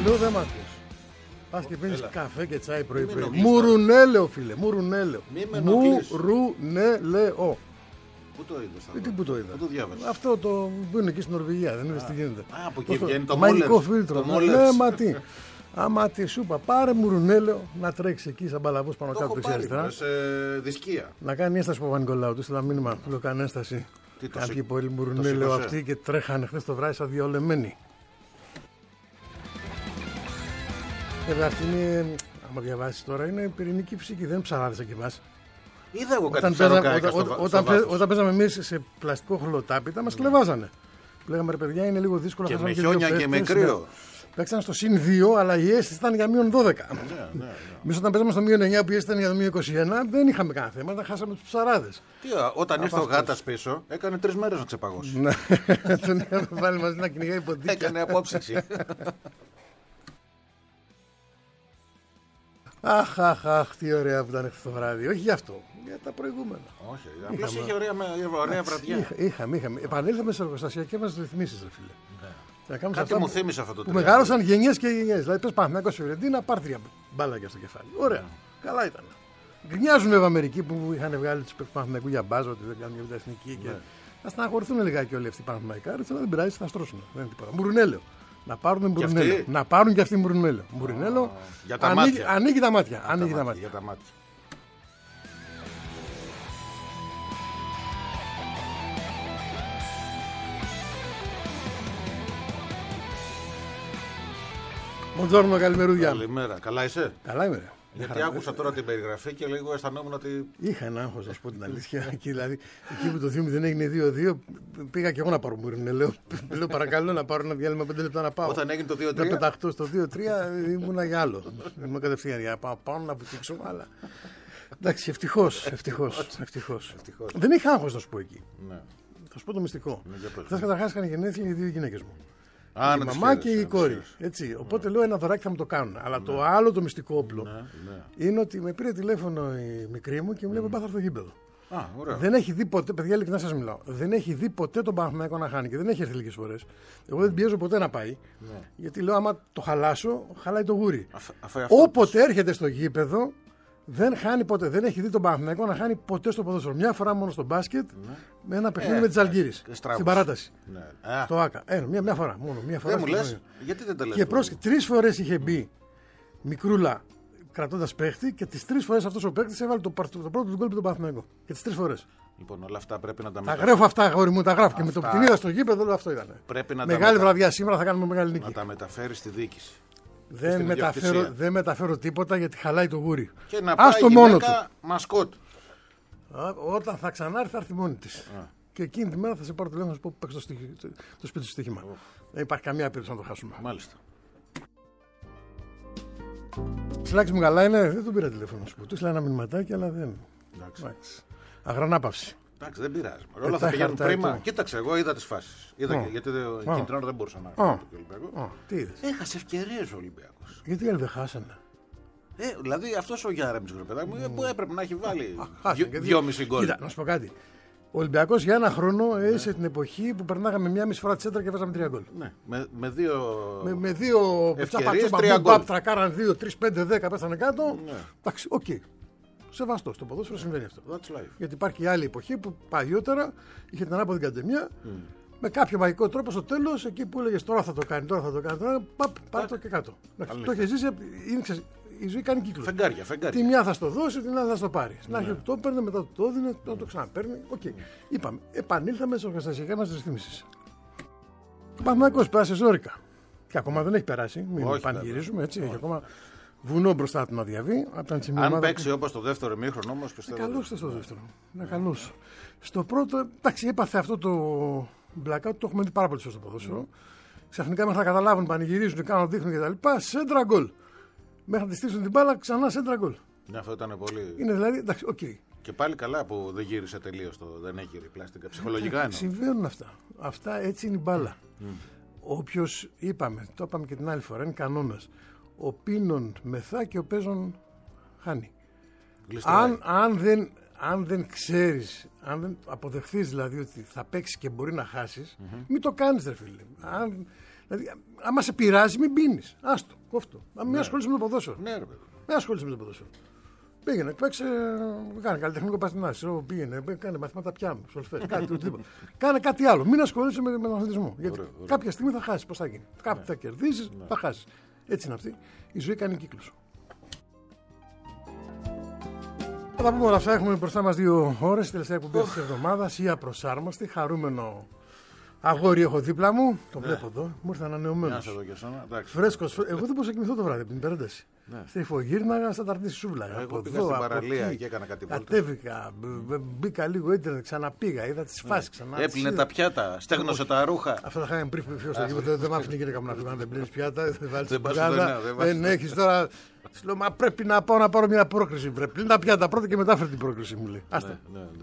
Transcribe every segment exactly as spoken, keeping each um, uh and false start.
λέω δεν μ' ακούς. Πας και πίνεις καφέ και τσάι πρωί-πρωί. Μουρουνέλαιο, φίλε, μουρουνέλαιο. Μουρουνέλαιο. Πού το είδες? Τι που το είδα? Πού το διάβασες? Αυτό το που είναι εκεί στην Νορβηγία, δεν είδες τι γίνεται? Α, από εκεί βγαίνει το μαγικό μόλερς. φίλτρο. Το Ναι, μα τι. Άμα τη σου είπα, πάρε μουρουνέλαιο να τρέξει εκεί σαν παλαβός πάνω κάτω δεξιά-αριστερά. Σε δισκία. Να κάνει έσταση από Παπα-Νικολάου. Του στείλα μήνυμα, του κάνει έσταση. Κάποιοι πολύ μουρουνέλαιο αυτοί και τρέχανε χθες το βράδυ σαν διαολεμένοι. Βέβαια αυτή είναι, άμα διαβάσεις τώρα, είναι πυρηνική φυσική, δεν είναι ψαράδες εκεί μας. Είδα εγώ κάτι όταν, ψάρο παίζα, κάικα όταν, στο, όταν, στο όταν παίζαμε εμείς σε πλαστικό χολοτάπητα μας κλεβάζανε. Λέγαμε ρε παιδιά είναι λίγο δύσκολο. Και με χιόνια και, και με κρύο. Παίξαν στο συν δύο, αλλά η αίσθηση ήταν για μείον δώδεκα. Ναι, ναι, ναι. Εμείς όταν παίζαμε στο μείον εννιά που η αίσθηση ήταν για το μείον είκοσι ένα, δεν είχαμε κανένα θέμα, όταν χάσαμε τους ψαράδες. Τι, όταν ήρθε ο Γάτας πίσω, έκανε τρεις μέρες να ξεπαγώσει. Ναι, τον είχαμε βάλει μαζί να κυνηγάει ποντίκια. Έκανε απόψυξη. Αχ, αχ, αχ, τι ωραία που ήταν χθες το βράδυ. Όχι γι' αυτό, για τα προηγούμενα. Όχι, απλώς είχε ωραία, ωραία βραδιά. Είχα, είχαμε, είχαμε. Επανήλθαμε σε εργοστασιακές μας ρυθμίσεις, ρε φίλε. Ναι. Κάτι μου θύμισε αυτό το που μεγάλωσαν γενιές και γενιές. Δηλαδή, πες Παναθηναϊκός Φιωρεντίνα, πάρ' τρία μπάλακια στο κεφάλι. Ωραία, yeah. Καλά ήταν. Γκρινιάζουν βέβαια μερικοί που είχαν βγάλει τους Παναθηναϊκού για μπάζο, ότι δεν κάνουν για εθνική. Και... yeah. Θα στεναχωρηθούν λιγάκι όλοι αυτοί οι Παναθηναϊκάρες, αλλά δεν πειράζει, θα στρώσουν. Δεν είναι τίποτα. Μουρουνέλαιο. Να πάρουν μουρουνέλαιο. Να πάρουν και αυτοί μουρουνέλαιο. Μουρουνέλαιο. Για τα ανοίγει, μάτια. Ανοίγει τα μάτια. Ανοίγει τα μάτια. Για τα μάτια. Μποντζόρνο, καλημερούδια. Καλημέρα. Καλά είσαι? Καλά είμαι. Γιατί Χαρά. άκουσα τώρα την περιγραφή και λίγο αισθανόμουν ότι. Είχα ένα άγχος, να σου πω την αλήθεια. Εκεί, δηλαδή, εκεί που το δύο μηδέν έγινε δύο δύο, πήγα και εγώ να πάρω μουρίνε. Λέω, λέω παρακαλώ να πάρω ένα διάλειμμα πέντε λεπτά να πάω. Όταν έγινε το δύο τρία. Να πεταχτώ στο δύο τρία ήμουνα για άλλο. Ήμουν κατευθείαν για να πάω, πάω να βουτήξω, αλλά. Εντάξει, ευτυχώς. Ευτυχώς. Δεν είχα άγχος να σου πω εκεί. Ναι. Θα σου πω το μυστικό. Χθες καταρχάς είχαν γενέθλια οι δύο γυναίκες μου. Α, η μαμά και η κόρη. Έτσι. Οπότε λέω ένα δωράκι θα μου το κάνουν. Αλλά το άλλο το μυστικό όπλο είναι ότι με πήρε τηλέφωνο η μικρή μου και μου λέει: Παπά, θα έρθω γήπεδο. Α, δεν έχει δει ποτέ, παιδιά, ειλικρινά σας μιλάω. Δεν έχει δει ποτέ τον Παναθηναϊκό να χάνει και δεν έχει έρθει λίγες φορές. Εγώ δεν πιέζω ποτέ να πάει. Ναι. Γιατί λέω: άμα το χαλάσω, χαλάει το γούρι. Αφ, Όποτε έρχεται στο γήπεδο, δεν χάνει ποτέ. Δεν έχει δει τον Παναθηναϊκό να χάνει ποτέ στο ποδόσφαιρο. Μια φορά μόνο στο μπάσκετ, ναι. με ένα παιχνίδι ε, με τη Ζαλγκίρις. Στην παράταση. Ναι. Στο ΆΚΑ. Ε, μια, μια φορά. Μόνο, μια φορά δεν μου λες, γιατί δεν τα λες. Και πρόσεχε, τρεις φορές είχε μπει μικρούλα κρατώντας παίχτη και τις τρεις φορές αυτός ο παίχτης έβαλε το, το, το πρώτο του γκολ με τον Παναθηναϊκό. Και τις τρεις φορές. Λοιπόν, όλα αυτά πρέπει να τα μεταφέρω. Τα γράφω αυτά, αγόρι μου, τα γράφω. Αυτά... Και με το που την είδα στο γήπεδο, όλο αυτό ήταν. Πρέπει μεγάλη μετα... βραδιά σήμερα θα κάνουμε μεγάλη νίκη. Να τα μεταφέρει στη διοίκηση. Δεν μεταφέρω, δεν μεταφέρω τίποτα γιατί χαλάει το γούρι. Και να πάει η γυναίκα μασκότ. Όταν θα ξανάρθει θα έρθει μόνη της. Και εκείνη τη μέρα θα σε πάρω τηλέφωνο να σου πω που παίξει το, το, το σπίτι του στοίχημα. Oh. Δεν υπάρχει καμία περίπτωση να το χάσουμε. Μάλιστα. Ψιλάκι μου καλά είναι, δεν τον πήρα τηλέφωνο να σου πω. Του έστειλα ένα μηνυματάκι, αλλά δεν. Εντάξει. Αγρανάπαυση. Εντάξει, δεν πειράζει. Ε, Όλα θα πηγαίνουν πρίμα. Κοίταξε, εγώ είδα τις φάσεις. Είδα oh. γιατί oh. εκείνη την ώρα δεν μπορούσα να έρθω. Oh. Oh. Τι είδες? Έχασε ευκαιρίες ο Ολυμπιακός. Γιατί άλλοι δεν χάσανε. Ε, δηλαδή αυτός ο Γιάρεμις, ρε παιδάκι μου, mm. που έπρεπε να έχει βάλει δυόμιση γκολ. Κοίτα, να σου πω κάτι. Ο Ολυμπιακός για ένα χρόνο ναι. έζησε την εποχή που περνάγαμε μία μισή φορά τη σέντρα και βάζαμε τρία γκολ. Ναι, με, με δύο. Με, με δύο. Ευκαιρίες, τρία γκολ. Μπαπ, τρακάραν δύο, τρεις, πέντε, δέκα, πέθανε κάτω. Ναι. Εντάξει, οκ. Okay. Σεβαστό. Στο ποδόσφαιρο συμβαίνει αυτό. Γιατί υπάρχει και άλλη εποχή που παλιότερα είχε την ανάποδη καντεμιά. Mm. Με κάποιο μαγικό τρόπο στο τέλος, εκεί που έλεγε τώρα θα το κάνει, τώρα θα το κάνει. Τώρα, παπ, πάρε το και κάτω. Το είχε ζήσει. Είναι, η ζωή κάνει κύκλο. Φεγγάρια, φεγγάρια. Τη μια θα στο δώσει, την άλλη θα στο πάρει. Στην αρχή το έπαιρνε, μετά το το έδινε, τώρα το ξαναπαίρνει. Οκ. Okay. Είπαμε, επανήλθαμε στι εργαστασιακές μας ρυθμίσεις. Ο Παναθηναϊκός πέρασε ζόρικα. Και ακόμα δεν έχει περάσει. Μην πανηγυρίζουμε έτσι. Έχει ακόμα βουνό μπροστά του να διαβεί. Αν παίξει όπως το δεύτερο ημίχρονο όμως πιστεύω. Καλό στο δεύτερο. Είναι καλό. Στο πρώτο, εντάξει, έπαθε αυτό το blackout, το έχουμε δει πάρα πολύ στο ποδόσφαιρο. Ξαφνικά μέχρι να καταλάβουν, πανηγυρίζουν, κάνουν, δείχνουν κτλ. Σέντρα γκολ. Μέχρι να τη στήσουν την μπάλα, ξανά σέντρα γκολ. Ναι, αυτό ήταν πολύ. Είναι δηλαδή, εντάξει, οκ. Okay. Και πάλι καλά που δεν γύρισε τελείως το. Δεν έχει πλάστικα. Ψυχολογικά εννοώ. Συμβαίνουν αυτά. Αυτά έτσι είναι η μπάλα. Mm. Όποιος, είπαμε, το είπαμε και την άλλη φορά, είναι κανόνας. Ο πίνων μεθά και ο παίζων χάνει. Αν, αν, δεν, αν δεν ξέρεις, αν δεν αποδεχθείς δηλαδή ότι θα παίξεις και μπορεί να χάσεις, mm-hmm. μην το κάνεις, ρε φίλε. Αν Δηλαδή, άμα σε πειράζει, μην πίνεις. Άστο, κόφτο. Μην ναι. ασχολείσαι με το ποδόσφαιρο. Ναι, ρε, μην ασχολείσαι με το ποδόσφαιρο. Πήγαινε, παίξε. Κάνε καλλιτεχνικό πατινάζ. Πήγαινε, κάνε μαθήματα πιάνου, σολφέ. Κάτι οτιδήποτε. Κάνε κάτι άλλο. Μην ασχολείσαι με, με τον αθλητισμό. Γιατί ωραία, ωραία. κάποια στιγμή θα χάσει. Πώ θα γίνει. Κάποιο ναι. θα κερδίσει, ναι. θα χάσει. Έτσι είναι αυτή. Η ζωή κάνει κύκλο. Θα τα πούμε όλα αυτά. Έχουμε μπροστά μα δύο ώρες. Τελευταία εκπομπή τη εβδομάδα. Ή απροσάρμοστη. Χαρούμενο αγόρι έχω δίπλα μου. Το ναι. βλέπω εδώ. Μου ήρθε ανανεωμένο. Φρέσκο. Εγώ δεν μπορούσα να κοιμηθώ το βράδυ από την υπερένταση. Ναι. Στη φογύρνα, στα ταρτήσει σούβλα. Εγώ πήγα στην παραλία και έκανα κάτι βόλτα. Κατέβηκα, μπήκα λίγο ίντερνετ, ξαναπήγα, είδα τις φάσεις ξανά. Έπλυνε τα πιάτα, στέγνωσε τα ρούχα. Αυτά τα είχαμε πριν πιο στο γήπεδο. Δεν μ' άφηνε η γυναίκα μου να φύγω. Αν δεν πλύνεις πιάτα, δεν βάλεις την πιάτα. Δεν έχεις τώρα. Σου λέω, μα πρέπει να πάω να πάρω μια πρόκριση. Πλύνει τα πιάτα πρώτα και μετά φέρει την πρόκριση, μου λέει. Άστα.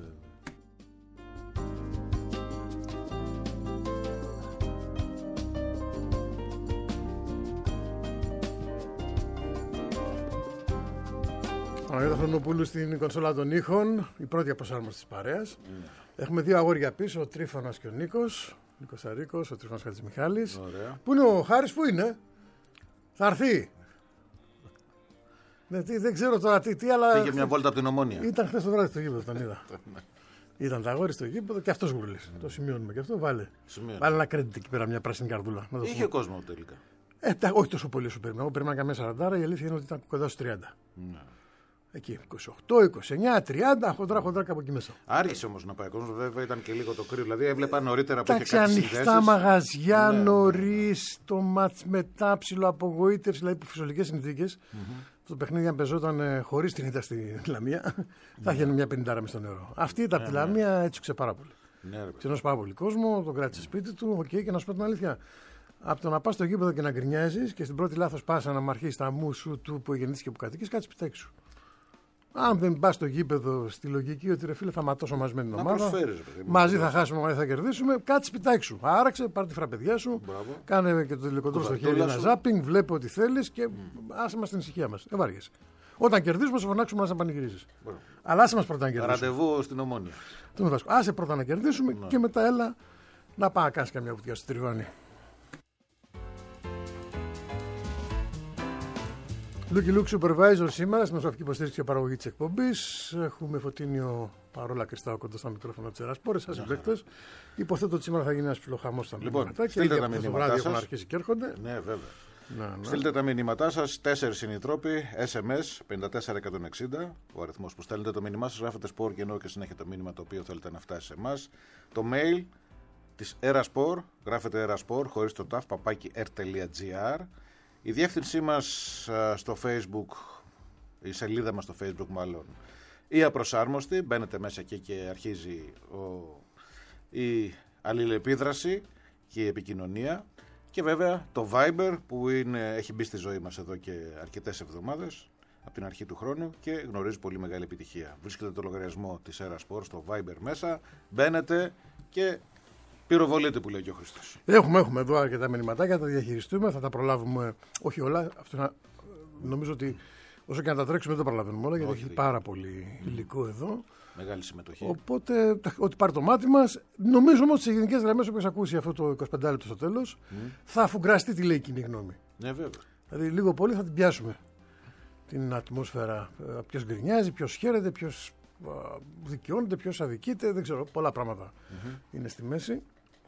Παναγιώτα Χρονοπούλου στην κονσόλα των ήχων, η πρώτη αποσάρμοση της παρέας. Mm. Έχουμε δύο αγόρια πίσω, ο Τρίφωνας και ο Νίκος. Νίκος Αρίκος, ο Τρίφωνας Χατζημιχάλης. Πού είναι ο Χάρης, πού είναι? Θα έρθει. Ναι, τι, δεν ξέρω τώρα τι, τι αλλά. Πήγε μια βόλτα από την Ομόνια. Ήταν χθες το βράδυ στο γήπεδο, τον είδα. Ήταν τα αγόρια στο γήπεδο και αυτός γουρλής. Mm. Το σημειώνουμε και αυτό. Βάλε. Βάλε ένα credit εκεί πέρα, μια πράσινη καρδούλα. Είχε κόσμο τελικά. Ε, τα, όχι τόσο πολύ όσο περίμενα. Εγώ περίμενα καμία σαραντάρα, η αλήθεια είναι ότι ήταν κοντά στους τριάντα. Mm. Εκεί, είκοσι οκτώ, είκοσι εννιά, τριάντα, χοντρά χοντρά κάπου εκεί μέσα. Άργησε όμως να πάει ο κόσμος, βέβαια ήταν και λίγο το κρύο. Δηλαδή έβλεπα νωρίτερα που είχε κάτι συνδέσεις. Ανοιχτά μαγαζιά, ναι, νωρίς, το μάτς μετά, ψιλοαπογοήτευση, δηλαδή υπό φυσιολογικές συνθήκες. Mm-hmm. Το παιχνίδι αν παίζονταν ε, χωρίς την ήττα στη Λαμία, mm-hmm. θα είχε μια πενηντάρα μες στο νερό. Αυτή ήταν από τη Λαμία, έτσι ξε πάρα πολύ. Ναι, ξενός πάρα πολύ κόσμο, τον κράτησε σπίτι του, οκ, okay, και να σου πω την αλήθεια. Από το να πας στο γήπεδο και να γκρινιάζεις και στην πρώτη λάθος πάσα να μ' αρχίσει τα μου σου του που γεννήθηκε και που κατοικείς, κάτσε σπιτάκι σου. Αν δεν πας στο γήπεδο στη λογική ότι ρε φίλε θα ματώσω μαζεμένη την ομάδα, προσφέρεις, μαζί θα χάσουμε, μαζί θα κερδίσουμε, κάτσε σπιτάκι σου. Άραξε, πάρε τη φραπεδιά σου, μπράβο. Κάνε και το τηλεκοντρόλ στο χέρι, ένα ζάπινγκ, βλέπω ό,τι θέλεις και mm. άσε μας την ησυχία μας. Δεν βάριεσαι. Όταν κερδίσουμε, σε φωνάξουμε να σε πανηγυρίζεις. Αλλά άσε μας πρώτα να κερδίσουμε. Ραντεβού στην Ομόνια. Άσε πρώτα να κερδίσουμε mm. και μετά έλα να πάει να κάνεις καμιά κουτιά στο τριβάνι. Lucky Luke Supervisor σήμερα, στην οσοφική υποστήριξη και παραγωγή της εκπομπής. Έχουμε Φωτίνιο παρόλα κρυστάω κοντά στα μικρόφωνα της Ερασπόρες. Σας συμπαίκτες. Υποθέτω ότι σήμερα θα γίνει ένας ψιλοχαμός στα λοιπόν, μηνύματα. Και ήδη από το βράδυ έχουν αρχίσει και έρχονται. Ναι, βέβαια. Να, ναι. Στείλτε τα μηνύματά σας. Τέσσερις είναι οι τρόποι. ες εμ ες πέντε τέσσερα εκατόν εξήντα. Ο αριθμός που στέλνετε το μήνυμά σας. Γράφετε σπορ και ενώ και συνέχεια το μήνυμα το οποίο θέλετε να φτάσει σε εμάς. Το mail της Eraspor. Γράφετε Eraspor χωρίς το ταφ παπάκι air τελεία gr. Η διεύθυνσή μας στο Facebook, η σελίδα μας στο Facebook μάλλον, η απροσάρμοστη, μπαίνετε μέσα εκεί και αρχίζει ο, η αλληλεπίδραση και η επικοινωνία και βέβαια το Viber που είναι, έχει μπει στη ζωή μας εδώ και αρκετές εβδομάδες από την αρχή του χρόνου και γνωρίζει πολύ μεγάλη επιτυχία. Βρίσκεται το λογαριασμό της Eraspor στο Viber μέσα, μπαίνετε και πυροβολείτε που λέει και ο Χριστός. Έχουμε, έχουμε εδώ αρκετά μηνυματάκια, θα τα διαχειριστούμε, θα τα προλάβουμε. Όχι όλα. Αυτό να, νομίζω ότι όσο και να τα τρέξουμε δεν τα προλαβαίνουμε όλα, γιατί όχι, έχει πάρα πολύ υλικό εδώ. Μεγάλη συμμετοχή. Οπότε, ό,τι πάρει το μάτι μας. Νομίζω όμως ότι σε γενικές γραμμές, όπως ακούσει αυτό το είκοσι πέντε λεπτό στο τέλος, mm. θα αφουγκραστεί τι λέει η κοινή γνώμη. Ναι, βέβαια. Δηλαδή, λίγο πολύ θα την πιάσουμε την ατμόσφαιρα. Ποιος γκρινιάζει, ποιος χαίρεται, ποιος δικαιώνεται, ποιος αδικείται. Δεν ξέρω, πολλά πράγματα mm-hmm. είναι στη μέση.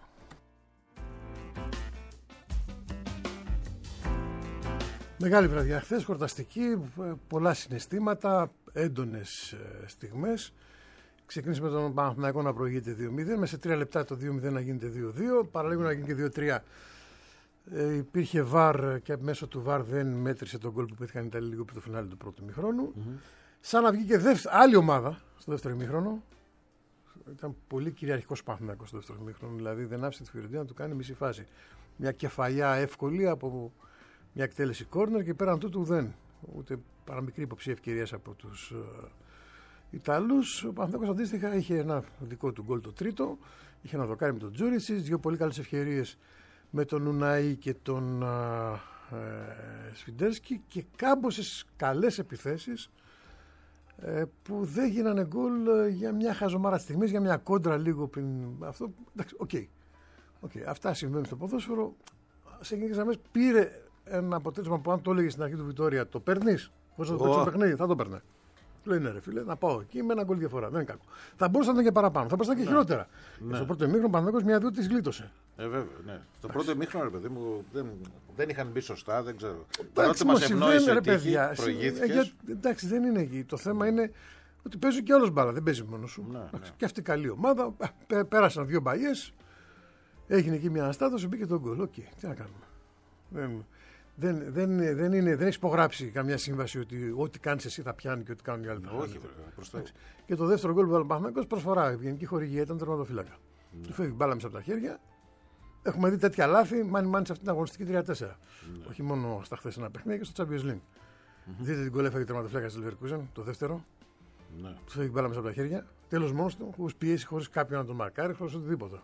Μεγάλη βραδιά χθες, χορταστική, πολλά συναισθήματα, έντονες στιγμές. Ξεκίνησε με τον Παναθηναϊκό να προηγείται δύο μηδέν, μέσα σε τρία λεπτά το δύο μηδέν να γίνεται δύο δύο, παραλίγο να γίνει και δύο τρία. Ε, υπήρχε βαρ και μέσω του βαρ δεν μέτρησε τον γκολ που πέτυχαν οι Ιταλοί λίγο πριν το φινάλι του πρώτου ημιχρόνου. Mm-hmm. Σαν να βγει και δεύτερη, άλλη ομάδα στο δεύτερο ημιχρόνο. Ήταν πολύ κυριαρχικός Παναθηναϊκός στο δεύτερο ημιχρόνο, δηλαδή δεν άφησε τη Φιωρεντίνα να του κάνει μισή φάση. Μια κεφαλιά εύκολη από μια εκτέλεση κόρνερ και πέραν τούτου δεν. Ούτε παραμικρή υποψία ευκαιρίας από τους uh, Ιταλούς. Ο Παναθηναϊκός αντίστοιχα είχε ένα δικό του γκολ το τρίτο. Είχε ένα δοκάρι με τον Τζούριτσιτς, δύο πολύ καλές ευκαιρίες με τον Ουναή και τον uh, ε, Σφιντέρσκι και κάμποσες καλές επιθέσεις ε, που δεν γίνανε γκολ ε, για μια χαζομάρα στιγμής, για μια κόντρα λίγο πριν αυτό. Εντάξει, οκ. Okay. Okay. Αυτά συμβαίνουν στο ποδόσφαιρο. σε γενικές γραμμές πήρε ένα αποτέλεσμα που αν το έλεγε στην αρχή του Βιτόρια, το παίρνει. Πώ θα το παίξει το παιχνίδι, θα το παίρνε. Λέει ναι, ρε φίλε, να πάω εκεί με ένα γκολ διαφορά. Δεν είναι κακό. Θα μπορούσε να ήταν και παραπάνω, θα μπορούσε να ήταν και χειρότερα. Ναι. Στο πρώτο ημίχρονο ο Παναθηναϊκός μια-δύο τη γλίτωσε. Ε, βέβαια, ναι. Στο πρώτο ημίχρονο, ρε παιδί μου, δεν, δεν είχαν μπει σωστά, δεν ξέρω. Παρότι μας ευνόησε τύχη, προηγήθηκες. Εντάξει, δεν είναι εκεί. Το θέμα είναι ότι παίζει και όλος μπάλα, δεν παίζει μόνο σου. Ναι, ναι. Και αυτή καλή ομάδα. Πέρασαν δύο μπαγιές, έγινε εκεί μια αναστάτωση, μπήκε το γκολ. Οκ, τι να κάνουμε. Δεν, δεν, δεν, δεν, είναι, δεν έχει υπογράψει καμιά σύμβαση ότι ό,τι κάνει εσύ θα πιάνει και ό,τι κάνουν οι άλλοι. Όχι, βέβαια. Και το δεύτερο γκολ που βάλει ο Παναθηναϊκός προσφορά. Η ευγενική χορηγία ήταν τερματοφύλακα. Mm. Του φεύγει μπάλα μέσα από τα χέρια. Έχουμε δει τέτοια λάθη. Μάνι μάνι σε αυτήν την αγωνιστική τρία τέσσερα. Mm. Όχι μόνο στα χθεσινά παιχνίδια και στο Champions League. Mm-hmm. Δείτε την γκολ έφεγε τερματοφύλακα στη Leverkusen, το δεύτερο. Mm. Του φεύγει μπάλα μέσα από τα χέρια. Τέλος μόνος του, χωρίς πίεση, χωρίς κάποιον να τον μαρκάρει, χωρίς οτιδήποτε.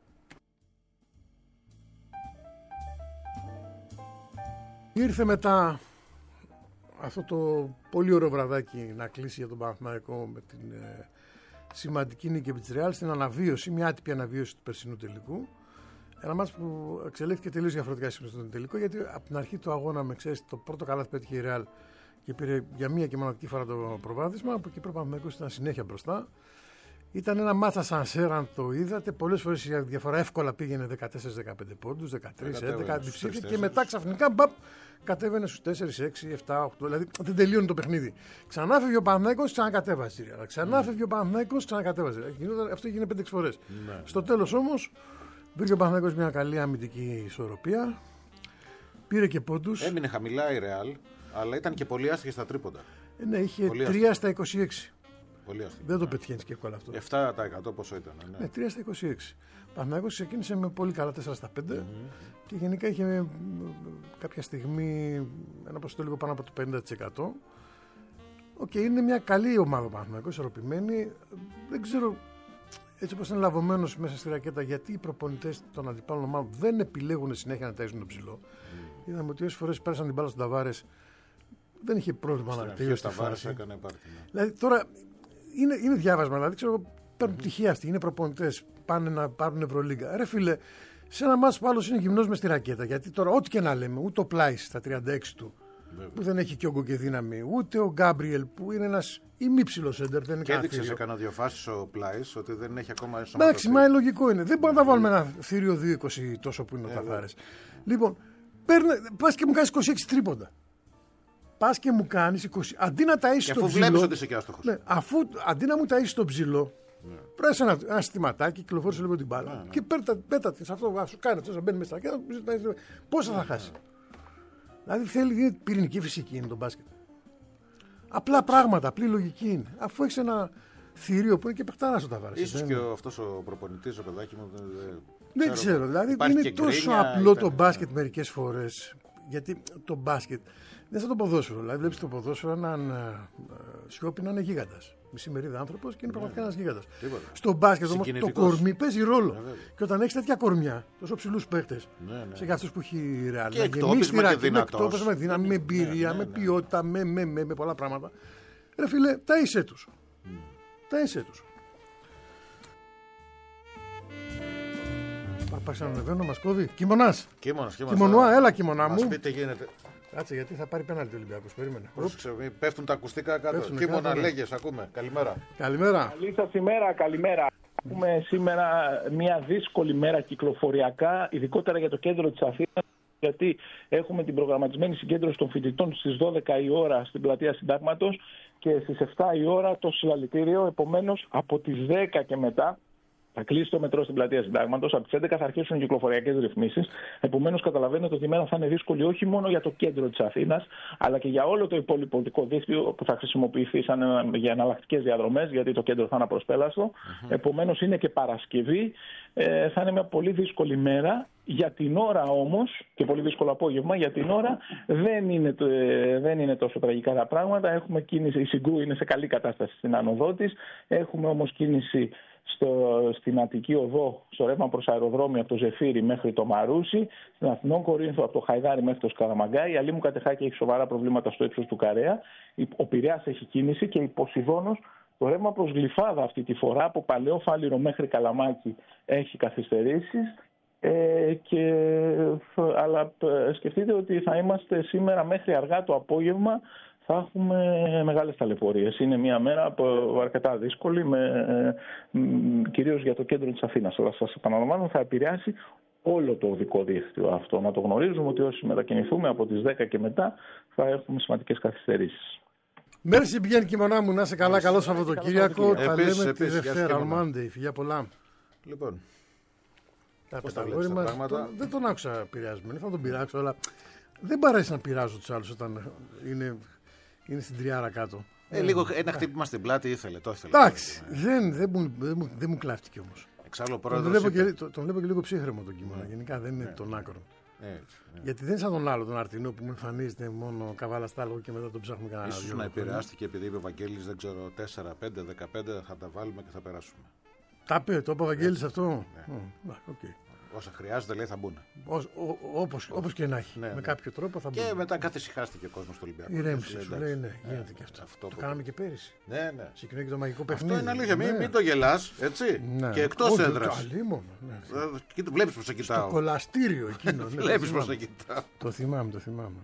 Ήρθε μετά αυτό το πολύ ωραίο βραδάκι να κλείσει για τον Παναθηναϊκό με την ε, σημαντική νίκη επί της Ρεάλ στην αναβίωση, μια άτυπη αναβίωση του περσινού τελικού. Ένα μάτς που εξελίχθηκε τελείως διαφορετικά στον τελικό, γιατί από την αρχή του αγώνα, με ξέρεις, το πρώτο καλάθι πέτυχε η Ρεάλ και πήρε για μία και μοναδική φορά το προβάδισμα. Από εκεί πέρα ο Παναθηναϊκός ήταν συνέχεια μπροστά. Ήταν ένα μάτσα σαν σέρα, αν το είδατε. Πολλές φορές η διαφορά εύκολα πήγαινε δεκατέσσερα δεκαπέντε πόντους, δεκατρία έντεκα, αντιψήφια και μετά ξαφνικά μπαπ, κατέβαινε στους τέσσερα, έξι, επτά, οκτώ. Δηλαδή δεν τελείωνε το παιχνίδι. Ξανά φεύγει ο Παναθηναϊκός, ξανακατέβασε. Ξανά φεύγει ο Παναθηναϊκός, ξανακατέβασε. Αυτό έγινε πέντε έξι φορές. Ναι. Στο τέλος όμως βρήκε ο Παναθηναϊκός μια καλή αμυντική ισορροπία. Πήρε και πόντους. Έμεινε χαμηλά η Ρεάλ, αλλά ήταν και πολύ άστοχη στα τρίποντα. Ε, ναι, είχε τρία στα είκοσι έξι. Πολύ αστικό, δεν το ναι. πετυχαίνει και εύκολα αυτό. επτά τοις εκατό πόσο ήταν. Ναι, ναι τρία στα είκοσι έξι. Ο Παναθηναϊκός ξεκίνησε με πολύ καλά τέσσερα στα πέντε mm-hmm. και γενικά είχε κάποια στιγμή ένα ποσοστό λίγο πάνω από το πενήντα τοις εκατό. Οκ, okay, είναι μια καλή ομάδα ο Παναθηναϊκός, ισορροπημένη. Δεν ξέρω έτσι όπως είναι λαβωμένος μέσα στη ρακέτα, γιατί οι προπονητές των αντιπάλων ομάδων δεν επιλέγουν συνέχεια να ταΐζουν τον ψηλό. Mm. Είδαμε ότι όσες φορές πέρασαν την μπάλα στον Ταβάρες, δεν είχε πρόβλημα να τελειώσει τη φάση. Δηλαδή τώρα είναι, είναι διάβασμα, δηλαδή ξέρω, παίρνουν mm-hmm. πτυχία αυτοί, είναι προπονητές, πάνε να πάρουν Ευρωλίγκα. Ρε φίλε, σε ένα μάτς που άλλος είναι γυμνός μες στη ρακέτα, γιατί τώρα ό,τι και να λέμε, ούτε ο Πλάις στα τριάντα έξι του, Βέβαια. που δεν έχει και όγκο και δύναμη, ούτε ο Γκάμπριελ που είναι ένας ημίψιλος έντερ, δεν είναι και έδειξε σε κανένα δύο φάσεις ο Πλάις ότι δεν έχει ακόμα ενσωματωθεί. Εντάξει, μα λογικό είναι. Δεν μπορούμε να τα βάλουμε ένα θηρίο δύο είκοσι τόσο που είναι ο Ταφάρες. Λοιπόν, πας και μου κάνεις είκοσι έξι τρίποντα. Πας και μου κάνεις είκοσι. Αντί να ταΐσεις τον ψηλό. Βλέπεις ότι είσαι και άστοχος. Ναι, αφού αντί να μου ταΐσεις τον ψηλό, ναι. πρέσαι ένα, ένα στιματάκι, κυκλοφόρησε λίγο την μπάλα. Ναι, ναι. Και πέτα, πέτα σε αυτό, σου κάνει αυτό, να μπαίνει μέσα στα κέντρα. Πόσα θα χάσει. Ναι. Δηλαδή θέλει πυρηνική φυσική είναι το μπάσκετ. Απλά πράγματα, απλή λογική είναι. Αφού έχεις ένα θηρίο που είναι και παιχταράς ο Ταβάρες. Ίσως και αυτός ο προπονητής, ο παιδάκι μου. Δεν, δεν ξέρω. Δηλαδή είναι τόσο απλό το μπάσκετ μερικές φορές. Γιατί το μπάσκετ δεν σαν το ποδόσφαιρο. Δηλαδή βλέπεις το ποδόσφαιρο έναν Σιώπη να είναι γίγαντας. Μισή μερίδα άνθρωπος και είναι πραγματικά ένας γίγαντας. Στο μπάσκετ όμως το κορμί παίζει ρόλο. Ναι, και όταν έχεις τέτοια κορμιά, τόσο ψηλούς παίχτες, ναι, ναι. σε αυτούς που έχει η Ρεάλ, και εκτόπισμα και δυνατός, με δύναμη, με εμπειρία, ναι, ναι, ναι. με ποιότητα, με, με, με, με πολλά πράγματα. Ρε φίλε, ταΐσέ τους. Mm. Ταΐσέ τους. Πάει να ανεβαίνω, μας κόβει. Κιμονάς. Κίμωνας, κίμωνας. Κιμονουά, έλα κιμονά μου. Μας πείτε γίνεται. Κάτσε, γιατί θα πάρει πέναλτι ο Ολυμπιακός. Περίμενε. Πρόσεξε, πέφτουν τα ακουστικά κάτω. Κίμωνα, λέγες, ακούμε. Καλημέρα. Καλημέρα. Καλή σας ημέρα, καλημέρα. Έχουμε σήμερα μια δύσκολη μέρα κυκλοφοριακά, ειδικότερα για το κέντρο της Αθήνας, γιατί έχουμε την προγραμματισμένη συγκέντρωση των φοιτητών στις δώδεκα η ώρα στην πλατεία Συντάγματος και στις επτά η ώρα το συλλαλητήριο. Επομένως, από τις δέκα και μετά θα κλείσει το μετρό στην πλατεία Συντάγματος. Από τις έντεκα θα αρχίσουν οι κυκλοφοριακές ρυθμίσεις. Επομένως, καταλαβαίνετε ότι η μέρα θα είναι δύσκολη όχι μόνο για το κέντρο της Αθήνας, αλλά και για όλο το υπόλοιπο οδικό δίκτυο που θα χρησιμοποιηθεί σαν για εναλλακτικές διαδρομές, γιατί το κέντρο θα είναι απροσπέλαστο. Mm-hmm. Επομένως, είναι και Παρασκευή. Ε, θα είναι μια πολύ δύσκολη μέρα. Για την ώρα όμως, και πολύ δύσκολο απόγευμα, για την ώρα δεν είναι, δεν είναι τόσο τραγικά τα πράγματα. Έχουμε κίνηση, η Συγκρού είναι σε καλή κατάσταση στην άνοδό της. Έχουμε όμως κίνηση στο, στην Αττική Οδό, στο ρεύμα προς αεροδρόμιο από το Ζεφύρι μέχρι το Μαρούσι, στην Αθηνών Κορίνθου από το Χαϊδάρι μέχρι το Σκαραμαγκάι. Η Αλήμου Κατεχάκη έχει σοβαρά προβλήματα στο ύψος του Καρέα. Ο Πειραιάς έχει κίνηση και η Ποσειδώνος, το ρεύμα προς Γλυφάδα αυτή τη φορά, από Παλαιό Φάληρο μέχρι Καλαμάκι, έχει καθυστερήσεις. Ε, και, αλλά σκεφτείτε ότι θα είμαστε σήμερα μέχρι αργά το απόγευμα, θα έχουμε μεγάλες ταλαιπωρίες. Είναι μια μέρα αρκετά δύσκολη, με, κυρίως για το κέντρο της Αθήνας. Αλλά σας επαναλαμβάνω, θα επηρεάσει όλο το οδικό δίκτυο αυτό. Να το γνωρίζουμε ότι όσοι μετακινηθούμε από τις δέκα και μετά θα έχουμε σημαντικές καθυστερήσεις. Μέρση πηγαίνει κείμενά μου, να είσαι καλά, καλό Σαββατοκύριακο. Τα επίσης, λέμε επίσης, τη Δευτέρα, on Monday. Φιλιά πολλά. Λοιπόν, τα πώς τα βλέπεις τα πράγματα? Δεν τον άκουσα πειρασμένο, θα τον πειράξω, αλλά δεν παρέσει να πειράζω τους άλλους όταν είναι, είναι στην τριάρα κάτω. Ε, λίγο ένα χτύπημα στην πλάτη ήθελε, το ήθελε. Εντάξει, δεν, δεν, μου, δεν, μου, δεν μου κλάφτηκε όμως. Εξάλλου, τον, βλέπω και, τον, τον βλέπω και λίγο ψύχρεμο τον κείμενο. Ναι. Γενικά δεν είναι ναι. τον άκρο. Ναι, ναι. Γιατί δεν είναι σαν τον άλλο, τον Αρτινό που μου εμφανίζεται μόνο καβάλα στάλογο και μετά τον ψάχνουμε κανένα. Ίσως να επηρεάστηκε επειδή είπε ο Βαγγέλης, δεν ξέρω, τέσσερα, πέντε, δεκαπέντε θα τα βάλουμε και θα περάσουμε. Τα πει, το είπε ο Βαγγέλης αυτό. Ναι. Mm, okay. Όσα χρειάζεται λέει θα μπουν. Όπως, όπως και να έχει. Ναι, με ναι. κάποιο τρόπο θα μπουν. Και μετά καθησυχάστηκε ο κόσμος του Ολυμπιακού. Ηρέμησε, σου λέει, ναι, γίνεται και αυτό. αυτό το που... κάναμε και πέρυσι. Ναι, ναι. Συγκινεί και το μαγικό παιχνίδι. Αυτό είναι αλήθεια. Ναι. Μην, μην το γελάς, έτσι. Ναι. Και εκτός έδρας. Ναι. Βλέπεις πως σε κοιτάω. Στο κολαστήριο εκείνο. Βλέπεις πως σε κοιτάω. Το θυμάμαι, το θυμάμαι.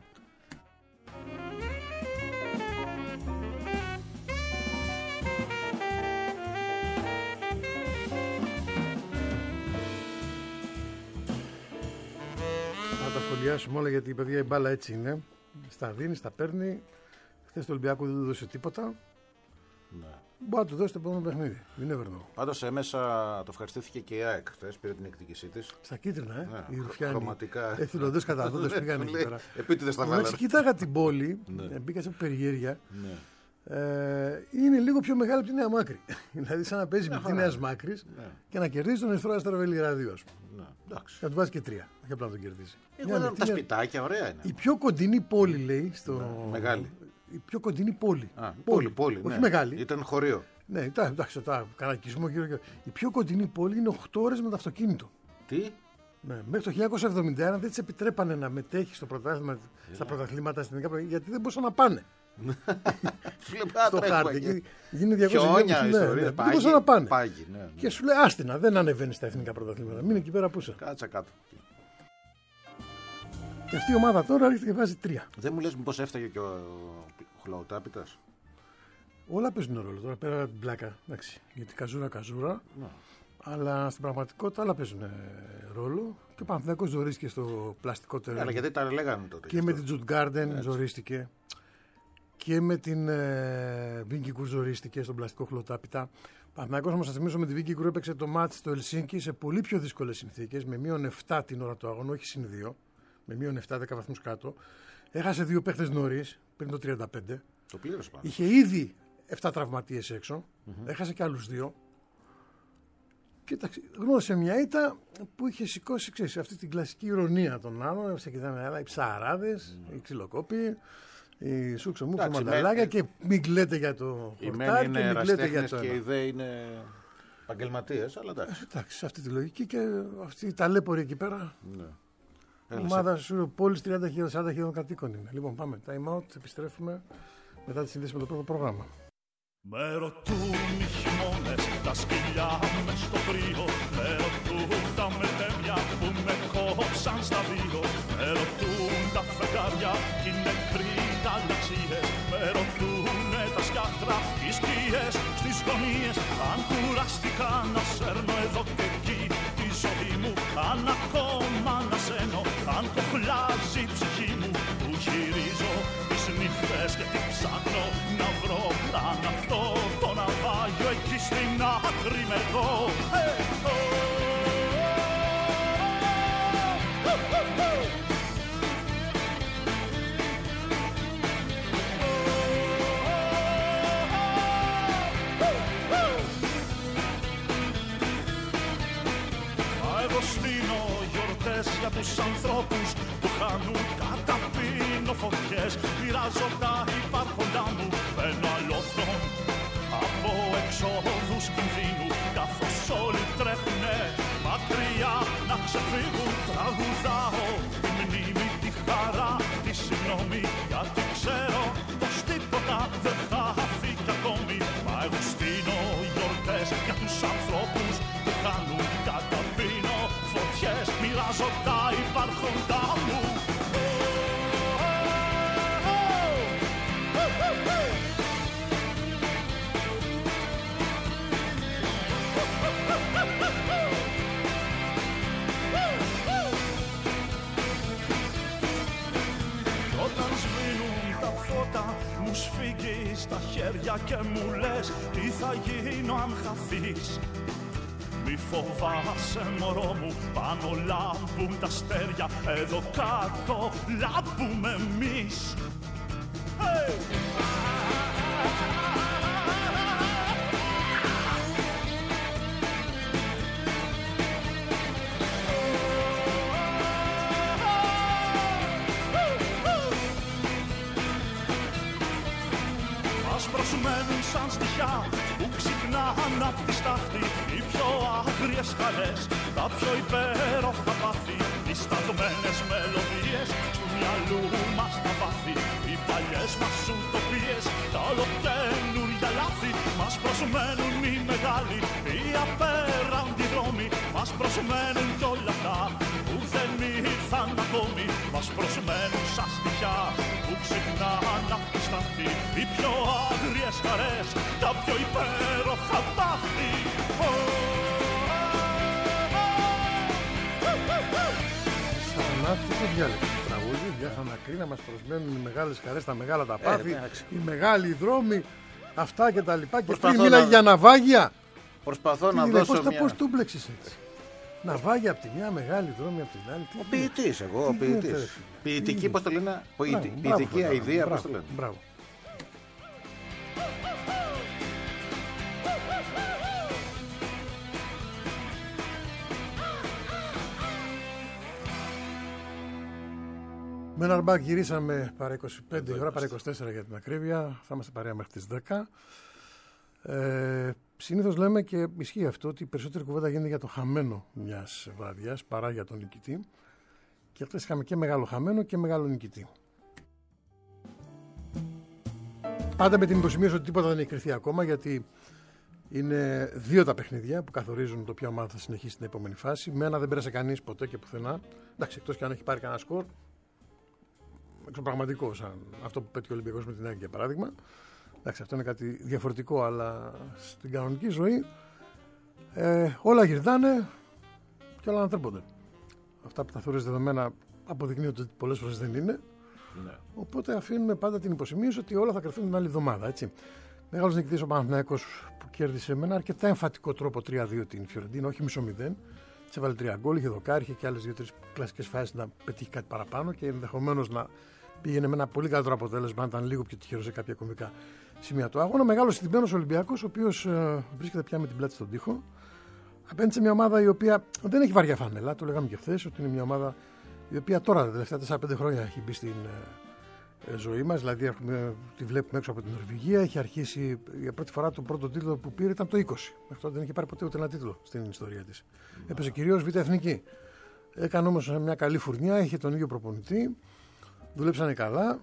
Σχολιάσουμε όλα γιατί η παιδιά η μπάλα έτσι είναι. Στα δίνει, στα παίρνει. Χθες το Ολυμπιακό δεν του δώσε τίποτα. Ναι. Μπορεί να του δώσει το επόμενο παιχνίδι. Δεν είναι βερνό. Πάντως έμεσα το ευχαριστήθηκε και η ΑΕΚ χθες. Πήρε την εκδίκησή της. Στα κίτρινα, ε. Ναι, οι Ρουφιάνοι. Χρωματικά. Εθνοδές καταδότες πήγαν εκεί πέρα. Επίτηδες τα βάλανε. Κοίταγα την πόλη. Ναι. Μπήκα σε περιέργεια. Ναι. Ε, είναι λίγο πιο μεγάλη από τη Νέα Μάκρη. Δηλαδή, σαν να παίζει με τη Νέα Μάκρη ναι. και να κερδίζει τον Ερυθρό Αστέρα Βελιγραδίου, α πούμε. Ναι, να του βάζει και τρία. Όχι απλά να τον κερδίσει. Εγώ δεν τα σπιτάκια, ωραία είναι. Η πιο κοντινή πόλη, λέει. Στο... Ναι, μεγάλη. Η πιο κοντινή πόλη. Α, πόλη, πόλη. Όχι ναι. μεγάλη. Ήταν χωρίο. Ναι, ήταν, εντάξει, τα κανακισμό γύρω και. Η πιο κοντινή πόλη είναι οκτώ ώρες με το αυτοκίνητο. Τι? Ναι, μέχρι το χίλια εννιακόσια εβδομήντα ένα δεν τη επιτρέπανε να μετέχει στο πρωτάθλημα, yeah. στα πρωταθλήματα στην Ελλάδα γιατί δεν μπορούσαν να πάνε. Στο χάρτη. Γίνει διακόσια ιστορία. Δεν μπορούσαν να πάνε. Πάγι, ναι, ναι. Και σου λέει άστινα, δεν ανεβαίνει στα εθνικά πρωταθλήματα. Μείνε εκεί πέρα πούσα. Κάτσα κάτω. Και αυτή η ομάδα τώρα έρχεται και βάζει τρία. Δεν μου λες μήπως έφταγε και ο Χλαουτάπητας? Όλα παίζουν ρόλο τώρα πέρα από την πλάκα. Εντάξει, γιατί καζούρα καζούρα. Ναι. Αλλά στην πραγματικότητα άλλα παίζουν ρόλο. Και ο Παναθηναϊκός ζορίστηκε στο πλαστικό τερέν. Αλλά γιατί τα λέγανε τότε. Και με την Τζουτγκάρντεν ζορίστηκε. Και με την ε, Βίνκι Κουρ ζορίστηκε στον πλαστικό χλωτάπιτα. Ο Παναθηναϊκός, όμως, θα θυμίσω, με τη Βίνκι Κουρ έπαιξε το μάτς στο Ελσίνκι σε πολύ πιο δύσκολες συνθήκες. Με μείον επτά την ώρα του αγώνα, όχι συν δύο. Με μείον επτά, δέκα βαθμούς κάτω. Έχασε δύο παίχτες νωρίς πριν το τριάντα πέντε. Το πλήρωσε πάνω. Είχε ήδη επτά τραυματίες έξω. Mm-hmm. Έχασε και άλλους δύο. Κοίταξε, γνώρισε μια ήττα που είχε σηκώσει, ξέρεις, αυτή την κλασική ηρωνία των άλλων. Σε κοιτάνε άλλα, οι ψαράδες, mm. οι ξυλοκόποι, οι σούξο μου, μανταλάκια και μην κλαίτε για το χορτάρι και μην κλαίτε για το. Και οι δε είναι επαγγελματίες, αλλά εντάξει. Εντάξει, σε αυτή τη λογική και αυτή η ταλέπορη εκεί πέρα. Ναι. Η ομάδα σου πόλης τριάντα χιλιάδες σαράντα χιλιάδες κατοίκων είναι. Λοιπόν, πάμε. Time out, επιστρέφουμε μετά τη συνδέση με το πρώτο πρόγραμμα. Με ρωτούν οι χειμώνες, τα σκυλιά μες στο κρύο. Με ρωτούν τα μετέμια που με κόψαν στα δύο. Με ρωτούν τα φεγγάρια κι οι νεκροί τα λεξίες. Με ρωτούνε τα σκιάχτρα, οι σκιές στις γωνίες. Αν κουραστικά να σέρνω εδώ και εκεί τη ζωή μου. Αν ακόμα να σένω, αν κοχλάζει η ψυχή μου. Που γυρίζω τις νύχτες και τι ψάχνω να βρω. Αν αυτό το ναυάγιο εκεί στην άκρη με εδώ. Εγώ στείνω γιορτές για τους ανθρώπους που χάνουν κατά πίνω φωτιές. Μοιράζω τα υπάρχοντά μου ένα αλόφρον από εξόδους κινδύνου. Καθώς όλοι τρέχουνε μακριά να ξεφύγουν, τραγουδάω τη μνήμη, τη χαρά, τη συγγνώμη. Γιατί ξέρω πως τίποτα δεν θα φύγει ακόμη. Μα εγώ στείνω γιορτές για τους ανθρώπους που χάνουν κατά πίνω φωτιές. κοντά μου. Μου σφίγγεις τα χέρια και μου λες τι θα γίνω αν χαθείς. Μη φοβάσαι μωρό μου, πάνω λάμπουν τα αστέρια, εδώ κάτω λάμπουμε εμείς. Hey! Προσμένουν σαν στοιχιά που ξυπνάνε απ' τη στάχτη οι πιο άγριες καλές, τα πιο υπέροχα πάθη, οι σταγμένες μελωδίες του μυαλού μας τα βάθη, οι παλιές μας ουτοπίες, τα ολοκαίνουρια λάθη. Μας προσμένουν οι μεγάλοι, οι απέραντοι δρόμοι, μας προσμένουν κι όλα αυτά που δεν ήρθαν ακόμη. Μας προσμένουν σαν στοιχιά που ξυπνάνε απ' τη στάχτη οι πιο άγριες χαρές, τα πιο υπέροχα πάθη. Σαρανάτη το διάλεκτο τραγούδι, διάχανα κρίνα, μας προσμένουν οι μεγάλες χαρές, τα μεγάλα τα πάθη, ε, οι μεγάλοι δρόμοι, αυτά και τα λοιπά. Και πριν μίλαγε να... για ναυάγια. Προσπαθώ τι να είδε, δώσω πώς, μια... πώς του μπλέξεις έτσι. Ναυάγια από τη μια, μεγάλη δρόμη από την άλλη. Ο ποιητής εγώ, ο ποιητής. Ποιητική, πώς το λένε, ποιητική αηδία, πώς το λένε. Μπράβο. Με ένα μπακ γυρίσαμε παρά είκοσι πέντε ώρα, παρά είκοσι τέσσερα για την ακρίβεια. Θα είμαστε παρέα μέχρι τις δέκα. Ε, συνήθως λέμε και ισχύει αυτό ότι η περισσότερη κουβέντα γίνεται για το χαμένο μιας βραδιάς παρά για τον νικητή. Και χθες είχαμε και μεγάλο χαμένο και μεγάλο νικητή. Πάντα με την υποσημείωση ότι τίποτα δεν έχει κρυφθεί ακόμα, γιατί είναι δύο τα παιχνίδια που καθορίζουν το ποια ομάδα θα συνεχίσει την επόμενη φάση. Με ένα δεν πέρασε κανείς ποτέ και πουθενά. Εντάξει, εκτός και αν έχει πάρει κανένα σκορ. Εξωπραγματικό, σαν αυτό που πέτυχε ο Ολυμπιακός με την ΑΕΚ για παράδειγμα. Εντάξει, αυτό είναι κάτι διαφορετικό, αλλά στην κανονική ζωή ε, όλα γυρνάνε και όλα ανατρέπονται. Αυτά που τα θεωρείς δεδομένα αποδεικνύονται ότι πολλές φορές δεν είναι. Ναι. Οπότε αφήνουμε πάντα την υποσημείωση ότι όλα θα κρυφθούν την άλλη εβδομάδα. Έτσι. Μεγάλος νικητής ο Παναθηναϊκός που κέρδισε με ένα αρκετά εμφατικό τρόπο τρία δύο την Φιωρεντίνα, όχι μισό μηδέν. Της έβαλε τρία γκολ, είχε δοκάρει, είχε και άλλες δύο-τρεις κλασικές φάσεις να πετύχει κάτι παραπάνω και ενδεχομένως να πήγαινε με ένα πολύ καλύτερο αποτέλεσμα, αν ήταν λίγο πιο τυχερό σε κάποια κομβικά σημεία του αγώνα. Μεγάλος συντημένος Ολυμπιακός, ο οποίος ε, βρίσκεται πια με την πλάτη στον τοίχο. Απέναντι σε μια ομάδα η οποία δεν έχει βαριά φανέλα, το λέγαμε και χθες, ότι είναι μια ομάδα η οποία τώρα τα τελευταία τέσσερα πέντε χρόνια έχει μπει στην ε, ζωή μας. Δηλαδή έχουμε, τη βλέπουμε έξω από την Νορβηγία. Έχει αρχίσει για πρώτη φορά τον πρώτο τίτλο που πήρε ήταν το είκοσι. Μέχρι τότε δεν είχε πάρει ποτέ ούτε ένα τίτλο στην ιστορία της. Mm. Έπαιζε κυρίως Β' Εθνική. Έκανε όμως μια καλή φουρνιά, είχε τον ίδιο προπονητή. Δουλέψανε καλά.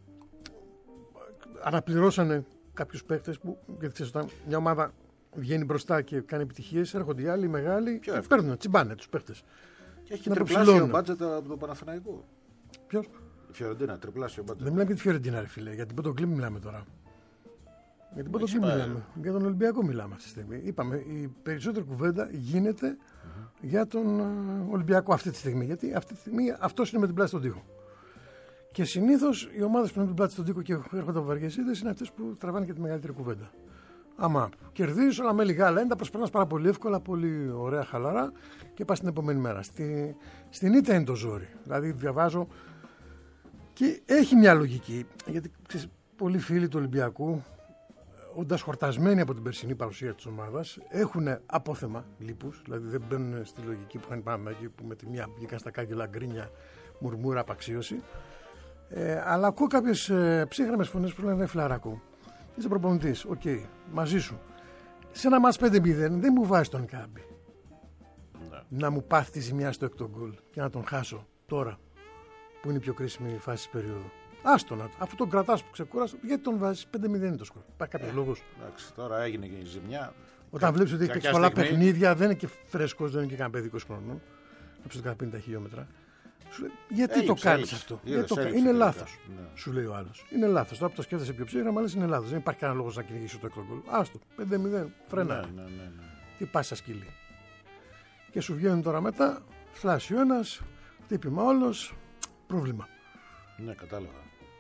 Αναπληρώσανε κάποιους παίκτες που, γιατί ξέρεις, όταν μια ομάδα βγαίνει μπροστά και κάνει επιτυχίες, έρχονται οι άλλοι οι μεγάλοι και παίρνουν, τσιμπάνε τους παίκτες. Και έχει και τριπλάσιο μπάτζετ από τον Παναθηναϊκό. Ποιος? Η Φιωρεντίνα, τριπλάσιο μπάτζετ. Δεν μιλάμε για τη Φιωρεντίνα, ρε φίλε. Για την Ποντογκλήμ μιλάμε τώρα. Για την Ποντογκλήμ μιλάμε. Για τον Ολυμπιακό μιλάμε αυτή τη στιγμή. Είπαμε, η περισσότερη κουβέντα γίνεται mm-hmm. για τον Ολυμπιακό αυτή τη στιγμή. Γιατί αυτή τη στιγμή αυτός είναι με την πλάτη στον τοίχο. Και συνήθως οι ομάδες που είναι με την πλάτη στον τοίχο και έρχονται από βαριές ήττες είναι αυτές που τραβάνε και τη μεγαλύτερη κουβέντα. Άμα κερδίζεις όλα με λίγα λέντα, προσπερνάς πάρα πολύ εύκολα, πολύ ωραία, χαλαρά και πας την επόμενη μέρα. Στη, στην ήττα είναι το ζόρι. Δηλαδή διαβάζω και έχει μια λογική. Γιατί ξέρεις, πολλοί φίλοι του Ολυμπιακού, όντας χορτασμένοι από την περσινή παρουσία της ομάδας, έχουν απόθεμα λίπους. Δηλαδή δεν μπαίνουν στη λογική που είχαν πάνω εκεί, που με τη μία βγήκαν στα κάγκελα γκρίνια, μουρμούρα, απαξίωση. Ε, αλλά ακούω κάποιες ε, ψύχρεμες φωνές που λένε φιλαράκο. Είσαι προπονητής, οκ, okay, μαζί σου. Σε ένα μάτς πέντε μηδέν δεν μου βάζει τον Κάμπι. Ναι. Να μου πάθει τη ζημιά στο έκτο γκολ και να τον χάσω τώρα, που είναι η πιο κρίσιμη φάση της περίοδου. Άστονα, αφού τον κρατάς που ξεκούρασε, γιατί τον βάζεις πέντε μηδέν είναι το σκορ. Υπάρχει κάποιος ε, λόγος. Εντάξει, τώρα έγινε και η ζημιά. Όταν βλέπεις ότι έχει πολλά στιγμή... παιχνίδια, δεν είναι και φρέσκος, δεν είναι και κανένα παιδί είκοσι χρονών. Να πει το πενήντα χιλιόμετρα. Σου λέει, γιατί έλειψε, το κάνεις αυτό. Είδες, το... έλειψε, είναι λάθος, ναι. Σου λέει ο άλλος. Είναι λάθος. Τώρα που το σκέφτεσαι πιο ψύχρα, αλλά είναι λάθος. Δεν υπάρχει κανένα λόγος να κυνηγήσει το έκτο γκολ. Άστο, πέντε μηδέν, φρένα. Ναι, ναι, ναι, ναι. Τι πας σαν σκυλί. Και σου βγαίνουν τώρα μετά, φλάσει ο ένας, χτύπημα όλος, πρόβλημα. Ναι, κατάλαβα.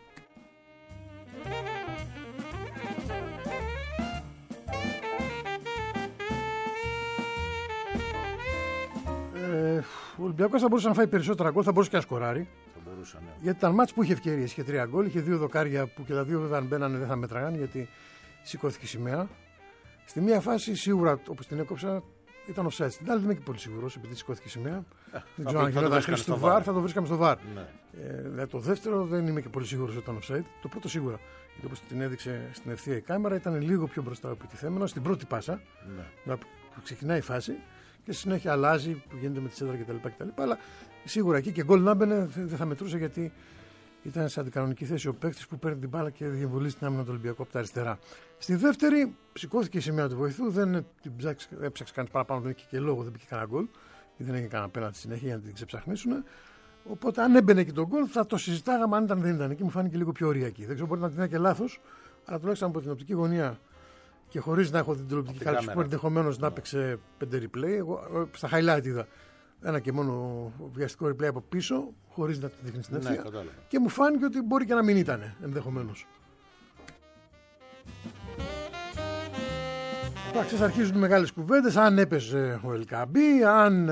Ε, ο Ολυμπιακός θα μπορούσε να φάει περισσότερα γκολ, θα μπορούσε και να σκοράρει. Θα μπορούσε, ναι. Γιατί ήταν μάτς που είχε ευκαιρίες. Είχε τρία γκολ, είχε δύο δοκάρια που και τα δύο δεν μπαίνανε, δεν θα μέτραγαν γιατί σηκώθηκε η σημαία. Στη μία φάση σίγουρα όπως την έκοψα ήταν offside. Στην άλλη δεν είμαι και πολύ σίγουρος επειδή σηκώθηκε η σημαία. Ε, δεν ξέρω αν γινόταν χρήση του βαρ, θα το βρίσκαμε στο βαρ. Ναι. Ε, το δεύτερο δεν είμαι και πολύ σίγουρος ότι ήταν offside. Το πρώτο σίγουρα. Γιατί όπως την έδειξε στην ευθεία η κάμερα ήταν λίγο πιο μπροστά από επιτιθέμενο στην πρώτη πάσα. Ναι. Που ξεκινάει η φάση. Και στη συνέχεια αλλάζει που γίνεται με τη σέντρα κτλ. κτλ. Αλλά σίγουρα εκεί και γκολ να μπαινε δεν θα μετρούσε γιατί ήταν σε αντικανονική θέση ο παίκτης που παίρνει την μπάλα και διεμβολίζει την άμυνα του Ολυμπιακού από τα αριστερά. Στη δεύτερη σηκώθηκε η σημαία του βοηθού, δεν την έψαξε κανείς παραπάνω, δεν είχε και λόγο, δεν πήγε κανένα γκολ, δεν έγινε κανένα απέναντι συνέχεια για να την ξεψαχνίσουν. Οπότε αν έμπαινε και τον γκολ θα το συζητάγαμε αν ήταν δεν ήταν. Εκεί μου φάνηκε λίγο πιο ωριακή. Δεν ξέρω, μπορεί να την είναι και λάθος, αλλά τουλάχιστον από την οπτική γωνία. Και χωρίς να έχω την τηλεοπτική κάλυψη που ενδεχομένως να έπαιξε πέντε replay, εγώ στα highlight είδα ένα και μόνο βιαστικό replay από πίσω, χωρίς να τη δείχνει στην ευθεία. Ναι, και μου φάνηκε ότι μπορεί και να μην ήταν ενδεχομένως. Εντάξει, αρχίζουν οι μεγάλες κουβέντες, αν έπαιζε ο Ελκαμπή, αν.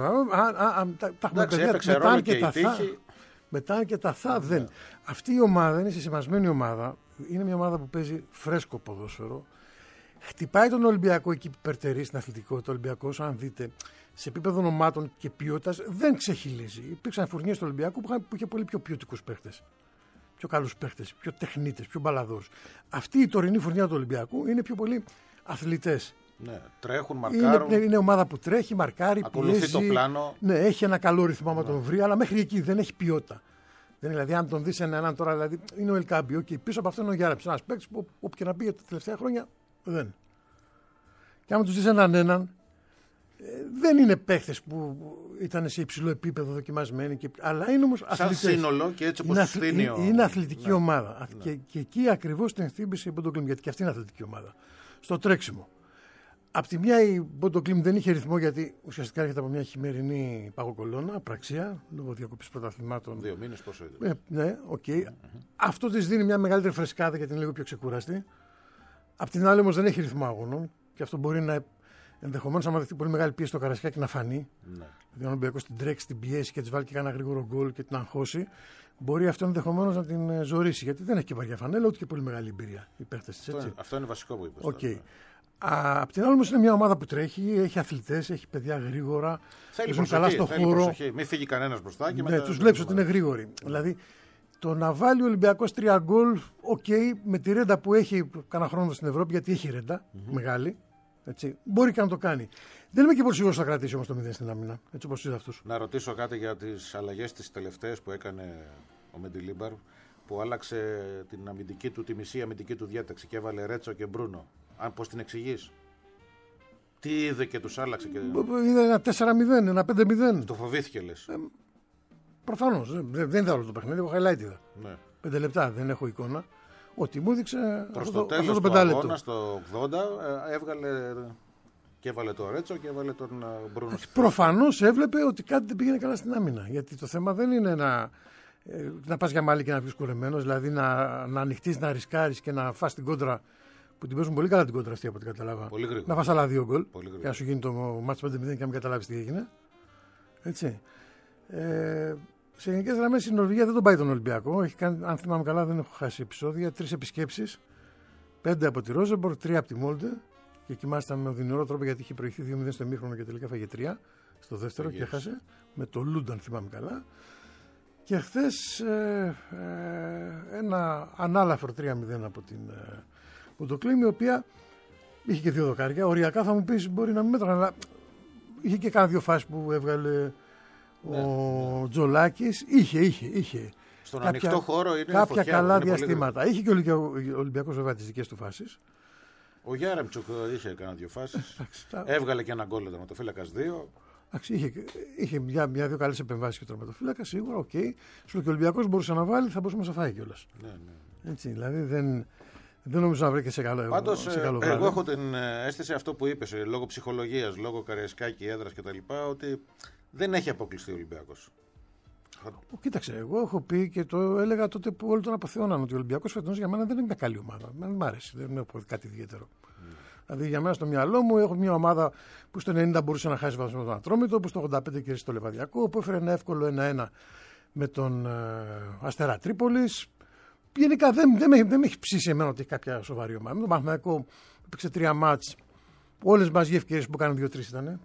Τα έχουμε παιδιά μετά και τα θα. Μετά και τα θα δεν. Αυτή η ομάδα είναι συσημασμένη ομάδα. Είναι μια ομάδα που παίζει φρέσκο ποδόσφαιρο. Χτυπάει τον Ολυμπιακό εκεί που υπερτερεί στην αθλητικότητα. Ο Ολυμπιακός, αν δείτε, σε επίπεδο ονομάτων και ποιότητας δεν ξεχυλίζει. Υπήρξαν φουρνιές του Ολυμπιακού που, που είχε πολύ πιο ποιοτικούς παίχτες. Πιο καλούς παίχτες, πιο τεχνίτες, πιο μπαλαδόρους. Αυτή η τωρινή φουρνιά του Ολυμπιακού είναι πιο πολύ αθλητές. Ναι, τρέχουν, μαρκάρουν. Είναι, είναι ομάδα που τρέχει, μαρκάρει, ακολουθεί πιέζει. Το πλάνο. Ναι, έχει ένα καλό ρυθμό άμα ναι. τον βρει, αλλά μέχρι εκεί δεν έχει ποιότητα. Δεν είναι, δηλαδή, αν τον δεις έναν τώρα, δηλαδή, είναι ο Ελκάμπιο και πίσω από αυτό είναι ο Γιάρεψ. Ένας παίκτης που όπου και να πήγε τα τελευταία χρόνια δεν. Και άμα τους δεις έναν έναν, ε, δεν είναι παίκτες που ήταν σε υψηλό επίπεδο δοκιμασμένοι, και, αλλά είναι όμως αθλητές. Σαν σύνολο και έτσι όπως είναι, είναι, ο... είναι αθλητική ναι. ομάδα. Ναι. Και, και εκεί ακριβώς την χτύπησε η Μποντοκλίμ, γιατί και αυτή είναι αθλητική ομάδα. Στο τρέξιμο. Απ' τη μια η Μποντοκλίμ δεν είχε ρυθμό γιατί ουσιαστικά έρχεται από μια χειμερινή παγοκολόνα, απραξία, λόγω διακοπής πρωταθλημάτων. Δύο μήνες πόσο ήταν. Ε, ναι, οκ. Okay. Mm-hmm. Αυτό της δίνει μια μεγαλύτερη φρεσκάδα γιατί είναι λίγο πιο ξεκούραστη. Απ' την άλλη όμως δεν έχει ρυθμό αγώνων και αυτό μπορεί να ενδεχομένως άμα δεχτεί πολύ μεγάλη πίεση στο Καρασκάκι να φανεί. Mm-hmm. Δηλαδή ο Ολυμπιακός την τρέξει, την πιέσει και τη βάλει και κάνα γρήγορο γκολ και την αγχώσει. Μπορεί αυτό ενδεχομένως να την ζωρίσει γιατί δεν έχει και βαριά φανέλα ούτε και πολύ μεγάλη εμπειρία οι παίχτες της. Αυτό, αυτό είναι βασικό που είπες. Okay. Απ' την άλλη όμως είναι μια ομάδα που τρέχει, έχει αθλητές, έχει παιδιά γρήγορα. Θέλει προσοχή, καλά στο θέλει χώρο. Προσοχή. Μην φύγει κανένας μπροστά και μετά. Ναι, τους βλέπεις ότι είναι γρήγοροι. Δηλαδή το να βάλει ο Ολυμπιακός τρία γκολ, οκ, okay, με τη ρέντα που έχει κανένα χρόνο στην Ευρώπη, γιατί έχει ρέντα mm-hmm. μεγάλη. Έτσι, μπορεί και να το κάνει. Δεν είμαι και πολύ σίγουρος ότι θα κρατήσει όμως το μηδέν στην άμυνα. Έτσι όπως είδα αυτούς. Να ρωτήσω κάτι για τις αλλαγές τις τελευταίες που έκανε ο Μεντιλίμπαρ, που άλλαξε την αμυντική του, τη μισή αμυντική του διάταξη και έβαλε Ρέτσο και Μπρούνο. Αν πώς την εξηγείς. Τι είδε και τους άλλαξε. Και... Είδε ένα τέσσερα μηδέν, ένα πέντε μηδέν. Το φοβήθηκε λες. Ε, προφανώς. Δεν, δεν είδα όλο το παιχνίδι, έχω highlight είδα. Ναι. Πέντε λεπτά, δεν έχω εικόνα. Ό,τι μου έδειξε προς αυτό το τέλος αυτό το του αγώνα, στο ογδόντα, έβγαλε και έβαλε το Ρέτσο και έβαλε τον Μπρούνο. Προφανώς έβλεπε ότι κάτι δεν πήγαινε καλά στην άμυνα. Γιατί το θέμα δεν είναι να, να πας για μάλι και να βγεις κουρεμένος, δηλαδή να, να ανοιχτείς, να ρισκάρεις και να φας την κόντρα. Που την παίζουν πολύ καλά την κόντρα αυτή από ό,τι κατάλαβα. Να φας άλλα δύο γκολ. Και να σου γίνει το μάτς πέντε μηδέν και να μην καταλάβεις τι έγινε. Έτσι. Ε, σε γενικές γραμμές η Νορβηγία δεν τον πάει τον Ολυμπιακό. Έχει κάνει, αν θυμάμαι καλά, δεν έχω χάσει επεισόδια. Τρεις επισκέψεις. Πέντε από τη Ρόζεμπορ, τρία από τη Μόλντε. Και κοιμάσταν με οδυνηρό τρόπο γιατί είχε προηγηθεί δύο μηδέν στο ημίχρονο και τελικά φάγε τρία στο δεύτερο yes. και έχασε. Με το Λούντ, αν θυμάμαι καλά. Και χθες ε, ε, ένα ανάλαφρο τρία μηδέν από την. Ε, Ποντοκλίμη, η οποία είχε και δύο δοκάρια. Οριακά θα μου πεις μπορεί να μην μέτρανε, αλλά είχε και κάνα δύο φάσεις που έβγαλε ναι, ο ναι. Τζολάκης. Είχε, είχε, είχε. Στον κάποια, ανοιχτό χώρο είναι κάποια φωτιά, καλά είναι διαστήματα. Είχε και ο Ολυμπιακός βέβαια τις δικές του φάσεις. Ο Γιάρεμτσουκ είχε κάνα δύο φάσεις. Έβγαλε και ένα γκολ τερματοφύλακας δύο. Είχε, είχε μια, μια δύο καλές επεμβάσεις και τερματοφύλακα, σίγουρα, οκ. Okay. Σου και ο Ολυμπιακός μπορούσε να βάλει, θα μπορούσε να φάει κιόλας. Ναι, ναι. Έτσι, δηλαδή δεν, δεν νομίζω να βρει και σε καλό. Πάντως, σε καλό εγώ βράδυ. Έχω την αίσθηση αυτό που είπες, λόγω ψυχολογίας, λόγω Καραϊσκάκη, έδρας κτλ., ότι δεν έχει αποκλειστεί ο Ολυμπιακός. Κοίταξε, εγώ έχω πει και το έλεγα τότε που όλοι τον αποθεώναν ότι ο Ολυμπιακός φετινός για μένα δεν είναι μια καλή ομάδα. Δεν μ' άρεσε, δεν έχω κάτι ιδιαίτερο. Mm. Δηλαδή για μένα στο μυαλό μου έχω μια ομάδα που στο ενενήντα μπορούσε να χάσει βαθμό με τον Ατρόμητο, που στο ογδόντα πέντε κέρδισε το Λεβαδιακό, που έφερε ένα εύκολο ένα ένα με τον ε, Αστέρα Τρίπολης. Γενικά δεν, δεν, με, δεν με έχει ψήσει εμένα ότι έχει κάποια σοβαρή ομάδα. Με τον Παναθηναϊκό έπαιξε τρία μάτς. Όλες μαζί οι ευκαιρίες που κάνουν δύο-τρεις ήταν.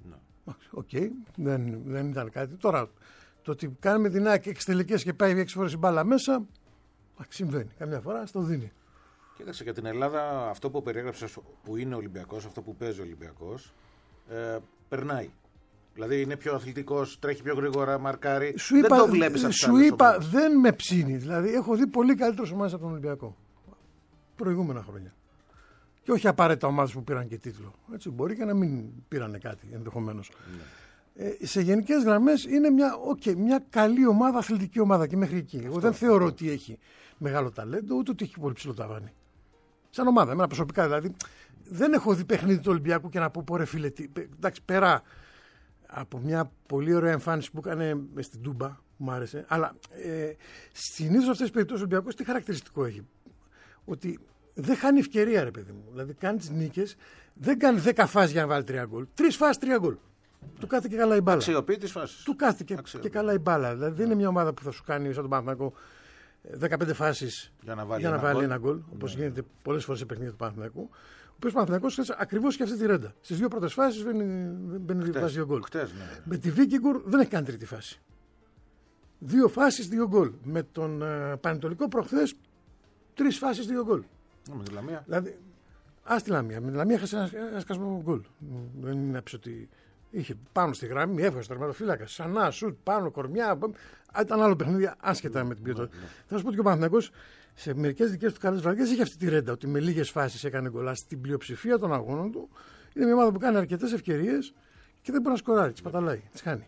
Οκ, okay, δεν, δεν ήταν κάτι. Τώρα το ότι κάνουμε την ΑΕΚ έξι τελικές και πάει έξι φορές η μπάλα μέσα, συμβαίνει. Καμιά φορά στο δίνει. Κοίταξε, για την Ελλάδα αυτό που περιέγραψες που είναι Ολυμπιακός, αυτό που παίζει ο Ολυμπιακός, ε, περνάει. Δηλαδή είναι πιο αθλητικός, τρέχει πιο γρήγορα, μαρκάρει. Σου δεν είπα, το βλέπεις αυτά. Σου είπα, ομάδες. Δεν με ψήνει. Δηλαδή έχω δει πολύ καλύτερες ομάδες από τον Ολυμπιακό. Προηγούμενα χρόνια. Και όχι απαραίτητα ομάδες που πήραν και τίτλο. Έτσι, μπορεί και να μην πήρανε κάτι ενδεχομένως. Ναι. Ε, σε γενικές γραμμές είναι μια, okay, μια καλή ομάδα, αθλητική ομάδα και μέχρι εκεί. Αυτό, Εγώ δεν αυτό. θεωρώ ότι έχει μεγάλο ταλέντο, ούτε ότι έχει πολύ ψηλό ταβάνι. Σαν ομάδα, εμένα προσωπικά δηλαδή. Δεν έχω δει παιχνίδι του Ολυμπιακού και να πω πω ρε φίλε, τι, εντάξει, πέρα από μια πολύ ωραία εμφάνιση που έκανε στην Τούμπα, μου άρεσε, αλλά ε, συνήθως σε αυτές τις περιπτώσεις ο Ολυμπιακός τι χαρακτηριστικό έχει. Ότι δεν χάνει ευκαιρία, ρε παιδί μου. Δηλαδή κάνει τις νίκες, δεν κάνει δέκα φάσεις για να βάλει τρία γκολ. Τρεις φάσεις, τρία γκολ. Του κάθεται και καλά η μπάλα. Αξιοποιεί τις φάσεις. Του κάθεται και, και καλά η μπάλα. Δηλαδή δεν είναι μια ομάδα που θα σου κάνει σαν τον Παναθηναϊκό δεκαπέντε φάσεις για να βάλει, για να ένα, βάλει ένα γκολ. Όπως ναι. γίνεται πολλές φορές σε παιχνίδια του Παναθηναϊκού. Ο οποίος Παναθηναϊκός ακριβώς και αυτή τη ρέντα. Στις δύο πρώτες φάσεις μπαίνει δύο γκολ. Ναι. Με τη Βίκιγκουρ δεν έχει κάνει τρίτη φάση. Δύο φάσεις, δύο γκολ. Με τον uh, Πανετολικό προχθές τρεις φάσεις, δύο γκολ. Με τη Λαμία. Δηλαδή, α τη Λαμία. Με τη Λαμία έχασε ένα, ένα σκασμό γκολ. Δεν είναι έψω ότι είχε πάνω στη γραμμή, έβγαζε τερματοφύλακα. Σανά, σουτ, πάνω, κορμιά. Ήταν άλλο παιχνίδι, άσχετα με την ποιότητα. Ναι, ναι. Θα σου πω ότι και ο Παναθηναϊκός σε μερικές δικές του καλές βραδιές είχε αυτή τη ρέντα. Ότι με λίγες φάσεις έκανε γκολ. Στην πλειοψηφία των αγώνων του είναι μια ομάδα που κάνει αρκετές ευκαιρίες και δεν μπορεί να σκοράρει. Τις παταλάει, τις χάνει.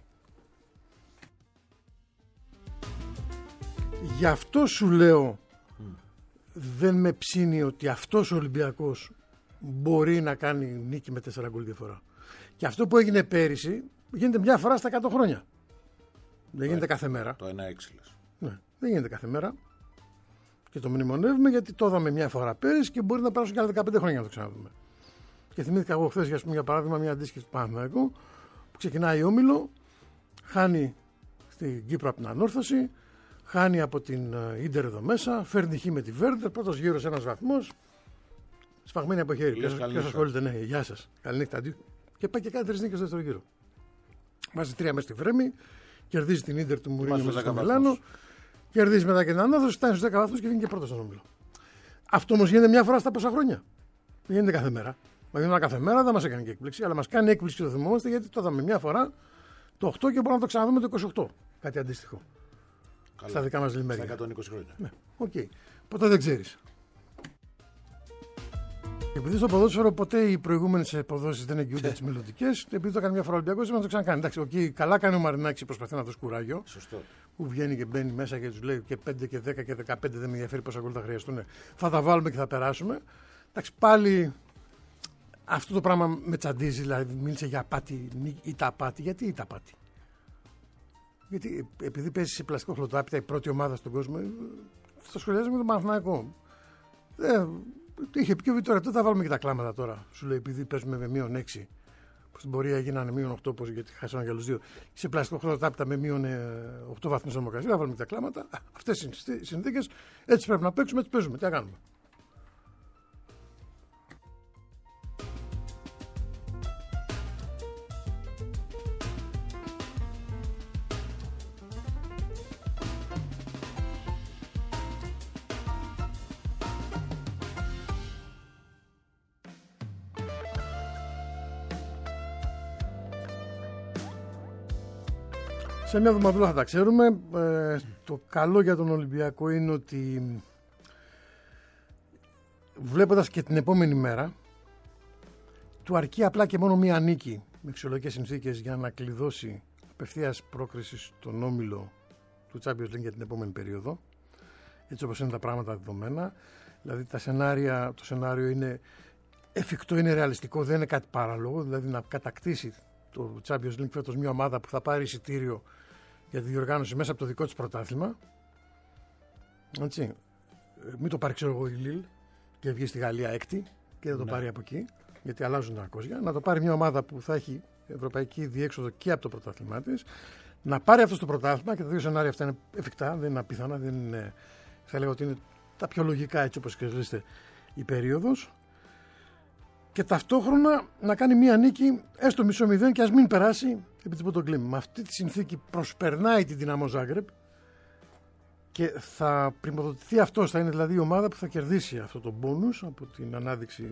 Γι' αυτό σου λέω. Δεν με ψήνει ότι αυτός ο Ολυμπιακός μπορεί να κάνει νίκη με τέσσερα γκολ διαφορά. Και αυτό που έγινε πέρυσι γίνεται μια φορά στα εκατό χρόνια. Δεν γίνεται κάθε μέρα. Το ένα έξι λες. Ναι, δεν γίνεται κάθε μέρα. Και το μνημονεύουμε γιατί το είδαμε μια φορά πέρυσι και μπορεί να περάσουν και άλλα δεκαπέντε χρόνια να το ξαναδούμε. Και θυμήθηκα εγώ χθες για, για παράδειγμα μια αντίστοιχη του Παναθηναϊκού που ξεκινάει Όμιλο, χάνει στην Κύπρο από την ανόρθωση. Χάνει από την Ίντερ εδώ μέσα, φέρνει χ με τη Βέρντερ, πρώτος γύρος ένας βαθμός. Σφαγμένη από χέρι. Ποιος ασχολείται, ναι, γεια σας. Καληνύχτα, αντί. Και πάει και κάνει τρεις νίκες στο δεύτερο γύρο. Βάζει τρία μέσα στη Βρέμη, κερδίζει την Ίντερ του Μουρίνιου μέσα στο Μιλάνο, κερδίζει μετά και την ανάδοση, φτάνει στους δέκα βαθμούς και βγαίνει και πρώτος στον Όμιλο. Αυτό όμως γίνεται μια φορά στα πόσα χρόνια. Δεν γίνεται κάθε μέρα. Μα γίνεται κάθε μέρα, δεν μας έκανε και έκπληξη, αλλά μας κάνει έκπληξη και το θυμόμαστε γιατί το είδαμε μια φορά το οκτώ και μπορούμε να το ξαναδούμε το είκοσι οκτώ. Κάτι αντίστοιχο. Καλά. Στα δικά μας λιμέρια. Στα εκατόν είκοσι χρόνια. Ναι, οκ. Okay. Ποτέ δεν ξέρεις. Επειδή στο ποδόσφαιρο ποτέ οι προηγούμενες αποδόσεις δεν εγγυούνται τις μελλοντικές, επειδή το έκανε μια φορά ο Ολυμπιακός, δεν το ξανακάνει. Εντάξει, okay, καλά κάνει ο Μαρινάκης, προσπαθεί να δώσει κουράγιο. Σωστό. Που βγαίνει και μπαίνει μέσα και τους λέει και πέντε και δέκα και δεκαπέντε δεν με ενδιαφέρει πόσα γκολ θα χρειαστούν. Θα τα βάλουμε και θα περάσουμε. Εντάξει, πάλι αυτό το πράγμα με τσαντίζει, δηλαδή μίλησε για απάτη ή τα απάτη. Γιατί ή τα απάτη. Γιατί επειδή παίζει σε πλαστικό χλωτάπιτα η πρώτη ομάδα στον κόσμο, το σχολιάζει με τον Παναθηναϊκό. Ε, είχε πει ο Βιτόρια, τότε θα βάλουμε και τα κλάματα τώρα. Σου λέει, επειδή παίζουμε με μείον έξι, που στην πορεία γίνανε μείον οκτώ, όπως γιατί χάσανε για άλλους δύο, και σε πλαστικό χλωτάπιτα με μείον οκτώ βαθμούς θερμοκρασία, θα βάλουμε και τα κλάματα. Αυτές είναι οι συνθήκες, έτσι πρέπει να παίξουμε, έτσι παίζουμε. Τι θα κάνουμε. Σε μια εβδομαδούλα θα τα ξέρουμε. Ε, το καλό για τον Ολυμπιακό είναι ότι βλέποντας και την επόμενη μέρα του αρκεί απλά και μόνο μία νίκη με φυσιολογικές συνθήκες για να κλειδώσει απευθείας πρόκριση στον όμιλο του Champions League για την επόμενη περίοδο. Έτσι όπως είναι τα πράγματα δεδομένα. Δηλαδή τα σενάρια, το σενάριο είναι εφικτό, είναι ρεαλιστικό, δεν είναι κάτι παράλογο. Δηλαδή να κατακτήσει το Champions League φέτος μια ομάδα που θα πάρει εισιτήριο για τη διοργάνωση μέσα από το δικό της πρωτάθλημα. Έτσι. Μην το πάρει, ξέρω εγώ, η Λίλ και βγει στη Γαλλία έκτη και δεν το ναι. πάρει από εκεί, γιατί αλλάζουν τα κόσια. Να το πάρει μια ομάδα που θα έχει ευρωπαϊκή διέξοδο και από το πρωτάθλημά της. Να πάρει αυτό το πρωτάθλημα, και τα δύο σενάρια αυτά είναι εφικτά, δεν είναι απίθανα, δεν είναι, θα λέγω ότι είναι τα πιο λογικά, έτσι όπως εξελίσσεται η περίοδος. Και ταυτόχρονα να κάνει μια νίκη έστω μισό μηδέν και ας μην περάσει επί της Μποντογκλίμ. Με αυτή τη συνθήκη προσπερνάει την Δυναμό Ζάγκρεπ και θα πρημοδοτηθεί αυτός, θα είναι δηλαδή η ομάδα που θα κερδίσει αυτό το μπόνους από την ανάδειξη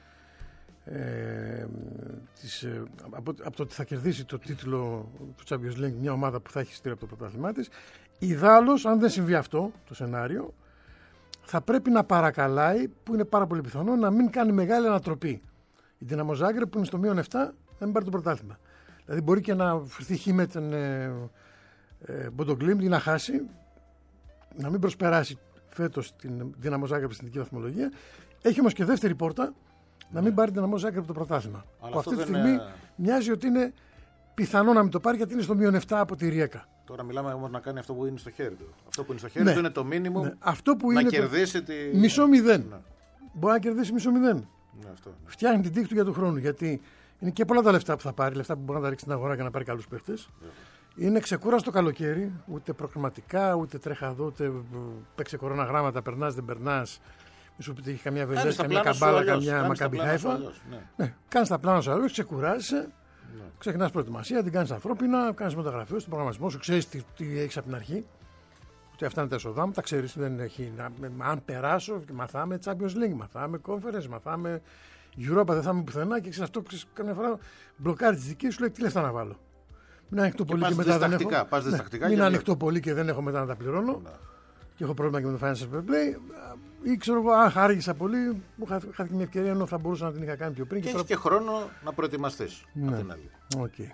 ε, της, ε, από, από το ότι θα κερδίσει το τίτλο του Champions League μια ομάδα που θα έχει στήρι από το πρωτάθλημά της. Ιδάλλως, αν δεν συμβεί αυτό το σενάριο, θα πρέπει να παρακαλάει, που είναι πάρα πολύ πιθανό, να μην κάνει μεγάλη ανατροπή. Η Δυναμό Ζάγκρεπ που είναι στο μείον επτά να μην πάρει το πρωτάθλημα. Δηλαδή μπορεί και να φερθεί χ με τον ε, ε, Μποντογκλίμ ή να χάσει, να μην προσπεράσει φέτος την Δυναμό Ζάγκρεπ στην ειδική βαθμολογία. Έχει όμως και δεύτερη πόρτα, ναι. να μην πάρει την Δυναμό Ζάγκρεπ το πρωτάθλημα. Που αυτή τη στιγμή είναι... μοιάζει ότι είναι πιθανό να μην το πάρει, γιατί είναι στο μείον επτά από τη Ριέκα. Τώρα μιλάμε όμως να κάνει αυτό που είναι στο χέρι του. Αυτό που είναι στο χέρι ναι. του είναι το μίνιμουμ ναι. αυτό που να είναι κερδίσει το... τη... μισό μηδέν. Ναι. Μπορεί να κερδίσει μισό μηδέν. Ναι, αυτό, ναι. Φτιάχνει την τύχη του για τον χρόνο. Γιατί είναι και πολλά τα λεφτά που θα πάρει, λεφτά που μπορεί να τα ρίξει στην αγορά για να πάρει καλούς παίχτες. Yeah. Είναι ξεκούραστο καλοκαίρι, ούτε προκριματικά, ούτε τρέχα εδώ, ούτε παίξε κορώνα γράμματα, περνάς δεν περνάς. Μη σου πει έχει καμιά Βελές, καμιά Καμπάλα, καμιά Μακάμπι Χάιφα. Ναι, κάνεις τα πλάνα σου αλλιώς, ξεκουράζεσαι. Ναι. Ξεκινάς προετοιμασία, την κάνεις ανθρώπινα, κάνεις μεταγραφές, τον προγραμματισμό σου, ξέρεις τι, τι έχεις από την αρχή. Ότι αυτά είναι τα έσοδά μου, τα ξέρεις. Δεν έχει, αν περάσω, μαθάμε Champions League, μαθάμε Conference, μαθάμε Europa, δεν θα είμαι πουθενά και ξέρεις αυτό, ξέρεις, καμιά φορά μπλοκάρει τις δικές σου, λέει τι λεφτά να βάλω. Μην ανοιχτώ πολύ και, και μετά δεν έχω. Πας ναι, μην ανοιχτώ πολύ και δεν έχω μετά να τα πληρώνω. Ναι. Και έχω πρόβλημα και με το Financial Fair Play. Ή ξέρω εγώ, αν άργησα πολύ, μου χάθηκε μια ευκαιρία ενώ θα μπορούσα να την είχα κάνει πιο πριν. Και, και έχεις τώρα... και χρόνο να προετοιμαστείς. Ναι. Από την άλλη. Okay.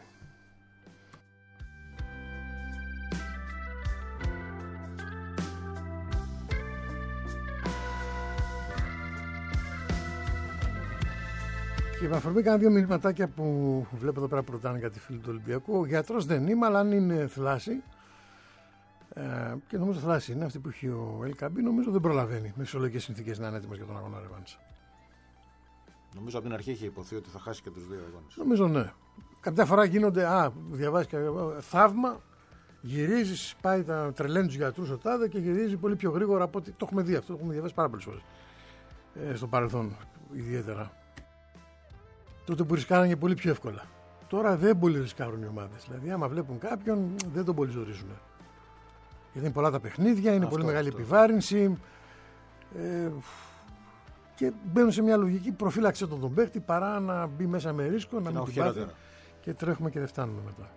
Και με αφορμή κάνα δύο μηνύματάκια που βλέπω εδώ πέρα που ρωτάνε για τη φίλη του Ολυμπιακού. Ο γιατρός δεν είμαι, αλλά αν είναι θλάση. Ε, και νομίζω θλάση είναι αυτή που έχει ο Ελκαμπή. Νομίζω δεν προλαβαίνει με φυσιολογικές συνθήκες να είναι έτοιμος για τον αγώνα ρεβάνς. Νομίζω από την αρχή είχε υποθεί ότι θα χάσει και τους δύο αγώνες. Νομίζω ναι. Κάποια φορά γίνονται, α, διαβάζει και θαύμα. Γυρίζει, πάει τα τρελαίνει του γιατρού ο τάδε και γυρίζει πολύ πιο γρήγορα από ότι το έχουμε δει αυτό. Το έχουμε διαβάσει πάρα πολλές φορές. Ε, στο παρελθόν ιδιαίτερα. Τότε που ρισκάρανε πολύ πιο εύκολα. Τώρα δεν πολύ ρισκάρουν οι ομάδες. Δηλαδή, άμα βλέπουν κάποιον, δεν τον πολύ ζορίζουν. Γιατί είναι πολλά τα παιχνίδια, είναι αυτό, πολύ μεγάλη αυτό. επιβάρυνση. Ε, και μπαίνουν σε μια λογική προφύλαξη των τον παίχτη παρά να μπει μέσα με ρίσκο, να μην την πάθει. Και τρέχουμε και δεν φτάνουμε μετά.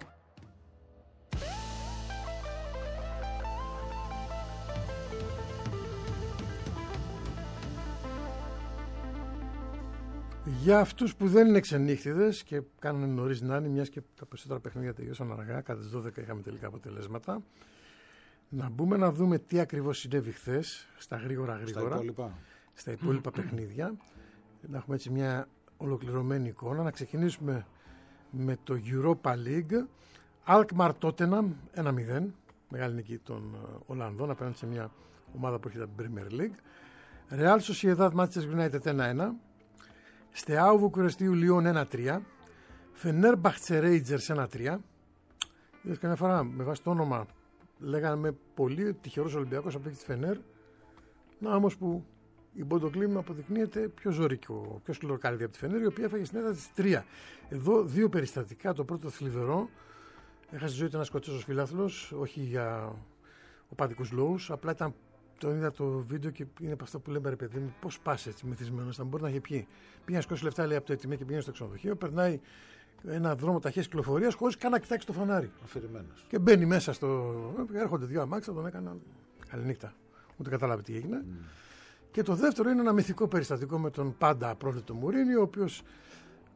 Για αυτούς που δεν είναι ξενύχτιδες και κάνουν νωρίς να είναι, μιας και τα περισσότερα παιχνίδια τελειώσαν αργά, κατά τις δώδεκα είχαμε τελικά αποτελέσματα, να μπούμε να δούμε τι ακριβώς συνέβη χθες, στα γρήγορα γρήγορα, στα υπόλοιπα, στα υπόλοιπα παιχνίδια, να έχουμε έτσι μια ολοκληρωμένη εικόνα. Να ξεκινήσουμε με το Europa League. Alkmaar Tottenham ένα μηδέν, μεγάλη νίκη των Ολλανδών απέναντι σε μια ομάδα που έχει την Premier League. Real Sociedad Manchester United ένα ένα. Στεάου Βουκουρεστίου Λιόν ένα τρία. Φενέρμπαχτσε Ρέιτζερς ένα τρία. Είδες καμιά φορά με βάση το όνομα λέγαμε πολύ τυχερός Ολυμπιακός από τη Φενέρ. Να όμως που η Μποντογκλίμ αποδεικνύεται πιο ζωρικό, πιο σκληροκάρδια από τη Φενέρ, η οποία έφαγε στην έδρα της τρία. Εδώ δύο περιστατικά. Το πρώτο θλιβερό. Έχασε τη ζωή του ένας Σκοτσέζος φιλάθλος, όχι για οπαδικούς λόγους, απλά ήταν. Το είδα το βίντεο και είναι από αυτά που λέμε ρε παιδί μου, πώς πας έτσι μεθυσμένος, θα μπορεί να έχει πιει. Πήγε να σκώσει λεφτά λέει, από το έτοιμο και πήγαινε στο ξενοδοχείο, περνάει ένα δρόμο ταχείας κυκλοφορίας χωρίς καν να κοιτάξει το φανάρι. Αφηρημένος. Και μπαίνει μέσα στο. Έρχονται δύο αμάξια, τον έκαναν. Καληνύχτα. Ούτε κατάλαβε τι έγινε. Mm. Και το δεύτερο είναι ένα μυθικό περιστατικό με τον πάντα απρόβλεπτο Μουρίνιο, ο οποίος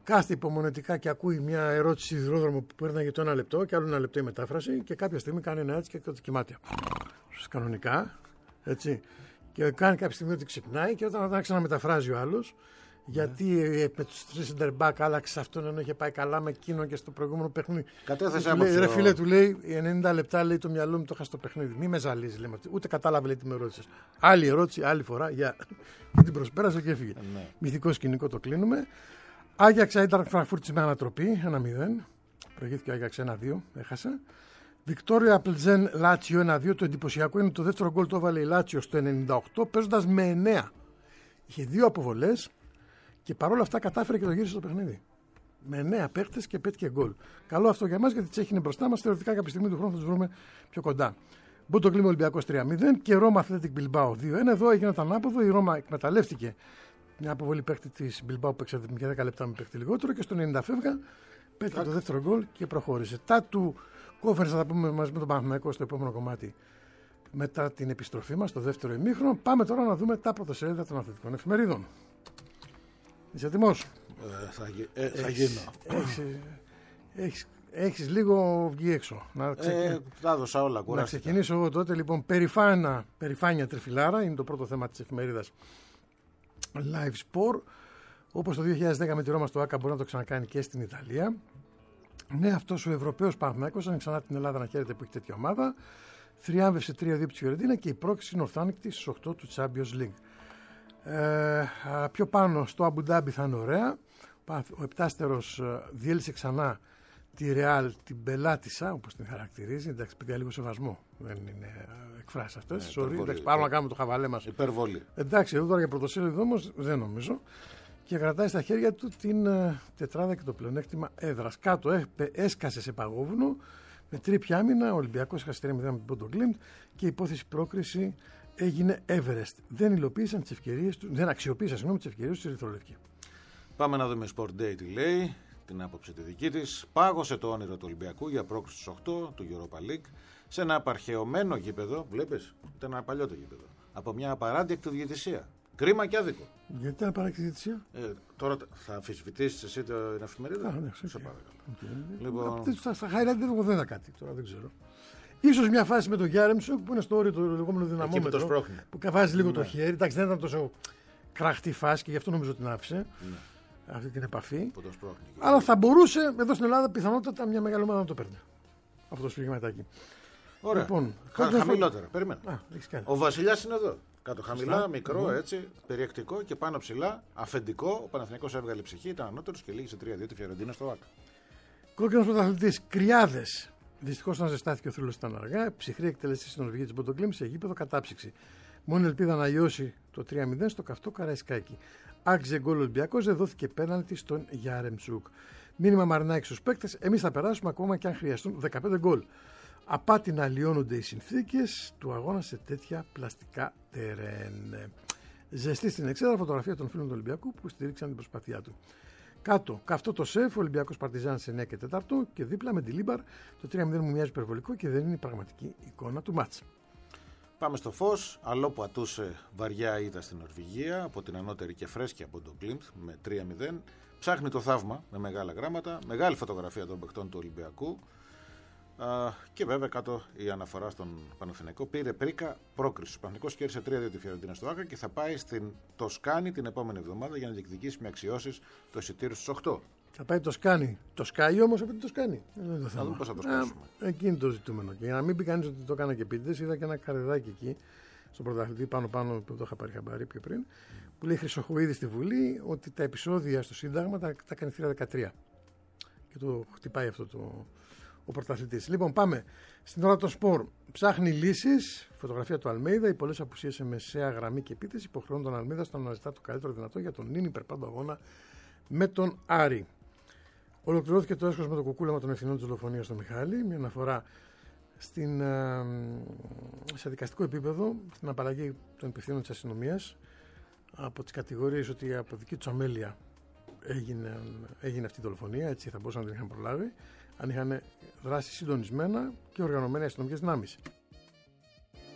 κάθεται υπομονετικά και ακούει μια ερώτηση σιδηρόδρομο που παίρναγε το ένα λεπτό και άλλο ένα λεπτό η μετάφραση και κάποια στιγμή κάνει ένα έτσι και το κοιμάται. Κανονικά, έτσι. Και κάνει κάποια στιγμή ότι ξυπνάει και όταν θα ξαναμεταφράζει ο άλλος, γιατί ναι. με τους τρεις center back άλλαξε αυτόν ενώ είχε πάει καλά με εκείνον και στο προηγούμενο παιχνίδι. Κατέθεσε από Ρε φίλε, του λέει ενενήντα λεπτά λέει το μυαλό μου το είχα στο παιχνίδι. Μη με ζαλίζει, λέμε. Ούτε κατάλαβε λέει τι με ρώτησε. Άλλη ερώτηση, άλλη φορά. Για την προσπέρασε και έφυγε. Ναι. Μυθικό σκηνικό το κλείνουμε. Άγιαξ Άιντραχτ Φραγκφούρτης με ανατροπή ένα μηδέν. Προηγήθηκε ο Άγιαξ ένα δύο, έχασε. Βικτόρια Πλτζέν Λάτσιο ένα δύο. Το εντυπωσιακό είναι το δεύτερο γκολ το έβαλε η Λάτσιο στο ενενήντα οκτώ παίζοντας με εννέα. Είχε δύο αποβολές και παρόλα αυτά κατάφερε και το γύρισε στο παιχνίδι. Με εννέα παίχτες και πέτυχε γκολ. Καλό αυτό για μας γιατί τις έχει μπροστά μας. Θεωρητικά κάποια στιγμή του χρόνου θα τους βρούμε πιο κοντά. Μπούτο κλίμα Ολυμπιακός τρία μηδέν και Ρώμα Αθλέτικ Μπιλμπάο δύο ένα. Εδώ έγινε το ανάποδο. Η Ρώμα εκμεταλλεύτηκε μια αποβολή παίχτη της Μπιλμπάο που έξερε για δέκα λεπτά με παίχτη λιγότερο και στο ενενήντα φεύγα πέτυχε το δεύτερο γκολ και προχώρησε. Τα του Κόφερς θα τα πούμε μαζί με τον Παναθηναϊκό στο επόμενο κομμάτι μετά την επιστροφή μας στο δεύτερο ημίχρονο. Πάμε τώρα να δούμε τα πρωτοσέλιδα των αθλητικών εφημερίδων. Είσαι έτοιμος? Ε, θα, ε, θα γίνω. Έχεις, έχεις, έχεις λίγο βγει έξω. Να, ξεκι... ε, τα δώσα όλα, κουράστηκα. Να ξεκινήσω εγώ τότε. Λοιπόν, περηφάνα, περηφάνεια τριφυλάρα είναι το πρώτο θέμα της εφημερίδας Live Sport. Όπως το δύο χιλιάδες δέκα με τη Ρώμα στο ΆΚΑ μπορεί να το ξανακάνει και στην Ιταλία. Ναι, αυτός ο Ευρωπαίος Παναθηναϊκός αν ξανά την Ελλάδα να χαίρεται που έχει τέτοια ομάδα. Θριάμβευσε τρία δύο από τη Φιωρεντίνα και η πρόκληση είναι ορθάνικτη στις οκτώ του Champions League. Ε, πιο πάνω στο Αμπουντάμπι θα είναι ωραία. Ο επτάστερος διέλυσε ξανά τη Ρεάλ, την πελάτησα όπως την χαρακτηρίζει. Εντάξει, παιδιά, λίγο σεβασμό. Δεν είναι εκφράσεις αυτές. Ναι, εντάξει, πάμε να κάνουμε το χαβαλέ μας. Υπερβολή. Εντάξει, εδώ τώρα για πρωτοσέλιδο όμως δεν νομίζω. Και κρατάει στα χέρια του την uh, τετράδα και το πλεονέκτημα έδρας. Κάτω ε, έσκασε σε παγόβουνο με τρίπια άμυνα. Ο Ολυμπιακός έχασε τρία μηδέν με την Πόντο Γκλίμπ και η υπόθεση πρόκριση έγινε Everest. Δεν υλοποίησαν τις ευκαιρίες του, δεν αξιοποίησαν συγγνώμη τις ευκαιρίες του στη Ερυθρολευκή. Πάμε να δούμε Sport Day τι λέει, την άποψη τη δική της. Πάγωσε το όνειρο του Ολυμπιακού για πρόκριση στους οκτώ του Europa League σε ένα απαρχαιωμένο γήπεδο. Βλέπεις, ήταν ένα παλιό το γήπεδο. Από μια απαράδεκτη διαιτησία. Κρίμα και άδικο. Γιατί ήταν παράκτη διαιτησία. Ε, τώρα θα αμφισβητήσεις εσύ την εφημερίδα. Α, ναι, σε παρακαλώ. Okay. Λοιπόν... Στα, στα highlight δεν έχω δει κάτι, τώρα δεν ξέρω. Ίσως μια φάση με τον Γιάρεμσοκ που είναι στο όριο του λεγόμενου δυναμόμετρο. Που καβάζει λίγο ναι. το χέρι. Εντάξει, δεν ήταν τόσο κραχτή φάση και γι' αυτό νομίζω την άφησε. Ναι. Αυτή την επαφή. Αλλά θα μπορούσε εδώ στην Ελλάδα πιθανότατα μια μεγάλη ομάδα να το παίρνει. Αυτό το σφιγματάκι. Ωραία. Λοιπόν, Χα, χαμηλότερα. Περίμενα. Α, ο Βασιλιάς είναι εδώ. Κάτω χαμηλά, Φωστά. μικρό, mm. έτσι, περιεκτικό και πάνω ψηλά, αφεντικό. Ο Παναθηναϊκός έβγαλε ψυχή, ήταν ανώτερος και λύγησε τρία δύο τη Φιωρεντίνα στο ΆΚΑ. Κόκκινος πρωταθλητής, Κρυάδες. Δυστυχώς όταν ζεστάθηκε ο θρύλος ήταν αργά. Ψυχρή εκτελεστή στην Νορβηγία της Μποντοκλίμ σε γήπεδο κατάψυξη. Μόνη ελπίδα να λιώσει το τρία μηδέν στο καυτό Καραϊσκάκι. Άξιζε γκολ Ολυμπιακός, δεν δόθηκε πέναλτι στον Γιάρεμτσουκ. Μήνυμα Μαρινάκη στους παίκτες, εμείς θα περάσουμε ακόμα και αν χρειαστούν δεκαπέντε γκολ. Απάτη να αλλοιώνονται οι συνθήκες του αγώνα σε τέτοια πλαστικά τερέν. Ζεστή στην εξέδρα φωτογραφία των φίλων του Ολυμπιακού που στήριξαν την προσπάθειά του. Κάτω, καυτό το σεφ, ο Ολυμπιακός Παρτιζάν σε εννέα και τέσσερα και δίπλα με τη Λίμπαρ το τρία μηδέν μου μοιάζει υπερβολικό και δεν είναι η πραγματική εικόνα του μάτς. Πάμε στο φως. Αλλό που ατούσε βαριά ήττα στην Νορβηγία από την ανώτερη και φρέσκια από τον Κλίντ με τρία μηδέν. Ψάχνει το θαύμα με μεγάλα γράμματα. Μεγάλη φωτογραφία των παιχτών του Ολυμπιακού. Uh, και βέβαια κάτω η αναφορά στον Παναθηναϊκό. Πήρε πρίκα πρόκριση. Ο Παναθηναϊκός κέρδισε τρία δύο τη Φιωρεντίνα στο ΆΚΑ και θα πάει στην Τοσκάνη την επόμενη εβδομάδα για να διεκδικήσει με αξιώσεις το εισιτήριο στους οκτώ. Θα πάει το σκάνι. Το σκάι όμως από το σκάνι. Θα δούμε πώς θα το σκάσουμε. Ε, εκείνη το ζητούμενο. Και για να μην πει κανείς ότι το έκανα και πίτες, είδα και ένα καρεδάκι εκεί στον πρωταθλητή πάνω-πάνω που το είχα πάρει χαμπάρι πιο πριν. Mm. Που λέει Χρυσοχοΐδη στη Βουλή ότι τα επεισόδια στο Σύνταγμα τα, τα κάνει θύρα δεκατρία. Και το χτυπάει αυτό το. Ο πρωταθλητής. Λοιπόν, πάμε στην ώρα των σπορ. Ψάχνει λύσεις. Φωτογραφία του Αλμέιδα. Οι πολλές απουσίες σε μεσαία γραμμή και επίθεση υποχρεώνουν τον Αλμέιδα στο να αναζητά το καλύτερο δυνατό για τον νυν υπερπάντο αγώνα με τον Άρη. Ολοκληρώθηκε το έσχος με το κουκούλαμα των ευθυνών της δολοφονίας στο Μιχάλη. Μια αναφορά στην, σε δικαστικό επίπεδο στην απαλλαγή των υπευθύνων της αστυνομίας από τις κατηγορίες ότι από δική του αμέλεια έγινε, έγινε αυτή η δολοφονία. Έτσι θα μπορούσαν να την είχαν προλάβει. Αν είχαν δράσει συντονισμένα και οργανωμένες αστυνομικές δυνάμεις.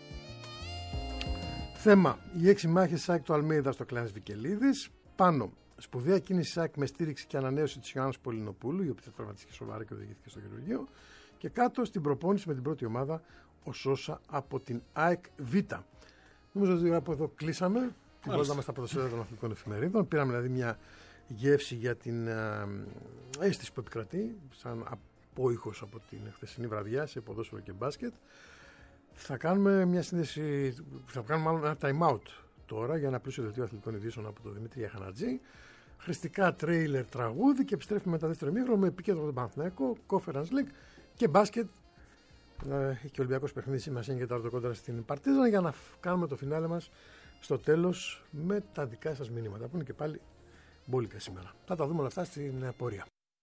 Θέμα: οι έξι μάχες ΣΑΚ του Αλμέιδα στο Κλάνης Βικελίδης. Πάνω: Σπουδαία κίνηση ΣΑΚ με στήριξη και ανανέωση της Ιωάννης Πολυνοπούλου, η οποία τραυματίστηκε σοβαρά και οδηγήθηκε στο χειρουργείο. Και κάτω στην προπόνηση με την πρώτη ομάδα ο Σόσα από την ΑΕΚ Β. Νομίζω ότι από εδώ κλείσαμε. Μπορούσαμε στα πρωτοσέλιδα των αθλητικών εφημερίδων. Πήραμε δηλαδή μια γεύση για την α, αίσθηση που επικρατεί, σαν απόϊχος από την χθεσινή βραδιά σε ποδόσφαιρο και μπάσκετ. Θα κάνουμε μια σύνδεση, θα κάνουμε μάλλον ένα time out τώρα για ένα πλούσιο δελτίο αθλητικών ειδήσεων από τον Δημήτρη Ιαχανατζή. Χρηστικά τρέιλερ τραγούδι και επιστρέφουμε μετά δεύτερο ημίχρονο με επίκεντρο τον Παναθηναϊκό, Conference League και μπάσκετ. Έχει και ο Ολυμπιακός παιχνίδι σημασία και τάρτο κόντρα στην Παρτίζαν για να κάνουμε το φινάλε μας στο τέλος με τα δικά σας μηνύματα που είναι και πάλι μπόλικα σήμερα. Θα τα δούμε όλα αυτά στην πορεία.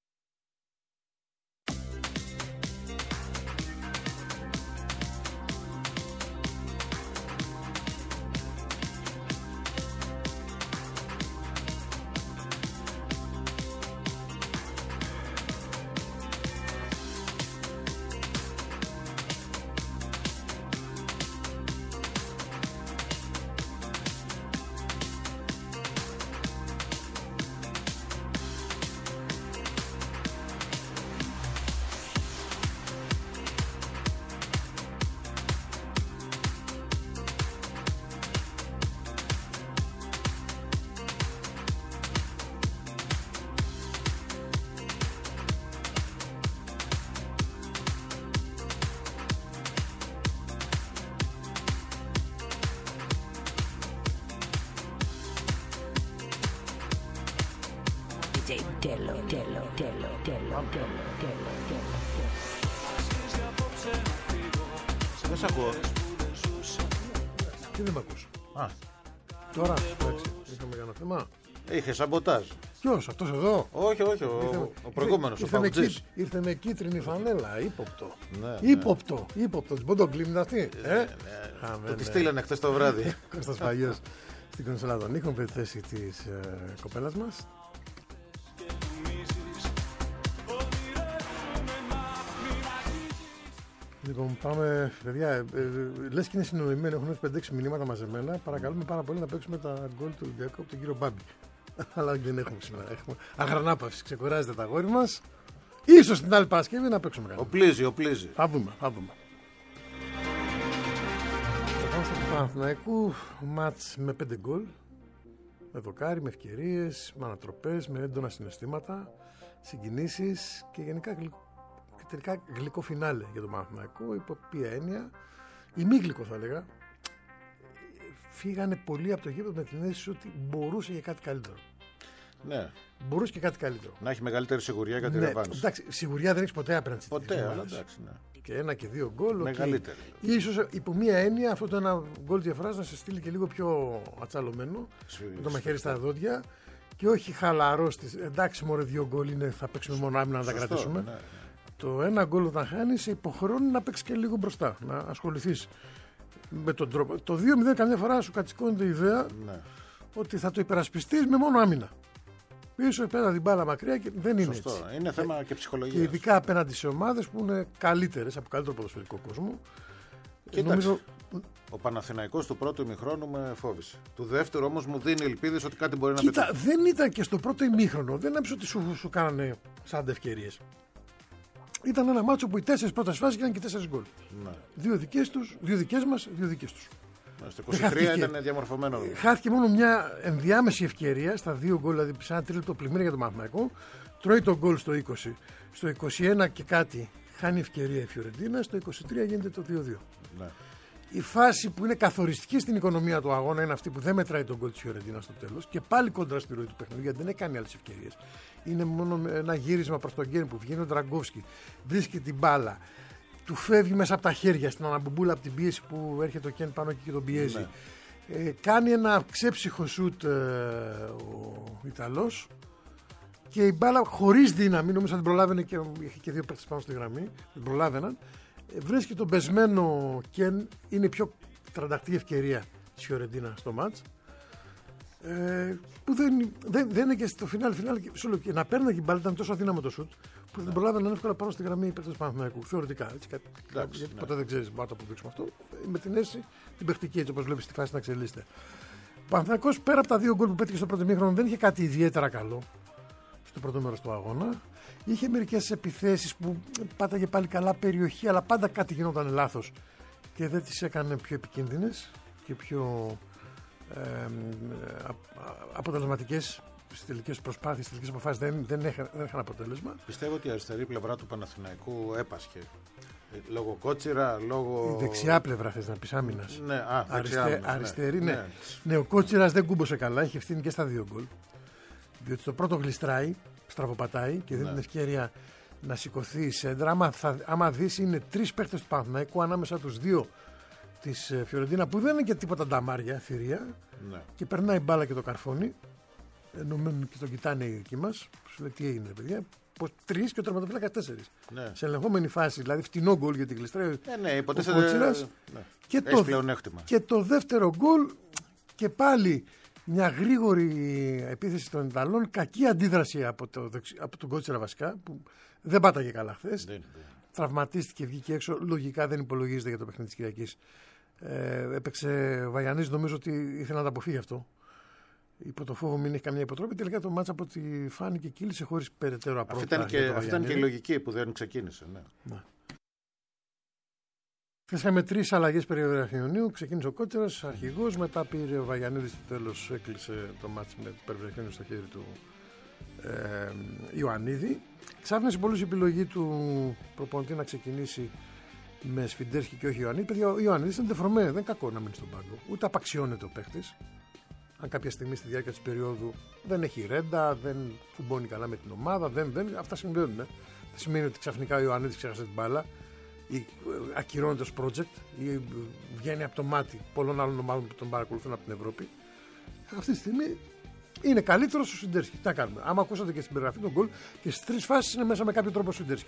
Δεν σ' ακούω. Τι δεν μ' ακούς? Α, τώρα, εντάξει, είχαμε κανένα θέμα. είχε σαμποτάζ. Ποιος, αυτός εδώ? Όχι, όχι, ο, Ήρθε- ο προηγούμενος, ο ήρθε με Παουτζής. κίτ- Ήρθε με κίτρινη φανέλα, ύποπτο. Ναι, Ύποπτο, ύποπτο. Της Μποντοκλίμ αυτή. Ε, Χάμε, Το τη ναι. στείλανε χθες το βράδυ. Κώστας Παγιός στην κονσόλα των ήχων, περιθέσει της ε, κοπέλας μας. Λοιπόν, πάμε, παιδιά, ε, ε, λες και είναι συνοημένοι, έχουν πέντε έξι μηνύματα μαζεμένα. Παρακαλούμε πάρα πολύ να παίξουμε τα γκολ του Ολυμπιακού από τον κύριο Μπάμπη. Αλλά δεν έχουμε σήμερα. Έχουμε αγρανάπαυση, ξεκουράζεται τα αγόρι μας. Ίσως την άλλη Παρασκευή να παίξουμε κάτι. Οπλίζει, οπλίζει. Θα δούμε, θα δούμε. Το πάμε στο Παναθηναϊκού, μάτς με πέντε γκολ. Με δοκάρι, με ευκαιρίες, με ανατροπές, με έντονα συναισθήματα, συγκινήσεις και γενικά γλυκό, και τελικά γλυκό φινάλε για τον Παναθηναϊκό. Υπό ποια έννοια, ημίγλυκο θα έλεγα, φύγανε πολλοί από το γήπεδο με την αίσθηση ότι μπορούσε για κάτι καλύτερο. Ναι, Μπορούσε και κάτι καλύτερο. να έχει μεγαλύτερη σιγουριά για τη Ναι, ρεβάνς. εντάξει, σιγουριά δεν έχει ποτέ απέναντι. Ποτέ, στις αλλά ομάδες. εντάξει, ναι. Και ένα και δύο γκολ. Μεγαλύτερη. Okay. Ίσως υπό μία έννοια αυτό το ένα γκολ διαφοράς να σε στείλει και λίγο πιο ατσαλωμένο. Σφι- Με το μαχαίρι στα δόντια. Και όχι χαλαρό στις. Εντάξει, μωρέ, δύο γκολ είναι, θα παίξουμε μόνο άμυνα να τα Σωστό, κρατήσουμε. ναι, ναι. Το ένα γκολ όταν χάνει σε υποχρεώνει να παίξει και λίγο μπροστά. Να ασχοληθεί με τον τρόπο. Το δύο μηδέν καμιά φορά σου κατσικώνεται η ιδέα Ναι. ότι θα το υπερασπιστεί με μόνο άμυνα. Πίσω πέρα την μπάλα μακριά και δεν είναι Σωστό. έτσι. Είναι θέμα και Και ψυχολογίας. ειδικά απέναντι σε ομάδες που είναι καλύτερες από καλύτερο ποδοσφαιρικό κόσμο. Κοίταξε. Νομίζω. Ο Παναθηναϊκός του πρώτου ημιχρόνου με φόβησε. Του δεύτερου όμως μου δίνει ελπίδες ότι κάτι μπορεί να Κοίτα, πετύχει. δεν ήταν και στο πρώτο ημίχρονο. Δεν έμψε ότι σου, σου κάνανε σαν ευκαιρίες. Ήταν ένα μάτσο που οι τέσσερις πρώτες φάσεις έγιναν και τέσσερις γκολ. Ναι. Δύο δικές τους, δύο δικές μας, δύο δικές τους. Στο Δεν είκοσι τρία χάθηκε. ήταν διαμορφωμένο. Χάθηκε μόνο μια ενδιάμεση ευκαιρία στα δύο γκολ, δηλαδή σε ένα τρίλεπτο πλημμύρα για τον Παναθηναϊκό. Τρώει το γκολ στο είκοσι. Στο είκοσι ένα και κάτι χάνει ευκαιρία η Φιωρεντίνα. Στο είκοσι τρία γίνεται το δύο δύο. Ναι. Η φάση που είναι καθοριστική στην οικονομία του αγώνα είναι αυτή που δεν μετράει τον γκολ της Φιωρεντίνα στο τέλος και πάλι κόντρα στη ροή του παιχνιδιού γιατί δεν έκανε άλλες ευκαιρίες. Είναι μόνο ένα γύρισμα προς τον Γκέρν που βγαίνει ο Ντραγκόφσκι, βρίσκει την μπάλα, του φεύγει μέσα από τα χέρια στην αναμπουμπούλα από την πίεση που έρχεται ο Κέν πάνω εκεί και τον πιέζει. Ναι. Ε, κάνει ένα ξέψυχο σουτ ε, ο Ιταλός και η μπάλα χωρίς δύναμη, νομίζω ότι την προλάβαινε και είχε και δύο παίκτες πάνω στη γραμμή, την προλάβαιναν. Ε, βρίσκει τον πεσμένο Κέν, είναι η πιο τρανταχτή ευκαιρία της Φιωρεντίνα στο μάτς. Ε, που δεν, δεν, δεν είναι και στο φινάλ, φινάλ και, σου λέω, και να παίρνει την μπάλα ήταν τόσο αδύναμο το σουτ που δεν προλάβαιναν εύκολα πάνω στη γραμμή οι παίκτες του Παναθηναϊκού. Θεωρητικά. Έτσι, κάτι, Εντάξει, γιατί ναι. ποτέ δεν ξέρεις, μπορεί να το αποδείξουμε αυτό. Με την αίσθηση την παιχτική, έτσι όπως βλέπεις τη φάση να εξελίσσεται. Ο Παναθηναϊκός πέρα από τα δύο γκολ που πέτυχε στο πρώτο ημίχρονο δεν είχε κάτι ιδιαίτερα καλό στο πρώτο μέρος του αγώνα. Είχε μερικές επιθέσεις που πάταγε πάλι καλά περιοχή, αλλά πάντα κάτι γινόταν λάθος και δεν τις έκανε πιο επικίνδυνες και πιο ε, ε, αποτελεσματικές στις τελικές προσπάθειες, στις τελικές αποφάσεις. Δεν, δεν, είχαν, δεν είχαν αποτέλεσμα. Πιστεύω ότι η αριστερή πλευρά του Παναθηναϊκού έπασχε. Λόγω Κότσιρα, λόγω. Η δεξιά πλευρά θες να πεις άμυνας. Ναι, α, Αριστε, άμυνας, αριστερή, ναι. ναι. ναι. ναι. Ο Κότσιρας δεν κούμποσε καλά, έχει ευθύνη και στα δύο γκολ. Διότι το πρώτο γλιστράει, στραβοπατάει και δίνει ναι. την ευκαιρία να σηκωθεί η σέντρα. Άμα, θα, άμα δεις, είναι τρεις παίχτες του Παναθηναϊκού ανάμεσα τους δύο της Φιωρεντίνα που δεν είναι και τίποτα νταμάρια, θηρία. Ναι. Και περνάει μπάλα και το καρφώνει. Εννομένου και τον κοιτάνε οι δικοί μας. Σου λέει τι έγινε, παιδιά. Τρεις και ο τερματοφύλακας τέσσερις. Ναι. Σε ελεγχόμενη φάση, δηλαδή φτηνό γκολ για την γλιστράει. Ναι, ναι, υποτίθεται. Ο Κότσιρας. Ναι. Και, το, και το δεύτερο γκολ και πάλι μια γρήγορη επίθεση των Ιταλών. Κακή αντίδραση από, το, από τον Κότσιρα βασικά που δεν πάταγε καλά χθες. Ναι, ναι. Τραυματίστηκε, βγήκε έξω. Λογικά δεν υπολογίζεται για το παιχνίδι της Κυριακής. Ε, έπαιξε Βαγιανής, νομίζω ότι ήθελε να τα αποφύγει αυτό. Υπό το φόβο μην έχει καμία υποτρόπη. Τελικά το μάτσα από ό,τι φάνηκε κύλησε χωρίς περαιτέρω απρόβλεπτα. Αυτή ήταν και, αυτή ήταν και η λογική που δεν ξεκίνησε. Ναι. Ναι. Είχαμε τρεις αλλαγές περί Ιουνίου. Ξεκίνησε ο Κότσιρας, αρχηγός. Μετά πήρε ο Βαγιανίδης στο τέλος, έκλεισε το μάτς με το Περβραχιόνιο στο χέρι του ε, Ιωαννίδη. Ξάφνησε πολλούς η επιλογή του προπονητή να ξεκινήσει με Σφιντέρσκι και όχι Ιωαννίδη. Παιδιά, ο Ιωαννίδης είναι τεφρομέ, δεν είναι κακό να μείνει στον πάγκο. Ούτε απαξιώνεται ο παίχτης. Αν κάποια στιγμή στη διάρκεια της περίοδου δεν έχει ρέντα, δεν κουμπώνει καλά με την ομάδα, δεν, δεν, αυτά συμβαίνουν. Δεν σημαίνει ότι ξαφνικά ο Ιωαννίδης ξέχασε την μπάλα ή ακυρώνεται ως project ή βγαίνει από το μάτι πολλών άλλων ομάδων που τον παρακολουθούν από την Ευρώπη. Αυτή τη στιγμή είναι καλύτερος ο Σφιντέρσκι. Τι να κάνουμε. Άμα ακούσατε και στην περιγραφή τον γκολ και στις τρεις φάσεις είναι μέσα με κάποιο τρόπο ο Σφιντέρσκι.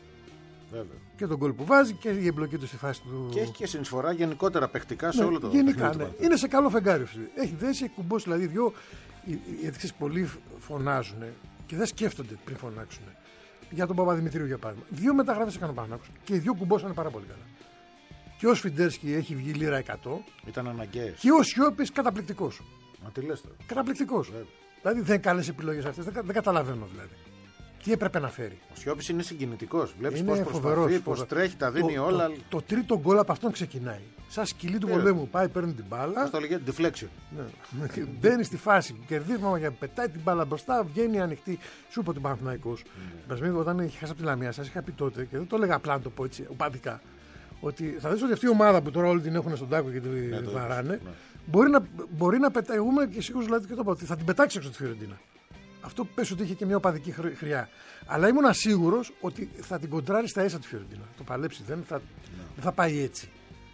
Βέβαια. Και τον γκολ που βάζει και η εμπλοκή του στη φάση του. Και έχει και συνεισφορά γενικότερα παιχτικά σε ναι, όλο το γενικά, ναι. Είναι σε καλό φεγγάρι. Έχει δέσει, έχει κουμπώσει δηλαδή δυο. Γιατί ξέρεις, πολλοί φωνάζουν και δεν σκέφτονται πριν φωνάξουν. Για τον Παπαδημητρίου για παράδειγμα. Δύο μεταγραφές έκανε ο Παναθηναϊκός και οι δύο κουμπώσανε πάρα πολύ καλά. Και ο Σφιντέρσκι έχει βγει λίρα εκατό. Ήταν αναγκαίες. Και ο Σιώπης καταπληκτικός. Μα τι λες τώρα. Καταπληκτικός. Δηλαδή δεν είναι καλές επιλογές αυτές. Δεν, δεν καταλαβαίνω δηλαδή. Τι έπρεπε να φέρει. Ο Σιώπης είναι συγκινητικός. Βλέπεις πώς προσπαθεί, πώς τρέχει, τα δίνει το, όλα. Το, το, το τρίτο γκολ από αυτόν ξεκινάει. Σαν σκυλί του πολέμου. Πάει, παίρνει την μπάλα. Αυτό λέγεται deflection. Ναι. Μπαίνει στη φάση, κερδίζει για πετάει την μπάλα μπροστά, βγαίνει ανοιχτή. Σου είπε ότι ο Παναθηναϊκός. Mm. Όταν είχε χάσει από τη Λαμία, σας είχα πει τότε και δεν το έλεγα απλά να το πω έτσι, οπαδικά. Ότι θα δεις ότι αυτή η ομάδα που τώρα όλοι την έχουν στον τάκο και τη ναι, βαράνε, ναι. μπορεί, να, μπορεί να πετάει. Εγώ είμαι και σίγουρος δηλαδή, και το πω, ότι θα την πετάξει έξω τη Φιωρεντίνα. Αυτό πες ότι είχε και μια οπαδική χρειά. Αλλά ήμουν σίγουρος ότι θα την κοντράρει στα ίσα τη Φιωρεντίνα. Το παλέψει, δεν θα, ναι. δεν θα πάει έτσι.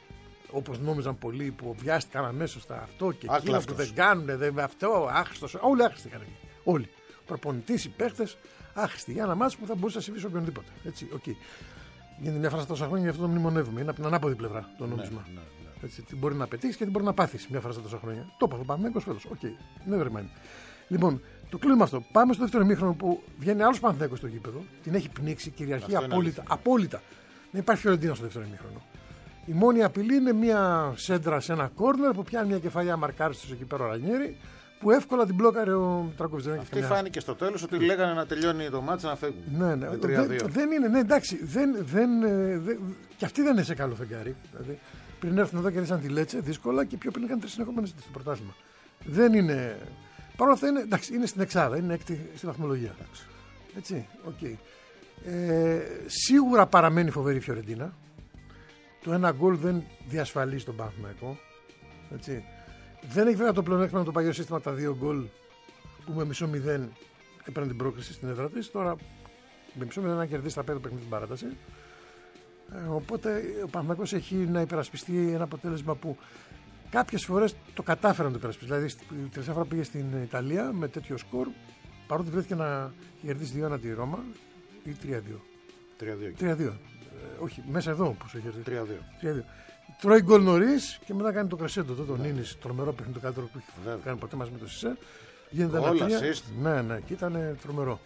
Όπως νόμιζαν πολλοί που βιάστηκαν αμέσως στα αυτό και εκείνα που δεν κάνουν, δεν αυτό, άχρηστος. Όλοι άχρηστοι είχαν. Όλοι. Προπονητής, οι παίχτες, άχρηστοι. Για ένα μάτσο που θα μπορούσε να συμβεί σε οποιονδήποτε. Έτσι, okay. Γίνεται μια φορά στα τόσα χρόνια, γι' αυτό το μνημονεύουμε. Είναι από την ανάποδη πλευρά το νόμισμα. Ναι, ναι, ναι. Έτσι, τι μπορεί να πετύχει και τι μπορεί να πάθει μια φορά στα τόσα χρόνια. Το είπα, το πάμε είκοσι φέτος. Οκ, never mind. Λοιπόν, το κλείνουμε αυτό. Πάμε στο δεύτερο ημίχρονο που βγαίνει άλλο Παναθηναϊκός στο γήπεδο. Την έχει πνίξει κυριαρχεί απόλυτα. Απόλυτα. Δεν υπάρχει Φιωρεντίνα στο δεύτερο ημίχρονο. Η μόνη απειλή είναι μια σέντρα σε ένα κόρνερ που πιάνει μια κεφαλιά μαρκάριστος εκεί πέρα ο Ρανιέρη που εύκολα την μπλόκαρε ο Τρακοβιτζάκης. Αυτή φάνηκε στο τέλος ότι λέγανε να τελειώνει το μάτς να φεύγουν. Ναι, ναι. Δεν, δεν είναι, ναι, εντάξει. Δεν, δεν, δεν, και αυτοί δεν είναι σε καλό φεγγάρι. Δηλαδή, πριν έρθουν εδώ και ρίξαν τη Λέτσε δύσκολα και πιο πριν είχαν τρεις συνεχόμενες στο πρωτάθλημα. Δεν είναι. Παρ' όλα αυτά είναι, εντάξει, είναι στην εξάδα, είναι έκτη στη βαθμολογία. Έτσι, okay. ε, σίγουρα παραμένει φοβερή η Φιωρεντίνα. Το ένα γκολ δεν διασφαλίζει τον Παναθηναϊκό. Έτσι. Δεν έχει βέβαια το πλεονέκτημα με το παλιό σύστημα τα δύο γκολ που με μισό μηδέν έπαιρνε την πρόκριση στην έδρα της. Τώρα με μισό μηδέν να κερδίσει τα πέντε παιχνίδι την παράταση. Ε, οπότε ο Παναθηναϊκός έχει να υπερασπιστεί ένα αποτέλεσμα που κάποιες φορές το κατάφεραν να το υπερασπιστεί. Δηλαδή την τελευταία φορά πήγε στην Ιταλία με τέτοιο σκορ, παρότι βρέθηκε να κερδίσει δύο ένα τη Ρώμα ή τρία δύο. τρία δύο. Ε, όχι, μέσα εδώ όπως έχει έρθει. τρία δύο. Τρώει γκολ νωρίς και μετά κάνει το κρεσέντο. Το τον Νίνης, τρομερό παιχνίδι, το καλύτερο που έχει κάνει ποτέ μαζί με το Σισε. Γίνεται ένα τρία. Ναι, ναι, και ήταν τρομερό.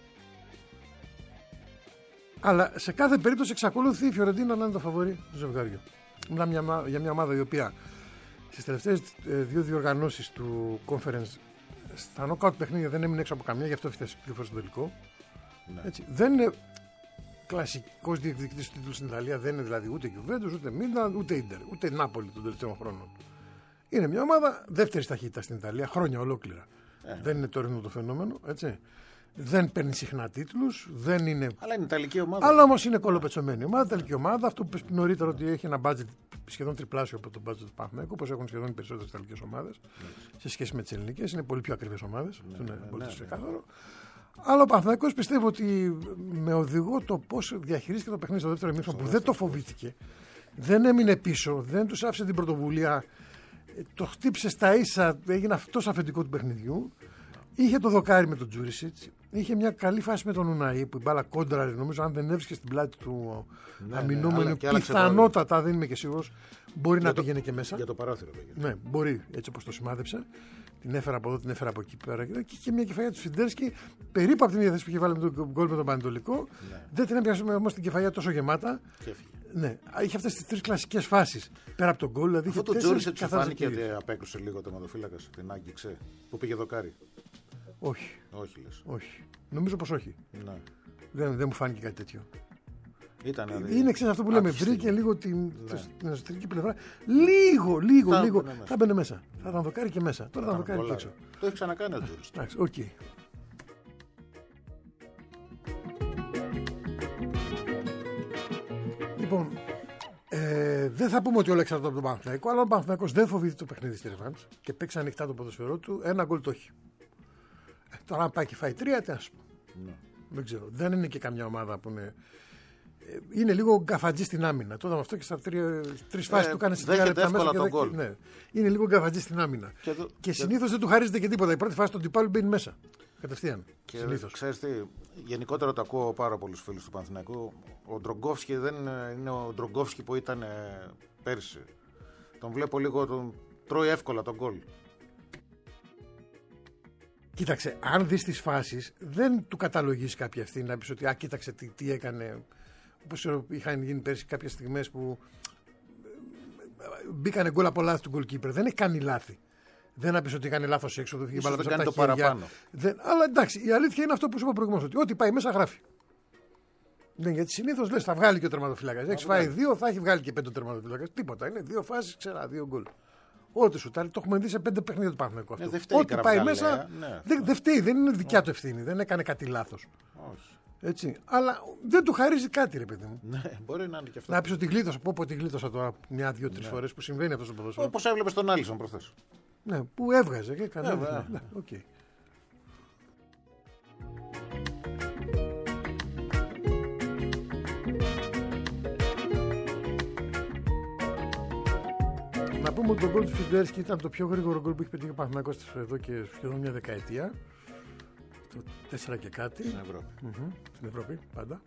Αλλά σε κάθε περίπτωση εξακολουθεί η Φιωρεντίνα να είναι το φαβορί του ζευγάριου. Μιλάμε για μια ομάδα η οποία Στις τελευταίες δύο διοργανώσεις του conference, στα νοκάουτ παιχνίδια δεν έμεινε έξω από καμία, γι' αυτό έφτασε δύο φορές στο τελικό. Ναι. Έτσι. Δεν είναι κλασικός διεκδικητής του τίτλου στην Ιταλία, δεν είναι δηλαδή ούτε Juventus, ούτε Μίλαν, ούτε Ίντερ, ούτε Νάπολη των τελευταίων χρόνων. Είναι μια ομάδα δεύτερη ταχύτητα στην Ιταλία, χρόνια ολόκληρα. Ε, δεν είναι τωρινό το φαινόμενο, έτσι. Δεν παίρνει συχνά τίτλους, δεν είναι. Αλλά είναι Ιταλική ομάδα. Αλλά όμως είναι κολοπετσωμένη ομάδα, Ιταλική ομάδα. Αυτό που είπες νωρίτερα ότι έχει ένα budget σχεδόν τριπλάσιο από το budget του Παναθηναϊκού, όπως έχουν σχεδόν οι περισσότερες Ιταλικές ομάδες ναι. σε σχέση με τις ελληνικές. Είναι πολύ πιο ακριβές ομάδες. Ναι, αυτό είναι ναι, πολύ ναι, ξεκάθαρο. Ναι. Αλλά ο Παναθηναϊκός πιστεύω ότι με οδηγό το πώς διαχειρίστηκε το παιχνίδι στο δεύτερο ημίχρονο, που δεν το φοβήθηκε, δεν έμεινε πίσω, δεν τους άφησε την πρωτοβουλία, το χτύπησε στα ίσα, έγινε αυτό αφεντικό του παιχνιδιού. Είχε το δοκάρι με τον Τζούρισιτς, είχε μια καλή φάση με τον Ουναή που η μπάλα κόντραρε. Νομίζω αν δεν έβρισκε στην πλάτη του ναι, αμυνόμενου, ναι, πιθανότατα δεν είμαι και σίγουρος, μπορεί για να το, πήγαινε και μέσα. Για το παράθυρο πήγαινε. Ναι, μπορεί, έτσι όπως το σημάδεψε. Την έφερα από εδώ, την έφερα από εκεί πέρα. Και είχε μια κεφαλιά του Σφιντέρσκι, περίπου από την ίδια θέση που είχε βάλει με τον γκολ με τον Πανετολικό. Ναι. Δεν την έπιασε όμως την κεφαλιά τόσο γεμάτα. Ναι, είχε αυτές τις τρεις κλασικές φάσεις πέρα από τον γκολ. Δηλαδή αυτό το Τζούρισιτς σου φάνηκε ότι απέκρουσε λίγο το ματοφύλακας, την άγγιξε, που πήγε δοκάρι. Όχι. Όχι, λες. Όχι. Νομίζω πως όχι. Ναι. Δεν, δεν μου φάνηκε κάτι τέτοιο. Ήταν, είναι ξέρεις αυτό που λέμε. Βρήκε λίγο την, ναι. την εσωτερική πλευρά. Λίγο, λίγο, θα λίγο. Θα μπαινε μέσα. Θα ήταν δοκάρι και μέσα. Τώρα θα ήταν δοκάρι και έξω. Το έχει ξανακάνει ο Τζούρις. Εντάξει, οκ. Λοιπόν, ε, δεν θα πούμε ότι όλα εξαρτάται από τον Παναθηναϊκό, αλλά ο Παναθηναϊκός δεν φοβήθηκε το παιχνίδι στη ρεβάνς και παίξει ανοιχτά το ποδοσφαιρό του. Ένα γκολ το έχει. Ε, τώρα, αν πάει και φάει τρία, τι ας πούμε. Ναι. Δεν ξέρω. Δεν είναι και καμιά ομάδα που είναι. Είναι λίγο γκαφατζή στην άμυνα. Το είδαμε αυτό και στα τρεις φάσεις ε, του κάνει σε τρία λεπτά μέσα. Και δέχ... ναι. Είναι λίγο γκαφατζή στην άμυνα. Και, το... και συνήθως και... δεν του χαρίζεται και τίποτα. Η πρώτη φάση του αντιπάλου μπαίνει μέσα. Κατευθείαν. Και ξέρεις τι, γενικότερα το ακούω πάρα πολλούς φίλους του Παναθηναϊκού. Ο Ντρογκόφσκι δεν είναι ο Ντρογκόφσκι που ήταν πέρσι. Τον βλέπω λίγο, τον τρώει εύκολα τον γκολ. Κοίταξε, αν δεις τις φάσεις, δεν του καταλογείς κάποια ευθύνη να πεις ότι α, κοίταξε τι, τι έκανε. Όπως είχαν γίνει πέρσι κάποιες στιγμές που μπήκανε γκολ από λάθη του goalkeeper. Δεν έχει κάνει λάθη. Δεν να πεις ότι έκανε λάθος έξω, δεν δεν κάνει το παραπάνω. Δεν, αλλά εντάξει, η αλήθεια είναι αυτό που σου είπα προηγουμένως, ότι ό,τι πάει μέσα γράφει. Ναι, γιατί συνήθως λες θα βγάλει και ο τερματοφύλακας. Έχει φάει δύο, θα έχει βγάλει και πέντε ο τερματοφύλακας. Τίποτα. Είναι δύο φάσεις, ξέρα, δύο γκολ. Ό,τι σου τάρει, το έχουμε δει σε πέντε παιχνίδια του Παναθηναϊκού αυτό. Ναι, ό,τι πάει μέσα. Ναι, δεν δε φταίει, δεν είναι δικιά του ευθύνη. Δεν έκανε κάτι λάθος. Όχι. Έτσι. Αλλά δεν του χαρίζει κάτι, ρε παιδί μου. Ναι, μπορεί να είναι και αυτό. Να πει ότι γλίτωσα. Πω, πω, ότι γλίτωσα τώρα μια-δύο-τρει ναι. φορές που συμβαίνει αυτό στο ποδόσφαιρο. Όπως έβλεπε τον Άλισον προχθές. Ναι, που έβγαζε και έκανε. Ναι, ναι, okay. Να πούμε ότι το γκολ του Φιντέρσκι ήταν το πιο γρήγορο γκολ που έχει πετύχει ο Παναθηναϊκός εδώ και σχεδόν μια δεκαετία. Το τέσσερα και κάτι. Στην Ευρώπη. Mm-hmm. Στην Ευρώπη, πάντα.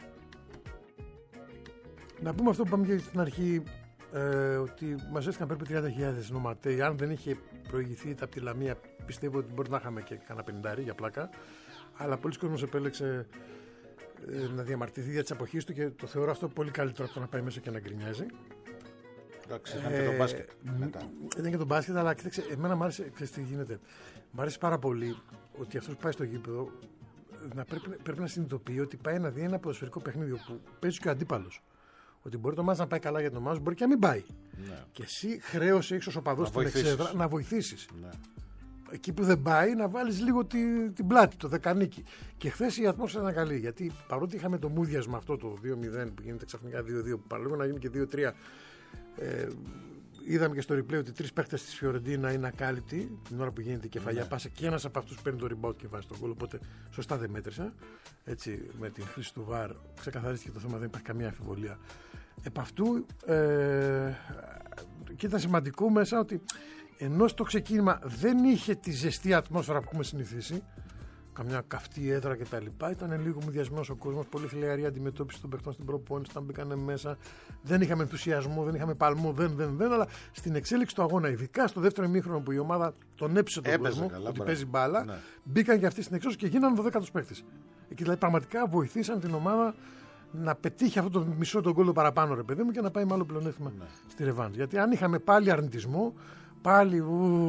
Να πούμε αυτό που είπαμε και στην αρχή, ε, ότι μαζεύτηκαν περίπου τριάντα χιλιάδες νοματέοι. Αν δεν είχε προηγηθεί τα από τη Λαμία, πιστεύω ότι μπορεί να είχαμε και κανένα πενηντάρι για πλάκα. Αλλά πολλοί κόσμος επέλεξε ε, να διαμαρτυρηθεί για τις αποχές του και το θεωρώ αυτό πολύ καλύτερο από το να πάει μέσα και να γκρινιάζει. Εντάξει, ήταν και το μπάσκετ. Ήταν και το μπάσκετ, αλλά κοίταξε, εμένα μου άρεσε, ξέρεις τι γίνεται. Μ' άρεσε πάρα πολύ ότι αυτός που πάει στο γήπεδο να πρέπει, πρέπει να συνειδητοποιεί ότι πάει να δει ένα ποδοσφαιρικό παιχνίδι που παίζει και ο αντίπαλος. Ότι μπορεί το μάτς να πάει καλά για το μάτς, μπορεί και να μην πάει. Ναι. Και εσύ χρέωσε ίσως ο παδός στην εξέδρα να βοηθήσεις. Ναι. Εκεί που δεν πάει, να βάλεις λίγο τη, την πλάτη, το δεκανίκι. Και χθες η ατμόσφαιρα ήταν καλή. Γιατί παρότι είχαμε το μούδιασμα αυτό το δύο μηδέν που γίνεται ξαφνικά δύο δύο, που παραλίγο να γίνει και δύο τρία. Ε, είδαμε και στο replay ότι τρεις παίκτες της Φιωρεντίνα είναι ακάλυπτοι την ώρα που γίνεται η κεφαλιά. Ναι. Πάσα και ένας από αυτούς παίρνει το rebound και βάζει τον γκολ. Οπότε σωστά δεν μέτρησα. Έτσι, με την χρήση του βαρ ξεκαθαρίστηκε το θέμα, δεν υπάρχει καμία αμφιβολία. Επ' αυτού, ε, και ήταν σημαντικό μέσα ότι ενώ στο ξεκίνημα δεν είχε τη ζεστή ατμόσφαιρα που έχουμε συνηθίσει, καμιά καυτή έδρα κτλ. Ήταν λίγο μουδιασμένος ο κόσμος, πολύ χλιαρή αντιμετώπιση των παιχτών στην προπόνηση. Όταν μπήκανε μέσα, δεν είχαμε ενθουσιασμό, δεν είχαμε παλμό, δεν, δεν, δεν. Αλλά στην εξέλιξη του αγώνα, ειδικά στο δεύτερο ημίχρονο που η ομάδα τον έψησε τον Έπαιζε κόσμο, καλά, ότι μπρά. παίζει μπάλα, ναι. Μπήκαν και αυτοί στην εξώσωση και γίνανε δωδέκατος παίκτης. Εκεί δηλαδή πραγματικά βοηθήσαν την ομάδα να πετύχει αυτό το μισό τον γκολ παραπάνω, ρε παιδί μου, και να πάει με άλλο πλεονέκτημα ναι. στη ρεβάνς. Γιατί αν είχαμε πάλι αρνητισμό, πάλι.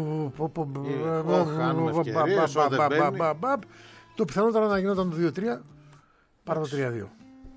Το πιθανότερο να γινόταν το δύο τρία. Παρά το τρία δύο.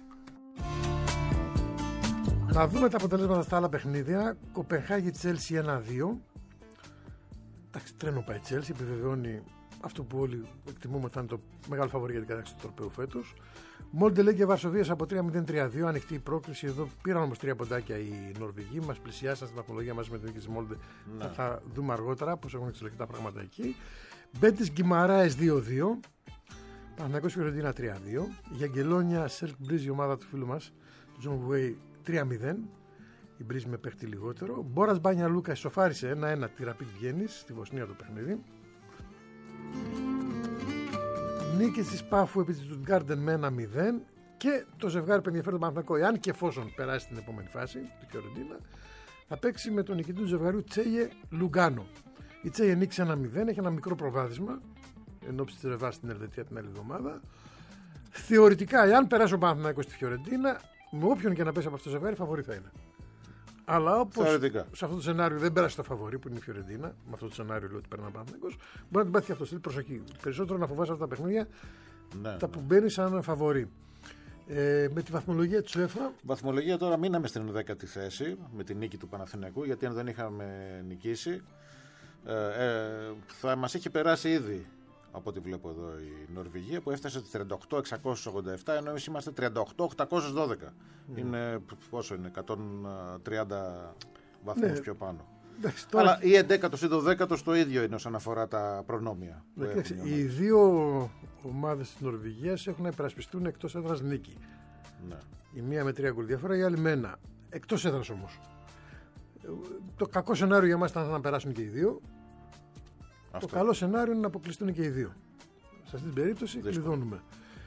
Να δούμε τα αποτελέσματα στα άλλα παιχνίδια. Κοπενχάγη Τσέλσι ένα δύο. Εντάξει, τρένο πάει η Τσέλσι, επιβεβαιώνει αυτό που όλοι εκτιμούμε θα είναι το μεγάλο φαβορί για την κατάκτηση του τροπαίου φέτος. Μόντελε Βαρσοβίας από τρία μηδέν τρία δύο, ανοιχτή η πρόκληση. Εδώ πήραν όμως τρία ποντάκια οι Νορβηγοί. Μας πλησιάσαν στην βαθμολογία μαζί με την νίκη της Μόλντε. Θα, θα δούμε αργότερα πώς έχουν εξελιχθεί τα πράγματα εκεί. Μπέτις Γκιμαράες δύο δύο. Παναθηναϊκός Φιωρεντίνα τρία δύο. Γιαγκελόνια Σελκ Μπρίζ, η ομάδα του φίλου μας, του Τζον Γουέι τρία μηδέν. Η Μπρίζ με παίχτη λιγότερο. Μπόρας Μπάνια Λούκα ισοφάρισε ένα ένα τη Ραπίτ Βιέννης στη Βοσνία το παιχνίδι. Νίκη της Πάφου επί της Στουτγκάρντεν με ένα μηδέν. Και το ζευγάρι που ενδιαφέρει τον Παναθηναϊκό, εάν και εφόσον περάσει στην επόμενη φάση του Φιωρεντίνα, θα παίξει με τον νικητή του ζευγαριού Τσέιε Λουγκάνο. Η Τσέιε νίκησε ένα μηδέν, έχει ένα μικρό προβάδισμα εν ώψη της ρεβάς στην Ελβετία την άλλη εβδομάδα. Θεωρητικά, εάν περάσει ο Παναθηναϊκός στη Φιωρεντίνα, με όποιον και να πέσει από αυτό το ζευγάρι, φαβορί θα είναι. Αλλά όπως σε αυτό το σενάριο δεν πέρασε το φαβορί που είναι η Φιωρεντίνα, με αυτό το σενάριο λέω ότι παίρνει ο Παναθηναϊκός, μπορεί να την πάθει και αυτό. Στείλει προσοχή. Περισσότερο να φοβάσαι αυτά τα παιχνίδια, ναι, τα που ναι. μπαίνει σαν φαβορί. Ε, με τη βαθμολογία του ΕΦΑ. Βαθμολογία τώρα μείναμε στην δέκατη θέση με τη νίκη του Παναθηναϊκού, γιατί αν δεν είχαμε νικήσει, ε, ε, θα μας είχε περάσει ήδη. Από ό,τι βλέπω εδώ η Νορβηγία που έφτασε στις τριάντα οκτώ χιλιάδες εξακόσιες ογδόντα επτά, ενώ εμείς είμαστε τριάντα οκτώ χιλιάδες οκτακόσιες δώδεκα. Mm. Είναι πόσο είναι, εκατόν τριάντα βαθμούς ναι. πιο πάνω. Εντάξει, τώρα... Αλλά η εντέκατος ή το δέκατος το ίδιο είναι όσον αφορά τα προνόμια. Εντάξει, οι δύο ομάδες της Νορβηγίας έχουν να υπερασπιστούν εκτός έδρας νίκη. Ναι. Η μία με τρία γκολ διαφορά, η άλλη με ένα. Εκτός έδρας όμως. Το κακό σενάριο για μας ήταν να περάσουν και οι δύο. Αυτό. Το καλό σενάριο είναι να αποκλειστούν και οι δύο. Σε αυτή την περίπτωση κλειδώνουμε.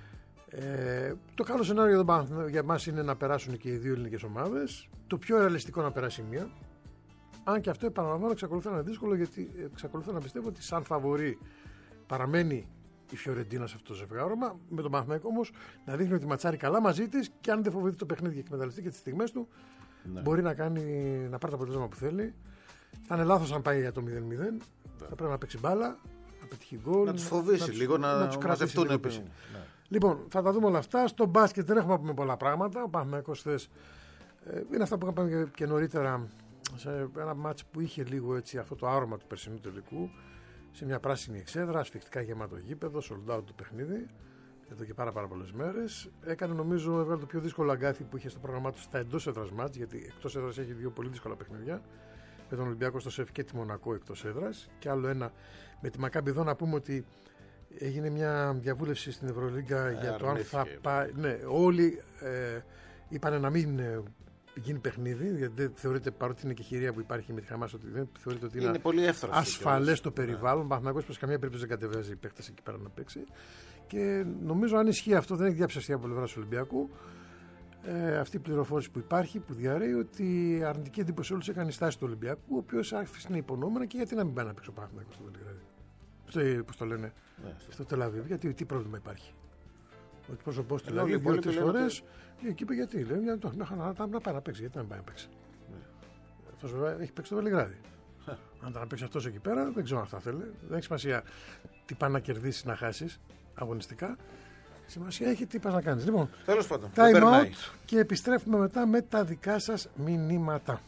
Ε, το καλό σενάριο για εμάς είναι να περάσουν και οι δύο ελληνικές ομάδες. Το πιο ρεαλιστικό να περάσει μία. Αν και αυτό επαναλαμβάνω εξακολουθεί να είναι δύσκολο, γιατί εξακολουθώ να πιστεύω ότι σαν φαβορί παραμένει η Φιωρεντίνα σε αυτό το ζευγάρωμα. Με τον Παναθηναϊκό όμως να δείχνει ότι ματσάρει καλά μαζί της και αν δεν φοβηθεί το παιχνίδι και εκμεταλλευτεί και τις στιγμές του, ναι. μπορεί να, κάνει, να πάρει το αποτέλεσμα που θέλει. Θα είναι λάθος αν πάει για το μηδέν μηδέν. Ναι. Θα πρέπει να παίξει μπάλα, να πετύχει γκολ. Να τους φοβήσει να, λίγο, να, να τους κρατήσουν επίσης. Ναι. Λοιπόν, θα τα δούμε όλα αυτά. Στο μπάσκετ δεν έχουμε να πούμε πολλά πράγματα. Ο Παναθηναϊκός χθες ε, είναι αυτά που είχαμε και νωρίτερα σε ένα μάτς που είχε λίγο έτσι αυτό το άρωμα του περσινού τελικού. Σε μια πράσινη εξέδρα, ασφικτικά γεμάτο γήπεδο, sold out το παιχνίδι. Εδώ και πάρα, πάρα πολλές μέρες. Έκανε νομίζω έβγαλε το πιο δύσκολο αγκάθι που είχε στο πρόγραμμά του στα εντός έδρας μάτς, γιατί εκτός έδρας έχει δύο πολύ δύσκολα παιχνίδια. Με τον Ολυμπιακό στο ΣΕΦ και τη Μονακό εκτός έδρας. Και άλλο ένα με τη Μακάμπι. Εδώ να πούμε ότι έγινε μια διαβούλευση στην Ευρωλίγκα ε, για το αν θα πάει. Ναι, όλοι ε, είπαν να μην ε, γίνει παιχνίδι, γιατί δεν θεωρείται, παρότι είναι και χειρία που υπάρχει με τη Χαμάς, ότι δεν θεωρείται ότι είναι, είναι ασφαλές το περιβάλλον. Ο Παναθηναϊκός προς καμία περίπτωση δεν κατεβάζει παίχτες εκεί πέρα να παίξει. Και νομίζω αν ισχύει αυτό, δεν έχει διαψευστεί από πλευρά του Ολυμπιακού. Ε, αυτή η πληροφόρηση που υπάρχει, που διαρρέει ότι η αρνητική εντύπωση όλους έκανε η στάση του Ολυμπιακού, ο οποίος άφησε υπονόμενα και γιατί να μην πάει να παίξει ο Παναθηναϊκός στο Βελιγράδι. Πώς το λένε, ναι, στο Τελαβίβ, γιατί τι πρόβλημα υπάρχει. Ο εκπρόσωπός του λέει δύο-τρεις φορές και εκεί είπε γιατί. Λέει να, να, να πάει να παίξει, γιατί να μην πάει να παίξει. Ναι. Αυτός έχει παίξει το Βελιγράδι. Αν τα να παίξει αυτός εκεί πέρα, δεν ξέρω αν θα θέλει. Δεν έχει σημασία τι πάει να κερδίσει, να χάσει αγωνιστικά. Σημασία έχει τι πας να κάνεις. Λοιπόν, τέλος πάντων, time out και επιστρέφουμε μετά με τα δικά σας μηνύματα.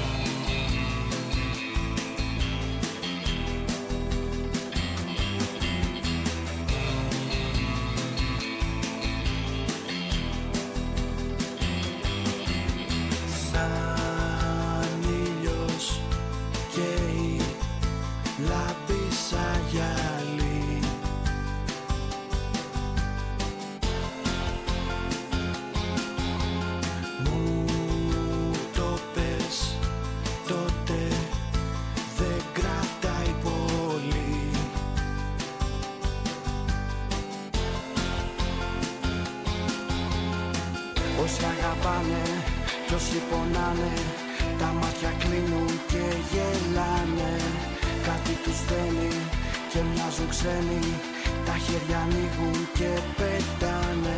Όσοι αγαπάνε κι όσοι πονάνε, τα μάτια κλείνουν και γελάνε. Κάτι τους θέλει και μοιάζουν ξένοι, τα χέρια ανοίγουν και πετάνε.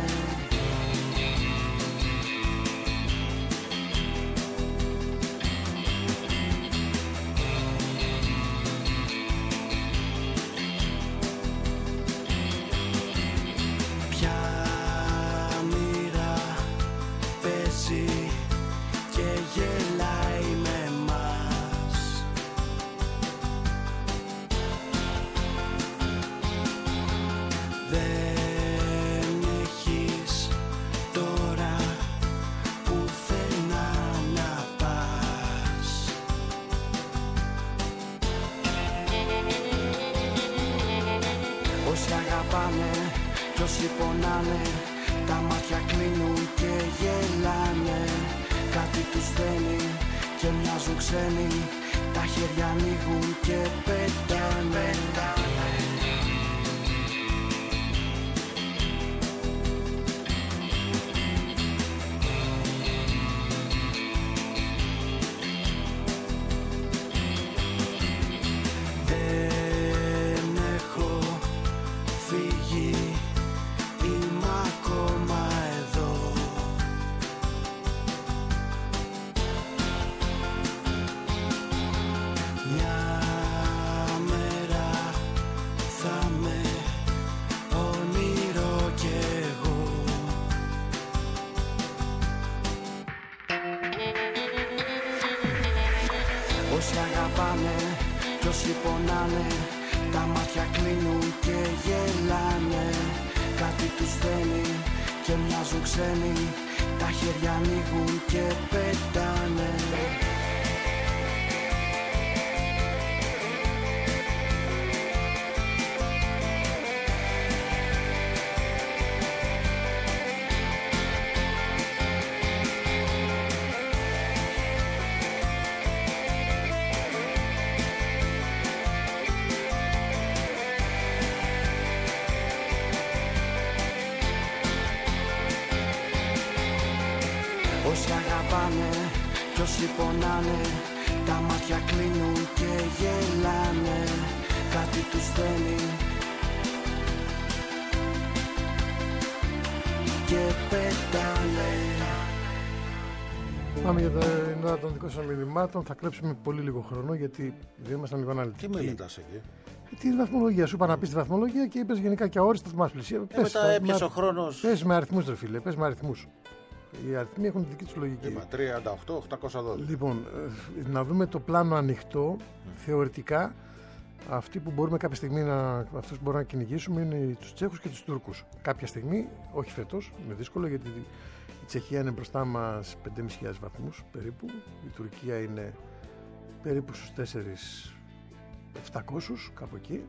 αγαπάνε κι όσοι πονάνε, τα μάτια κλείνουν και γελάνε. Κάτι τους στέλνει και μοιάζουν ξένοι, τα χέρια ανοίγουν και πετάνε. Όσοι αγαπάνε κι όσοι πονάνε, τα μάτια κλείνουν και γελάνε. Κάτι τους στέλνει και μοιάζουν ξένοι, τα χέρια ανοίγουν και πετάνε. Όσοι αγαπάνε κι όσοι πονάνε, τα μάτια κλείνουν και γελάνε. Κάτι τους στέλνει και πετάνε. Πάμε για την ώρα των δικών σας μηνυμάτων. Θα κλέψουμε πολύ λίγο χρόνο γιατί δεν ήμασταν λίγο αναλυτικοί. Τι μελετάς εκεί? Τη βαθμολογία σου, είπα να πεις τη βαθμολογία και είπες γενικά και αόριστα μας πλησία. Ε, πες, μετά έπιασε ο χρόνος. Πες με αριθμούς, ρε φίλε, πες με αριθμούς. Οι αριθμοί έχουν τη δική τους λογική. Είπα τριάντα οκτώ οκτακόσια δώδεκα. Λοιπόν, να δούμε το πλάνο ανοιχτό. Mm. Θεωρητικά, αυτοί που μπορούμε κάποια στιγμή να, αυτούς που μπορούμε να κυνηγήσουμε είναι τους Τσέχους και τους Τούρκους. Κάποια στιγμή, όχι φέτος, είναι δύσκολο γιατί η Τσεχία είναι μπροστά μας πέντε χιλιάδες πεντακόσιους βαθμούς περίπου. Η Τουρκία είναι περίπου στους τέσσερις χιλιάδες επτακόσιους, κάπου εκεί.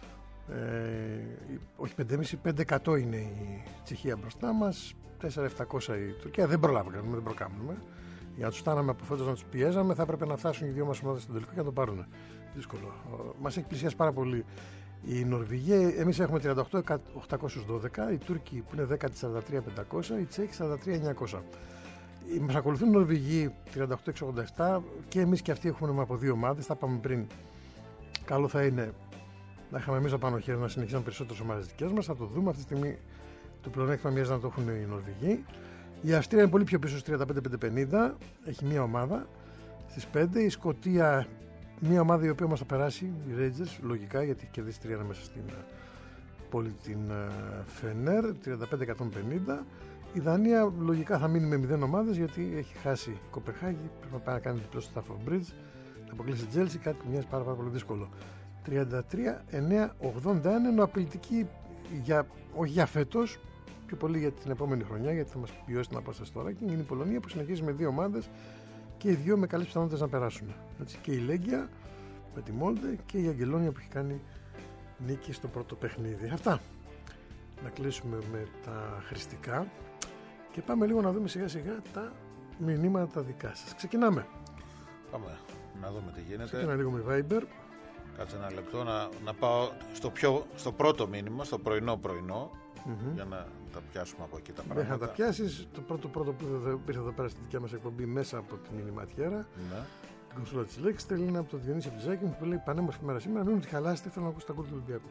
Ε, όχι πέντε χιλιάδες πεντακόσια, πέντε εκατό είναι η Τσεχία μπροστά μας. τέσσερα χιλιάδες επτακόσια η Τουρκία. Δεν προλάβαμε, δεν προκάμουμε. Για να τους φτάναμε από φέτος να τους πιέζαμε, θα έπρεπε να φτάσουν οι δύο μας ομάδες στο τελικό και να το πάρουν. Δύσκολο. Μας έχει πλησιάσει πάρα πολύ η Νορβηγία. Εμείς έχουμε τριάντα οκτώ χιλιάδες οκτακόσια δώδεκα. Οι Τούρκοι που είναι δέκα χιλιάδες σαράντα τρία χιλιάδες πεντακόσια. Οι Τσέχοι σαράντα τρία χιλιάδες εννιακόσια. Μας ακολουθούν οι Νορβηγοί τριάντα οκτώ χιλιάδες εξακόσια ογδόντα επτά και εμείς και αυτοί έχουμε από δύο ομάδες. Θα πάμε πριν. Καλό θα είναι να είχαμε εμείς από πάνω χέρι να συνεχίσουμε περισσότερες ομάδες δικές μας. Θα το δούμε αυτή τη στιγμή. Το πλεονέκτημα μοιάζει να το έχουν οι Νορβηγοί. Η Αυστρία είναι πολύ πιο πίσω στις τριάντα πέντε χιλιάδες πεντακόσια πενήντα. Έχει μία ομάδα στις πέντε. Η Σκωτία, μία ομάδα η οποία μας θα περάσει, οι Rangers, λογικά γιατί έχει κερδίσει τρία μέσα στην πόλη την Φενέρ, τριάντα πέντε χιλιάδες εκατόν πενήντα. Η Δανία λογικά θα μείνει με μηδέν ομάδες γιατί έχει χάσει η Κοπεχάγη. Πρέπει να πάει να κάνει διπλό στο Stafford Bridge. Θα αποκλείσει η Chelsea, κάτι που μοιάζει πάρα, πάρα πολύ δύσκολο. τριάντα τρία χιλιάδες εννιακόσια ογδόντα ένα ενώ απειλητική για, όχι για φέτος, πιο πολύ για την επόμενη χρονιά, γιατί θα μας βιώσει την απόσταση τώρα. Και είναι η Πολωνία που συνεχίζει με δύο ομάδες και οι δύο με καλές πιθανότητες να περάσουν. Έτσι, και η Λέγκια με τη Μόλντε και η Αγγελόνια που έχει κάνει νίκη στο πρώτο παιχνίδι. Αυτά. Να κλείσουμε με τα χρηστικά και πάμε λίγο να δούμε σιγά σιγά τα μηνύματα τα δικά σας. Ξεκινάμε. Πάμε να δούμε τι γίνεται. Ξεκινά λίγο με Viber. Κάτσε ένα λεπτό να, να πάω στο, πιο, στο πρώτο μήνυμα, στο πρωινό πρωινό, mm-hmm. για να τα πιάσουμε από εκεί τα πράγματα. Μέχρι να τα πιάσεις, το πρώτο πρώτο που ήρθε εδώ πέρα στη δικιά μας εκπομπή μέσα από τη μηνυματιέρα, ναι. την κονσόλα της Λέξης, στέλνει από το Διονύση Αμπτζάκη που λέει πανέμορφη μέρα σήμερα, μην μου τη χαλάσετε, θέλω να ακούσω τα κόλ του Ολυμπιακού.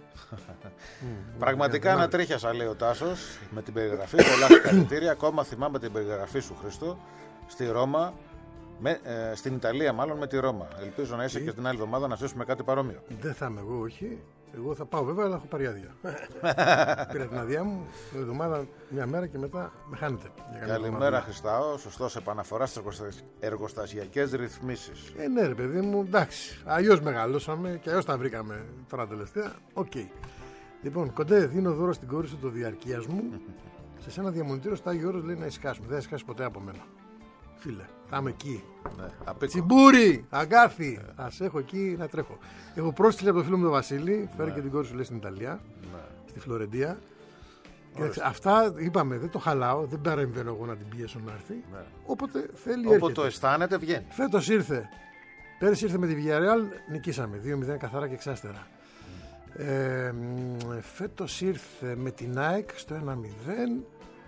Πραγματικά ανατρίχιασα, λέει ο Τάσος, με την περιγραφή, πολλά συγχαρητήρια. Ακόμα θυμάμαι την περιγραφή σου, Χριστό, στη Ρώμα. Με, ε, στην Ιταλία, μάλλον με τη Ρώμα. Ελπίζω να είσαι και την άλλη εβδομάδα να αφήσουμε κάτι παρόμοιο. Δεν θα είμαι εγώ, όχι. Εγώ θα πάω βέβαια, αλλά έχω πάρει άδεια. Πήρα την άδειά μου την εβδομάδα, μια μέρα και μετά με χάνετε. Καλημέρα, Χριστάω. Σωστός επαναφορά στις εργοστασιακές ρυθμίσεις. Ε, ναι, ρε παιδί μου, εντάξει. Αλλιώς μεγαλώσαμε και αλλιώς τα βρήκαμε τώρα τελευταία. Οκ. Okay. Λοιπόν, Κοντέ, δίνω δώρο στην κόρη σου το διαρκείας μου. Σε ένα διαμονητήριο στο Άγιο Όρος λέει να ησυχάσουμε. Δεν θα ησυχάσει ποτέ από μένα. Φίλε, θα είμαι εκεί. Ναι, Τσιμπούρι, αγκάθι. Θα σε έχω εκεί να τρέχω. Έχω πρόστιλε από το φίλο μου τον Βασίλη. Φέρε ναι. και την κόρη σου λέει στην Ιταλία. Ναι. στη Φλωρεντία. Κοιτάξτε, αυτά είπαμε, δεν το χαλάω, δεν παρεμβαίνω εγώ να την πιέσω να έρθει. Ναι. Όποτε θέλει έρχεται. Όποτε το αισθάνεται βγαίνει. Φέτος ήρθε. Πέρυσι ήρθε με τη Villarreal, νικήσαμε δύο μηδέν καθαρά και εξάστερα. Mm. Ε, φέτος ήρθε με την ΑΕΚ στο ένα μηδέν,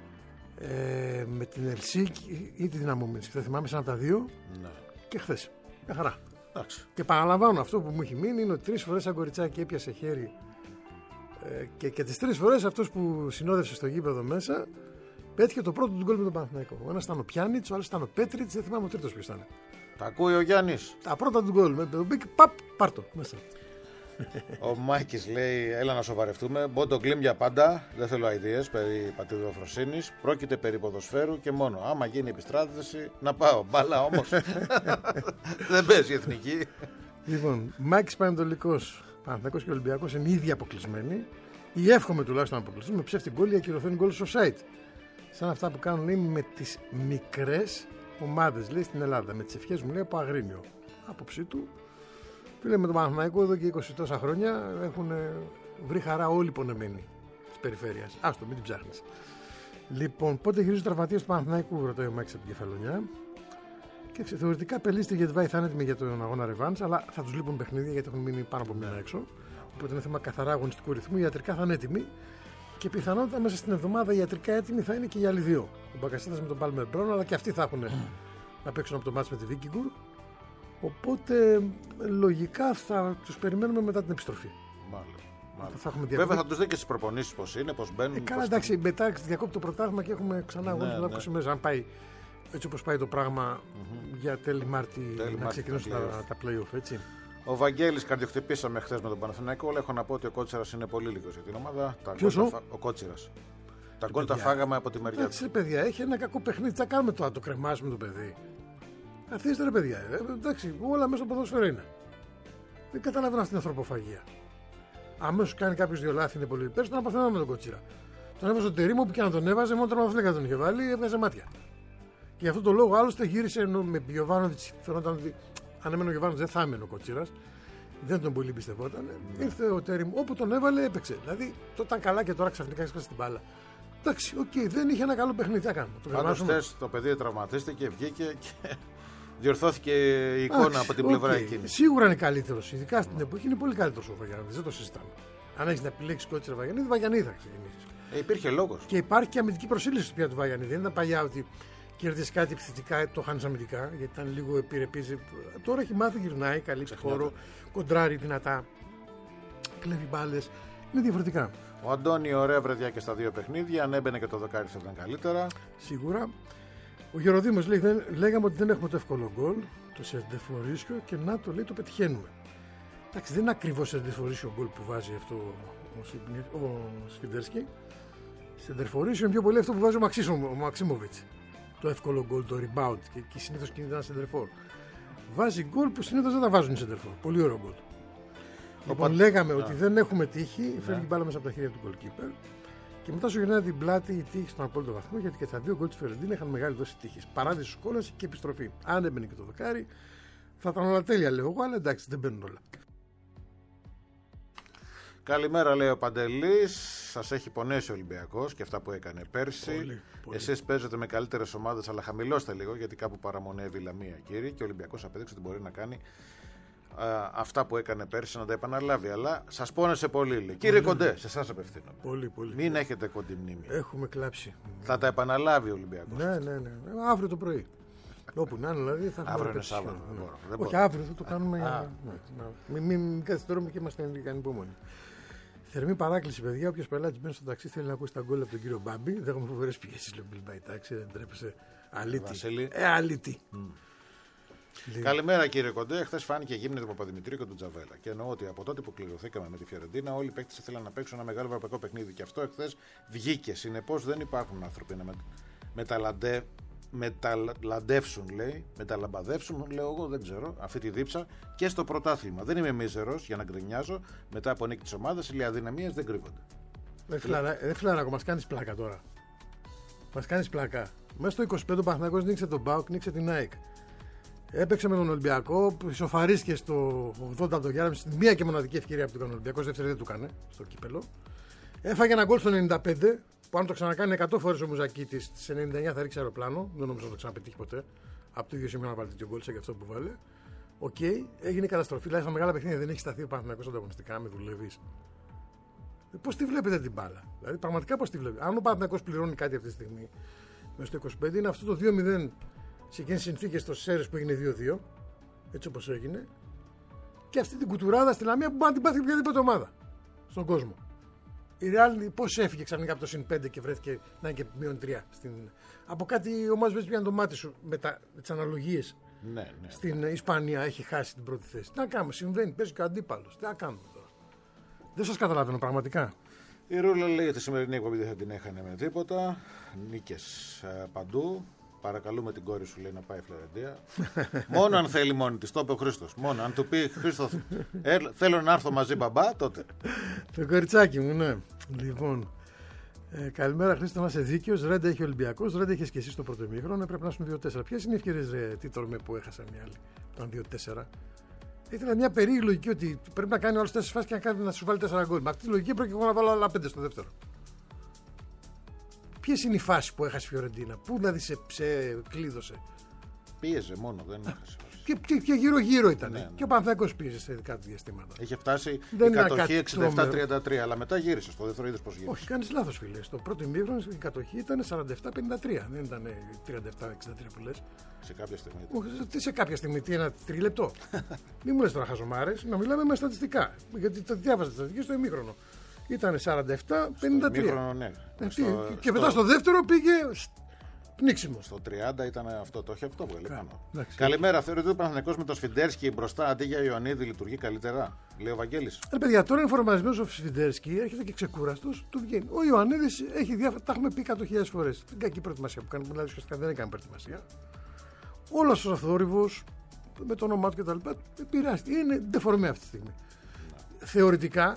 ε, με την Ελσίνκη ή τη Δυναμό Μίνσκ. Δεν θυμάμαι, σαν τα δύο. Ναι. Και χθες. Μια χαρά. Εντάξει. Και παραλαμβάνω, αυτό που μου έχει μείνει είναι ότι τρεις φορές σαν κοριτσάκι έπιασε χέρι. Ε, και, και τις τρεις φορές αυτός που συνόδευσε στο γήπεδο μέσα πέτυχε το πρώτο του γκολ με τον Παναθηναϊκό. Ο ένας ήταν ο Πιάνιτς, ο άλλος ήταν ο Πέτριτς, δεν θυμάμαι ο τρίτος ποιος ήταν. Τα ακούει ο Γιάννης. Τα πρώτα του γκολ. Με τον Μπίκ, παπ, πάρτο μέσα. Ο Μάκης λέει: έλα να σοβαρευτούμε. Μπόντο γκλιμ για πάντα. Δεν θέλω αηδίες περί πατηδοφροσύνης. Πρόκειται περί ποδοσφαίρου και μόνο. Άμα γίνει επιστράτευση, να πάω. Μπάλα όμως. Δεν παίζει η εθνική. Λοιπόν, Μάκης Πανετολικός. Παναθηναϊκός και Ολυμπιακός είναι ήδη αποκλεισμένοι. Ή εύχομαι τουλάχιστον να αποκλειστούν. Με ψεύτη γκολ ή ακυρωθένει γκολ στο site. Σαν αυτά που κάνουν λέει, με τις μικρές ομάδες λέει στην Ελλάδα. Με τις ευχές μου λέει από Αγρίνιο. Άποψή του. Φίλε, με τον Παναθηναϊκό εδώ και είκοσι τόσα χρόνια έχουν βρει χαρά όλοι οι πονεμένοι της περιφέρειας. Άστο, μην την ψάχνεις. Λοιπόν, πότε γυρίζει ο τραυματίας του Παναθηναϊκού, ρωτάει ο Μάκης από την Κεφαλονιά. Και θεωρητικά πελίστηκε γιατί Βάη θα είναι έτοιμοι για τον αγώνα ρεβάνς, αλλά θα τους λείπουν παιχνίδια γιατί έχουν μείνει πάνω από μήνα έξω. Οπότε είναι θέμα καθαρά αγωνιστικού ρυθμού. Οι ιατρικά θα είναι έτοιμοι και πιθανότατα μέσα στην εβδομάδα οι ιατρικά έτοιμοι θα είναι και οι άλλοι δύο. Ο Μπακασέτας με τον Πάλμερ Μπράουν, αλλά και αυτοί θα έχουν να παίξουν από το μάτς με τη Βίκιγκουρ. Οπότε λογικά θα τους περιμένουμε μετά την επιστροφή. Μάλλον. Θα Βέβαια θα τους δει και στις προπονήσεις πώς είναι, πώς μπαίνουν. Ε, καλά, εντάξει, θα... μετά διακόπτει το πρωτάθλημα και έχουμε ξανά αγώνες μετά από είκοσι μέρες. Αν πάει έτσι όπως πάει το πράγμα mm-hmm. για τέλη Μάρτη τέλη να ξεκινήσουν τα, τα play-off, έτσι. Ο Βαγγέλης καρδιοχτυπήσαμε χθες με τον Παναθηναϊκό, αλλά έχω να πω ότι ο Κότσιρας είναι πολύ λίγος για την ομάδα. Ποιος ο? Ο Κότσιρας. Τα γκολ τα φάγαμε από τη μεριά του. Εντάξει, παιδιά, έχει ένα κακό παιχνίδι. Τι θα κάνουμε τώρα, το κρεμάσουμε το παιδί. Καθίστε ρε παιδιά, ε, εντάξει, όλα μέσα στο ποδόσφαιρο είναι. Δεν καταλαβαίνω αυτή την ανθρωποφαγία. Αμέσως κάνει κάποιο δύο λάθη, είναι πολύ υπέρ, τον απαθαίναμε με τον Κότσιρα. Τον έβαζε το τερίμο που και να τον έβαζε, μόνο τον Μαθλέκα τον είχε βάλει, έβγαζε μάτια. Και γι' αυτό το λόγο άλλωστε γύρισε ενώ με Γιωβάνοβιτς. Φαινόταν ότι αν έμενε ο Γιωβάνοβιτς δεν θα έμενε ο Κότσιρας. Δεν τον πολύ πιστευόταν. Mm. Ήρθε ο Τέριμ, όπου τον έβαλε έπαιξε. Δηλαδή το ήταν καλά και τώρα ξαφνικά έσκασε την μπάλα. Εντάξει, οκ, okay, δεν είχε ένα καλό παιχνίδι. Τι θα κάνουμε. Πάντως το παιδί τραυματίστηκε, βγήκε και διορθώθηκε η εικόνα Άξι, από την πλευρά okay. εκείνη. Σίγουρα είναι καλύτερο. Ειδικά στην εποχή είναι πολύ καλύτερο ο Βαγιανίδης. Δεν το συζητάμε. Αν έχει να επιλέξει Κότσιρα Βαγιανίδη, Βαγιανίδη θα ξεκινήσει. Ε, υπήρχε λόγο. Και υπάρχει και αμυντική προσήλωση πια του Βαγιανίδη. Δεν ήταν παλιά ότι κέρδισε κάτι επιθετικά, το χάνει αμυντικά, γιατί ήταν λίγο επιρρεπίζει. Τώρα έχει μάθει, γυρνάει, καλύψει χώρο, κοντράρει δυνατά, κλέβει μπάλες. Είναι διαφορετικά. Ο Αντώνη, ωραία βραδιά και στα δύο παιχνίδια. Αν έμπαινε και το δοκάρι θα ήταν καλύτερα. Σίγουρα. Ο Γεροδήμος λέει: δεν, λέγαμε ότι δεν έχουμε το εύκολο γκολ, το σερντεφορίσιο, και να το λέει το πετυχαίνουμε. Εντάξει, δεν είναι ακριβώς σερντεφορίσιο γκολ που βάζει αυτό ο, ο, ο Σφιντερσκι. Σερντεφορίσιο είναι πιο πολύ αυτό που βάζει ο, ο Μαξίμοβιτς. Το εύκολο γκολ, το rebound, και εκεί συνήθως κινείται ένα σεντερφόρ. Βάζει γκολ που συνήθως δεν τα βάζουν οι σεντερφόρ. Πολύ ωραίο γκολ. Λοιπόν, λέγαμε yeah. ότι δεν έχουμε τύχη, yeah. φέρνει την μπάλα μέσα από τα χέρια του goalkeeper. Και μετά σου γυρνάει την πλάτη η τύχη στον απόλυτο βαθμό, γιατί και τα δύο γκολ τη Φιωρεντίνα είχαν μεγάλη δόση τύχη. Παράδειση κόλαση και επιστροφή. Αν έμπαινε και το δοκάρι, θα ήταν όλα τέλεια, λέω εγώ, αλλά εντάξει, δεν μπαίνουν όλα. Καλημέρα, λέει ο Παντελής. Σας έχει πονέσει ο Ολυμπιακός και αυτά που έκανε πέρσι. Πολύ, πολύ. Εσείς παίζετε με καλύτερες ομάδες, αλλά χαμηλώστε λίγο, γιατί κάπου παραμονεύει η Λαμία, κύριε. Και ο Ολυμπιακός απέδειξε ότι μπορεί να κάνει α, αυτά που έκανε πέρσι, να τα επαναλάβει. Αλλά σας πόνεσε πολύ, λέει. Πολύ. Κύριε Κοντέ, σε εσάς απευθύνω. Πολύ, πολύ. Μην έχετε κοντή μνήμη. Έχουμε κλάψει. Θα τα επαναλάβει ο Ολυμπιακός. Ναι, ναι, ναι. Αύριο το πρωί. Όπου να είναι, δηλαδή θα αύριο είναι Σάββατο. Ναι. Όχι, αύριο θα το κάνουμε. Για... Ναι. Μην, μην καθυστερούμε και είμαστε ανυπόμονοι. Θερμή παράκληση, παιδιά. Όποιος πελάτης μπαίνει στο ταξί θέλει να ακούσει τα γκολ από τον κύριο Μπάμπη. Δεν έχουμε φοβερές πιέσεις, λέει ο Μπιλμπάι τάξη. Δεν τρέπεσε. Αλήτη. Ε, αλήτη. Mm. Καλημέρα, κύριε Κοντέ. Χθες φάνηκε γύμνη του Παπαδημητρίου και του Τζαβέλα. Και εννοώ ότι από τότε που κληρωθήκαμε με τη Φιωρεντίνα, όλοι οι παίκτες ήθελαν να παίξουν ένα μεγάλο ευρωπαϊκό παιχνίδι. Και αυτό εχθές βγήκε. Συνεπώς δεν υπάρχουν άνθρωποι να μεταλαντεύουν. μεταλαντεύσουν, λέει, μεταλαμπαδεύσουν, λέω εγώ, δεν ξέρω, αυτή τη δίψα και στο πρωτάθλημα. Δεν είμαι μίζερος για να γκρινιάζω μετά από νίκη της ομάδας, οι αδυναμίες δεν κρύβονται. Δεν φιλαράκο, μας κάνεις πλάκα τώρα. Μας κάνεις πλάκα. Μέσα στο είκοσι πέντε ο Παναθηναϊκός νίξε τον ΠΑΟΚ, νίξε την ΑΕΚ. Έπαιξε με τον Ολυμπιακό, ισοφαρίστηκε στο ογδόντα από το Γιάννη, στην μία και μοναδική ευκαιρία που του έκανε ο Ολυμπιακός, δεύτερη δεν του έκανε στο κύπελο. Έφαγε ένα γκολ στο ενενήντα πέντε, που αν το ξανακάνει εκατό φορές ο Μουζακίτης, στις ενενήντα εννιά θα ρίξει αεροπλάνο. Δεν νομίζω να το ξαναπετύχει ποτέ. Από το ίδιο σημείο να βάλει τέτοιο γκολ, σε αυτό που βάλε. Οκ, okay. Έγινε η καταστροφή. Δηλαδή στα μεγάλα παιχνίδια δεν έχει σταθεί ο Παναθηναϊκός ανταγωνιστικά, με δουλεύει. Πώς τη βλέπετε την μπάλα? Δηλαδή, πραγματικά πώς τη βλέπετε? Αν ο Παναθηναϊκός πληρώνει κάτι αυτή τη στιγμή, μέσα στο είκοσι πέντε, είναι αυτό το δύο μηδέν σε εκείνες τις συνθήκες στο Σέρες που έγινε δύο δύο, έτσι όπως έγινε, και αυτή την κουτουράδα στη Λαμία που μπορεί να την πάθει οποιαδήποτε ομάδα στον κόσμο. Η Real πώς έφυγε ξαφνικά από το συν πέντε και βρέθηκε να είναι και μείον τρία. Στην... Από κάτι οι ομάδες πήγαν το μάτι σου με, τα... με τις αναλογίες. Ναι, ναι. Στην Ισπανία έχει χάσει την πρώτη θέση. Τι να κάνουμε, συμβαίνει, παίζει και ο αντίπαλος. Τι να κάνουμε τώρα? Δεν σας καταλαβαίνω πραγματικά. Η Ρούλα λέει ότι η σημερινή εκπομπή δεν θα την έχανε με τίποτα. Νίκες ε, παντού. Παρακαλούμε την κόρη σου, λέει, να πάει Φλωρεντία. Μόνο αν θέλει μόνη της. Το είπε ο Χρήστος. Μόνο αν του πει Χρήστο, ε, θέλω να έρθω μαζί μπαμπά, τότε. Το κοριτσάκι μου, ναι. Λοιπόν. Ε, καλημέρα, Χρήστο, να είσαι δίκαιος. Ρέντα έχει Ολυμπιακός. Ρέντα έχει και εσύ στο πρώτο ημίχρονο. Πρέπει να ήσουν δύο τέσσερα. Ποιες είναι οι ευκαιρίες, ρε, τι τορμέ που έχασαν οι άλλοι? Ήταν δύο τέσσερα. Ήταν μια περίεργη λογική ότι πρέπει να κάνει όλες τις τέσσερις φάσεις και να, κάνει, να σου βάλει τέσσερα γκολ. Με αυτή τη λογική πρέπει εγώ να βάλω άλλα πέντε στο δεύτερο. Ποιες είναι οι φάσεις που έχασε η Φιωρεντίνα? Πού δηλαδή σε, σε κλείδωσε? Πίεζε μόνο, δεν έχασε. Και, και, και γύρω-γύρω ήταν. Ναι, ναι. Και ο Παναθηναϊκός πίεζε σε ειδικά του διαστήματα. Είχε φτάσει δεν η κατοχή εξήντα επτά τριάντα τρία, αλλά μετά γύρισε στο δεύτερο, είδες πώς γύρισε. Όχι, κάνεις λάθος, φίλε. Στο πρώτο ημίχρονο η κατοχή ήταν σαράντα επτά πενήντα τρία. Δεν ήταν τριάντα επτά εξήντα τρία που λες. Σε κάποια στιγμή. Όχι, τι σε κάποια στιγμή, τι ένα τρίλεπτο. Μην μου λες τώρα χαζομάρες, να μιλάμε με στατιστικά. Γιατί το διάβαζα στατιστική στο ημίχρονο. Ήταν σαράντα επτά πενήντα τρία. Ημίχρονο, ναι. Ε, στο, και στο... μετά στο δεύτερο πήγε πνίξιμο. Στο τριάντα ήταν αυτό, το είχε αυτό που έλεγε πάνω. Εντάξει, Καλημέρα, θεωρείτε ότι ο Παναθηναϊκός με το Σφιντέρσκι μπροστά αντί για Ιωαννίδη λειτουργεί καλύτερα? Λέει ο Βαγγέλης. Ε, παιδιά, τώρα είναι φορμαρισμένος ο Σφιντέρσκι, έρχεται και ξεκούραστος, του βγαίνει. Ο Ιωαννίδης έχει διάφορα, τα έχουμε πει εκατό χιλιάδες φορές. Την κακή προετοιμασία που κάνει, που δηλαδή ουσιαστικά δεν έκανε προετοιμασία. Όλος ο αθόρυβος με το όνομά του κτλ. Επηρεάστηκε. Είναι ντεφορμέ αυτή τη στιγμή. Ναι. Θεωρητικά,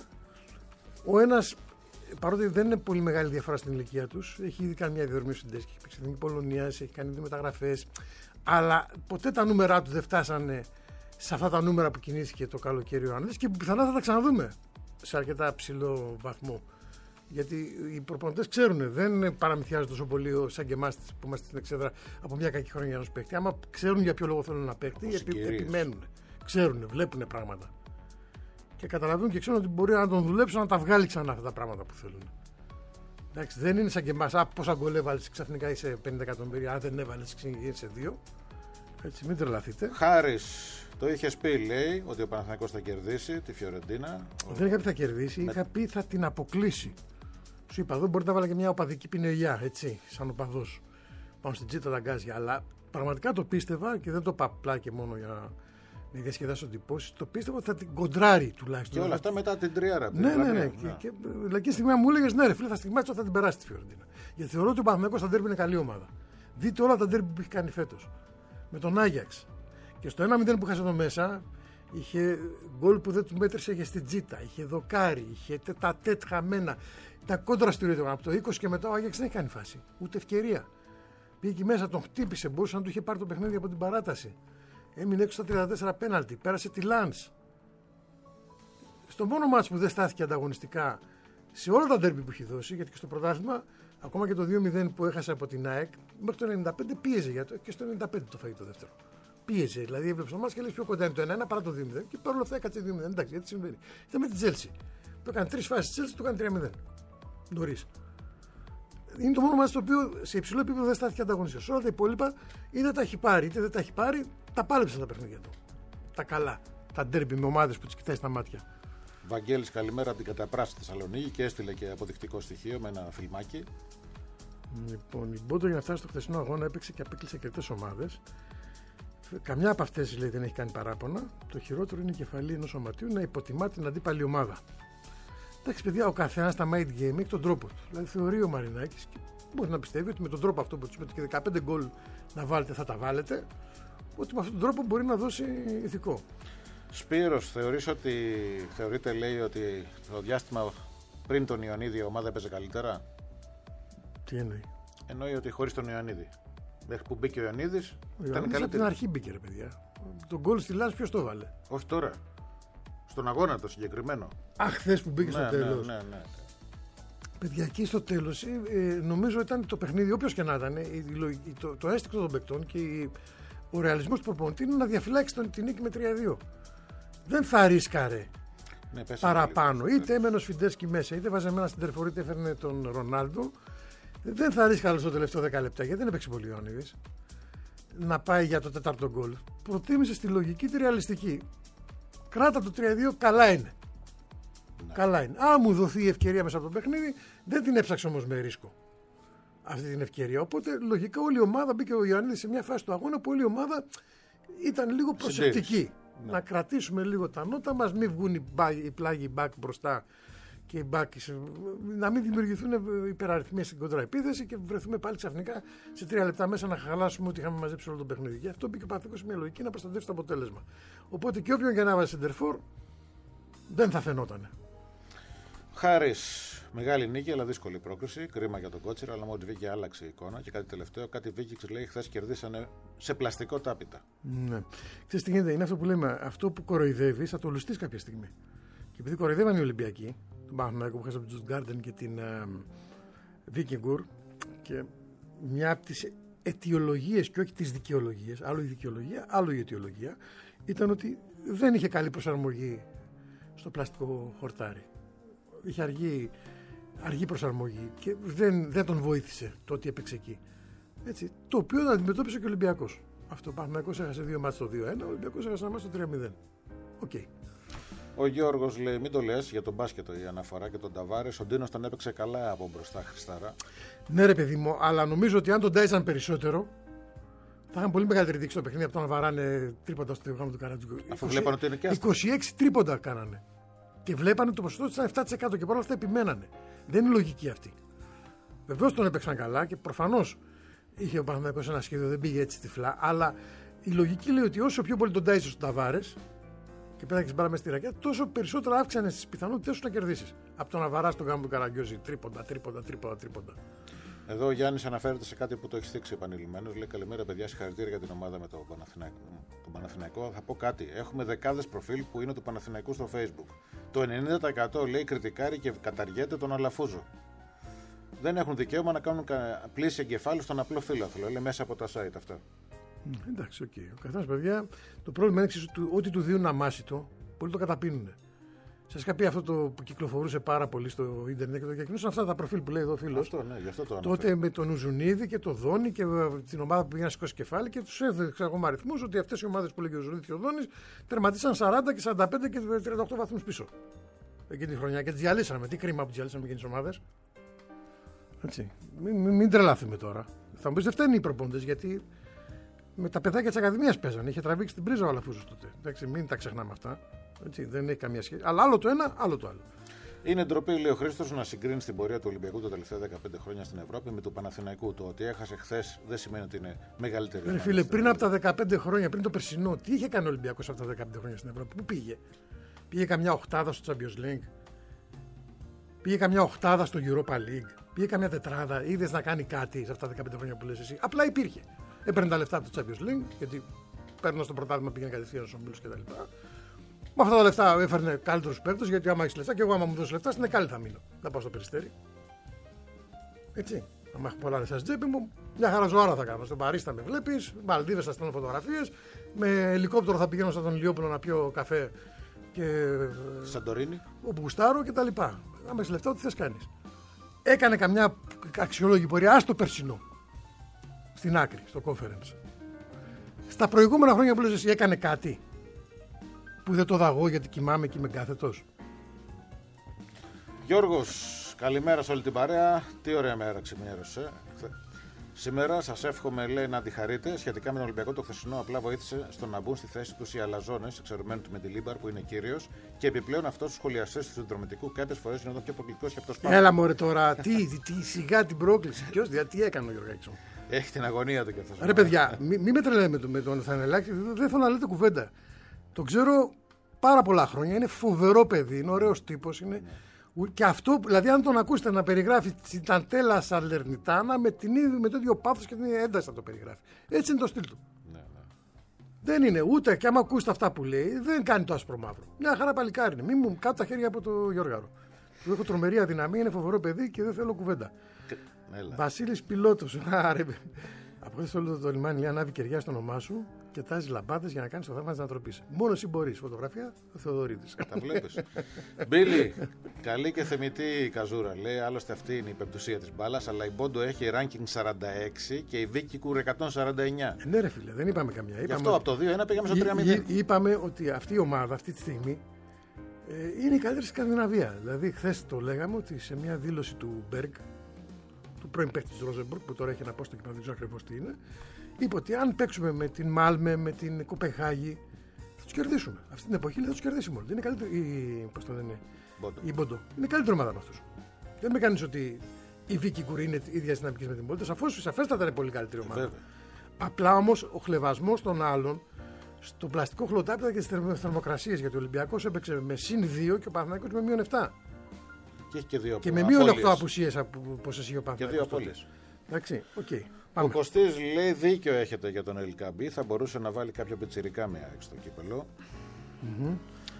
ο ένας, παρότι δεν είναι πολύ μεγάλη διαφορά στην ηλικία τους, έχει ήδη κάνει μια διαδρομή στην Σφιντέρσκι, έχει παίξει στην Πολωνία, έχει κάνει δύο μεταγραφές. Αλλά ποτέ τα νούμερά του δεν φτάσανε σε αυτά τα νούμερα που κινήθηκε το καλοκαίρι ο Ιωαννίδης και που πιθανά θα τα ξαναδούμε σε αρκετά ψηλό βαθμό. Γιατί οι προπονητές ξέρουν, δεν παραμυθιάζουν τόσο πολύ σαν και εμάς που είμαστε στην εξέδρα από μια κακή χρονιά ενός παίκτη. Άμα ξέρουν για ποιο λόγο θέλουν να παίκτη, επι, επιμένουν. Ξέρουν, βλέπουν πράγματα. Και καταλαβαίνουν και ξέρουν ότι μπορεί να τον δουλέψουν να τα βγάλει ξανά αυτά τα πράγματα που θέλουν. Εντάξει, δεν είναι σαν και εμάς. Α, πόσα γκολ έβαλες, ξαφνικά είσαι πενήντα εκατομμύρια. Αν δεν έβαλες, σε δύο. Έτσι, μην τρελαθείτε. Χάρης, το είχες πει, λέει, ότι ο Παναθηναϊκός θα κερδίσει τη Φιωρεντίνα. Δεν είχα πει θα κερδίσει, με... είχα πει θα την αποκλείσει. Σου είπα, εδώ μπορεί να βάλει και μια οπαδική πινελιά, έτσι, σαν οπαδός. Πάνω στην τσίτα τα γκάζια. Αλλά πραγματικά το πίστευα και δεν το είπα απλά και μόνο για να διασκεδάσω εντυπώσεις. Το πίστευα ότι θα την κοντράρει τουλάχιστον. Και όλα αυτά μετά την τριάρα. Ναι, ναι, ναι. ναι. Και, και δηλαδή στιγμή μου έλεγε ναι, ρε φίλε, θα στιγμάτισε ότι θα την περάσει τη Φιωρεντίνα. Γιατί θεωρώ ότι ο Παναθηναϊκός στα ντέρμπι είναι καλή ομάδα. Δείτε όλα τα ντέρμπι που έχει κάνει φέτος. Με τον Άγιαξ. Και στο ένα μηδέν που είχα εδώ μέσα, είχε γκολ που δεν του μέτρησε, είχε στην τζίτα, είχε δοκάρι, είχε τα τέτ χαμένα. Τα κόντρα στο ρίτο. Από το είκοσι και μετά ο Άγιαξ δεν έχει κάνει φάση. Ούτε ευκαιρία. Πήγε εκεί μέσα, τον χτύπησε, μπορούσε να του είχε πάρει το παιχνίδι από την παράταση. Έμεινε έξω στα τριάντα τέσσερα πέναλτι. Πέρασε τη Λανς. Στο μόνο μάτς που δεν στάθηκε ανταγωνιστικά σε όλα τα ντέρμπι που έχει δώσει, γιατί και στο πρωτάθλημα, ακόμα και το δύο μηδέν που έχασε από την ΑΕΚ, μέχρι το ενενήντα πέντε πίεζε για το, και στο ενενήντα πέντε το φάγει το δεύτερο. Πίεζε, δηλαδή έβλεψε το μάτς και λες πιο κοντά είναι το ένα ένα παρά το δύο μηδέν. Και παρόλα αυτά έκατσε δύο μηδέν. Εντάξει, γιατί συμβαίνει. Ήταν με την Chelsea. Το έκανε τρεις φάσεις τη Chelsea, το έκανε τρία μηδέν. Νωρίς. Είναι το μόνο μάτς το οποίο σε υψηλό επίπεδο δεν στάθηκε ανταγωνιστικό. Σε όλα τα υπόλοιπα είτε τα έχει πάρει είτε δεν τα έχει πάρει, τα πάλεψε τα παιχνίδια του. Τα καλά. Τα ντέρμπι με ομάδες που τις κοιτάει στα μάτια. Βαγγέλης, καλημέρα από την καταπράσινη Θεσσαλονίκη και έστειλε και αποδεικτικό στοιχείο με ένα φιλμάκι. Λοιπόν, η Μπόντο για να φτάσει στο χθεσινό αγώνα έπαιξε και απέκλεισε αρκετές ομάδες. Καμιά από αυτές λέει δεν έχει κάνει παράπονα. Το χειρότερο είναι η κεφαλή ενός σωματείου να υποτιμά την αντίπαλη ομάδα. Εντάξει, παιδιά, ο καθένας στα mind game έχει τον τρόπο του. Δηλαδή, θεωρεί ο Μαρινάκης και μπορεί να πιστεύει ότι με τον τρόπο αυτό που του και δεκαπέντε γκολ να βάλετε θα τα βάλετε, ότι με αυτόν τον τρόπο μπορεί να δώσει ηθικό. Σπύρος, θεωρείς ότι, θεωρείτε, λέει, ότι το διάστημα πριν τον Ιωαννίδη η ομάδα έπαιζε καλύτερα? Τι εννοεί? Εννοεί ότι χωρίς τον Ιωαννίδη. Μέχρι που μπήκε ο Ιωαννίδης ο ήταν καλύτερο. Από την αρχή μπήκε, ρε παιδιά. Τον γκολ στη Λάνς ποιος το βάλε? Όχι τώρα. Στον αγώνα το συγκεκριμένο. Αχ, χθες που μπήκε ναι, στο τέλος. Ναι, ναι, ναι. Παιδιά, εκεί στο τέλος ε, νομίζω ήταν το παιχνίδι, όποιος και να ήταν, ε, το, το αίσθηκτο των παικτών και η, ο ρεαλισμός του προπονητή είναι να διαφυλάξει τον, την νίκη με τρία δύο. Δεν θα ρίσκαρε ναι, παραπάνω. Λίγο. Είτε έμενε ο Σφιντέρσκι μέσα, είτε βάζε ένα στην τερφορή, είτε έφερνε τον Ρονάλντο. Δεν θα ρίσκαρε στο τελευταίο δέκα λεπτά, γιατί δεν έπαιξε πολύ ο Ιωαννίδης να πάει για το τέταρτο γκολ. Προτίμησε στη λογική τη ρεαλιστική. Κράτα το τρία δύο, καλά είναι. Ναι. Καλά είναι. Αν μου δοθεί η ευκαιρία μέσα από το παιχνίδι, δεν την έψαξε όμως με ρίσκο αυτή την ευκαιρία. Οπότε λογικά όλη η ομάδα, μπήκε ο Ιωαννίδης σε μια φάση του αγώνα που όλη η ομάδα ήταν λίγο προσεκτική. Ναι. Να κρατήσουμε λίγο τα νότα μας, μην βγουν οι, οι πλάγοι back μπροστά και οι back, να μην δημιουργηθούν υπεραριθμίες στην κοντραεπίθεση και βρεθούμε πάλι ξαφνικά σε τρία λεπτά μέσα να χαλάσουμε ό,τι είχαμε μαζέψει όλο το παιχνίδι. Γι' αυτό μπήκε ο Παναθηναϊκός σε μια λογική να προστατεύσει το αποτέλεσμα. Οπότε και όποιον και να βάζει σεντερφόρ δεν θα φαινότανε. Χάρης, μεγάλη νίκη, αλλά δύσκολη πρόκριση. Κρίμα για τον Κότσιρα, αλλά μόνο Βίκη άλλαξε η εικόνα. Και κάτι τελευταίο, κάτι Βίκη λέει: χθες κερδίσανε σε πλαστικό τάπητα. Ναι. Ξέρεις τι γίνεται, είναι αυτό που λέμε: αυτό που κοροϊδεύει θα το λουστείς κάποια στιγμή. Και επειδή κοροϊδεύαν οι Ολυμπιακοί, τον Παναθηναϊκό που χάσαμε τον Τζουντγκάρντεν και την Βίκινγκουρ, και μια από τις αιτιολογίες και όχι τις δικαιολογίες, άλλο η δικαιολογία, άλλο η αιτιολογία, ήταν ότι δεν είχε καλή προσαρμογή στο πλαστικό χορτάρι. Είχε αργή, αργή προσαρμογή και δεν, δεν τον βοήθησε το ότι έπαιξε εκεί. Έτσι, το οποίο αντιμετώπισε και ο Ολυμπιακός. Αυτό ο Παναθηναϊκός έχασε δύο μάτς στο δύο ένα, ο Ολυμπιακός έχασε ένα μάτς στο τρία μηδέν. Οκ. Okay. Ο Γιώργος λέει: μην το λες για τον μπάσκετ η αναφορά και τον Ταβάρες. Ο Ντίνος τον έπαιξε καλά από μπροστά, Χριστάρα. Ναι, ρε παιδί μου, αλλά νομίζω ότι αν τον τάιζαν περισσότερο θα είχαν πολύ μεγαλύτερη δείξη στο παιχνίδι από το να βαράνε τρίποντα στο γάμο του Καρατζούκου. Αφού βλέπανε ότι είναι και άστο. είκοσι έξι τρίποντα κάνανε. Και βλέπανε το ποσοστό ήταν επτά τοις εκατό και παρόλα αυτά επιμένανε. Δεν είναι λογική αυτή. Βεβαίως τον έπαιξαν καλά και προφανώς είχε ο Παναθηναϊκός ένα σχέδιο, δεν πήγε έτσι τυφλά. Αλλά η λογική λέει ότι όσο πιο πολύ τον τάιζε στον Ταβάρες και πέταξε μπάλα μέσα στη ρακέτα, τόσο περισσότερο αύξανε τις πιθανότητες σου να κερδίσεις. Από το να βαράς τον γάμο του Καραγκιόζη τρίποντα, τρίποντα, τρίποντα, τρίποντα. Εδώ ο Γιάννης αναφέρεται σε κάτι που το έχει στήξει επανειλημμένος. Λέει: καλημέρα, παιδιά, συγχαρητήρια για την ομάδα με το Παναθηναϊκό. Το Παναθηναϊκό. Θα πω κάτι. Έχουμε δεκάδες προφίλ που είναι του Παναθηναϊκού στο Facebook. Το ενενήντα τοις εκατό λέει κριτικάρει και καταργέται τον Αλαφούζο. Δεν έχουν δικαίωμα να κάνουν πλήση εγκεφάλου στον απλό φίλαθλο. Λέει μέσα από τα site αυτά. Mm, εντάξει, οκ. Okay. Ο καθένας, παιδιά, το πρόβλημα είναι ότι ό,τι του δίνουν αμάσιτο, πολλοί το καταπίνουν. Σας είχα πει αυτό το που κυκλοφορούσε πάρα πολύ στο ίντερνετ και το διακοινούσαν αυτά τα προφίλ που λέει εδώ ο φίλος. Αυτό, ναι, γι' αυτό το τότε με τον Ουζουνίδη και τον Δόνη και την ομάδα που πήγε να σηκώσει κεφάλι και τους έδειξα ακόμα αριθμούς ότι αυτές οι ομάδες που λέγει ο Ουζουνίδης και ο Δόνης τερματίσαν σαράντα και σαράντα πέντε και τριάντα οκτώ βαθμούς πίσω. Εκείνη τη χρονιά και τις διαλύσαμε. Τι κρίμα που τις διαλύσαμε εκείνες τις ομάδες. Έτσι. Μην, μην, μην τρελάθουμε τώρα. Θα μου πεις δεν φταίνουν οι προπόντες γιατί με τα παιδάκια της Ακαδημίας παίζανε. Είχε τραβήξει την πρίζα ο Αλαφούζος τότε. Εντάξει, μην τα ξεχνάμε αυτά. Έτσι, δεν έχει καμία σχέση. Αλλά άλλο το ένα, άλλο το άλλο. Είναι ντροπή, λέει ο Χρήστος, να συγκρίνει την πορεία του Ολυμπιακού τα τελευταία δεκαπέντε χρόνια στην Ευρώπη με του Παναθηναϊκού. Το ότι έχασε χθες δεν σημαίνει ότι είναι μεγαλύτερη. Ρε φίλε, πριν από τα δεκαπέντε χρόνια, πριν το περσινό, τι είχε κάνει ο Ολυμπιακός αυτά τα δεκαπέντε χρόνια στην Ευρώπη, πού πήγε. Πήγε καμιά οχτάδα στο Champions League. Πήγε καμιά οχτάδα στο Europa League. Πήγε καμιά τετράδα. Είδες να κάνει κάτι σε αυτά τα δεκαπέντε χρόνια που λες εσύ. Απλά υπήρχε. Έπαιρνε τα λεφτά από το Champions League, γιατί παίρνω στο πρωτάθλημα πήγαινε κατευθείαν στους ομίλους κτλ. Με αυτά τα λεφτά έφερνε καλύτερους παίκτες, γιατί άμα έχεις λεφτά και εγώ άμα μου δώσεις λεφτά στην Εκάλη θα μείνω. Να πάω στο Περιστέρι. Έτσι. Αν έχω πολλά λεφτά στην τσέπη μου, μια χαρά ζωάρα θα κάνω. Στον Παρίσι θα με βλέπεις, Μαλδίβες θα στέλνω φωτογραφίες, με ελικόπτερο θα πηγαίνω στον Λιόπουλο να πιω καφέ και. Σαντορίνη. Όπου γουστάρω κτλ. Άμα έχεις λεφτά, ό,τι θες κάνεις. Έκανε καμιά αξιολόγη πορεία, ας το περσινό. Στην άκρη, στο conference. Στα προηγούμενα χρόνια που λες εσύ έκανε κάτι που δεν το δαγώ γιατί κοιμάμαι και είμαι κάθετος. Γιώργος, καλημέρα σε όλη την παρέα. Τι ωραία μέρα ξημέρωσε. Σήμερα σας εύχομαι, λέει, να αντιχαρείτε σχετικά με τον Ολυμπιακό. Το χθεσινό απλά βοήθησε στο να μπουν στη θέση τους οι αλαζόνες, εξαιρουμένου του Μεντιλίμπαρ που είναι κύριος. Και επιπλέον αυτός του σχολιαστές του συνδρομητικού κάποιες φορές είναι εδώ πιο προκλητικός και αυτός πάνω. Έλα μωρέ τώρα, τι, τι, τι, σιγά την πρόκληση. Ποιος, τι έκανε ο Γιώργος. Έχει την αγωνία του και αυτός. Ρε παιδιά, μην μη με τρελαίνετε με τον Θανελάκη, δεν θέλω να λέτε κουβέντα. Το ξέρω πάρα πολλά χρόνια, είναι φοβερό παιδί, είναι ωραίος τύπος. Είναι... Ναι. Και αυτό, δηλαδή, αν τον ακούσετε να περιγράφει Τσιταντέλα Σαλερνιτάνα με, την, με το ίδιο πάθος και την ίδια ένταση να το περιγράφει. Έτσι είναι το στυλ του. Ναι, ναι. Δεν είναι ούτε, και άμα ακούσετε αυτά που λέει, δεν κάνει το άσπρο μαύρο. Μια χαρά παλικάρι είναι. Μην μου κάτω τα χέρια από το Γιώργαρο. Του έχω τρομερή αδυναμία, είναι φοβερό παιδί και δεν θέλω κουβέντα. Βασίλης Πιλότος. Από χθες όλο το λιμάνι λέει ανάβει κεριά στο όνομά σου και τάζει λαμπάδες για να κάνεις το θαύμα της ανατροπής. Μόνο εσύ μπορείς. Φωτογραφία ο Θεοδωρίδης. Τα βλέπεις. Μπίλι, καλή και θεμητή η καζούρα. Λέει άλλωστε αυτή είναι η πεμπτουσία της μπάλας. Αλλά η Μπόντο έχει ranking σαράντα έξι και η Βίκικουρ εκατόν σαράντα εννιά. Ναι, ρε φίλε, δεν είπαμε καμιά. Γι' αυτό από το δύο ένα πήγαμε στο τρία μηδέν. Είπαμε ότι αυτή η ομάδα αυτή τη στιγμή ε, είναι η καλύτερη στη Σκανδιναβία. Δηλαδή, χθες το λέγαμε ότι σε μια δήλωση του Μπέργκ, του πρώην παίκτη του Ρόζενμπουργκ, που τώρα έχει ένα πόστο και δεν ξέρω ακριβώς τι είναι, είπε ότι αν παίξουμε με την Μάλμε, με την Κοπεχάγη, θα του κερδίσουμε. Αυτή την εποχή λέει, θα του κερδίσουμε όλοι. Είναι καλύτερη. Η, πώς το λένε, η Μπόντο. Είναι καλύτερη ομάδα από αυτού. Δεν με κάνει ότι η Βίκη Κουρί είναι ίδια δυναμική με την Μπόντο. Σαφέστατα είναι πολύ καλύτερη ομάδα. Βέβαια. Απλά όμως ο χλεβασμός των άλλων στο πλαστικό χλωτάπιδα και στις θερμοκρασίες. Γιατί ο Ολυμπιακός έπαιξε με συν δύο και ο Παναθηναϊκός με μείον επτά. Και έχει και δύο και με μείον οκτώ απουσίες από πώς εσύ ο Παναθηναϊκός. Και δύο απώλειες. Εντάξει, οκ. Okay. Ο Κωστής λέει δίκιο έχετε για τον Ελκαμπή. Θα μπορούσε να βάλει κάποιο πιτσιρικά με ΑΕΚ στο κύπελο. Mm-hmm.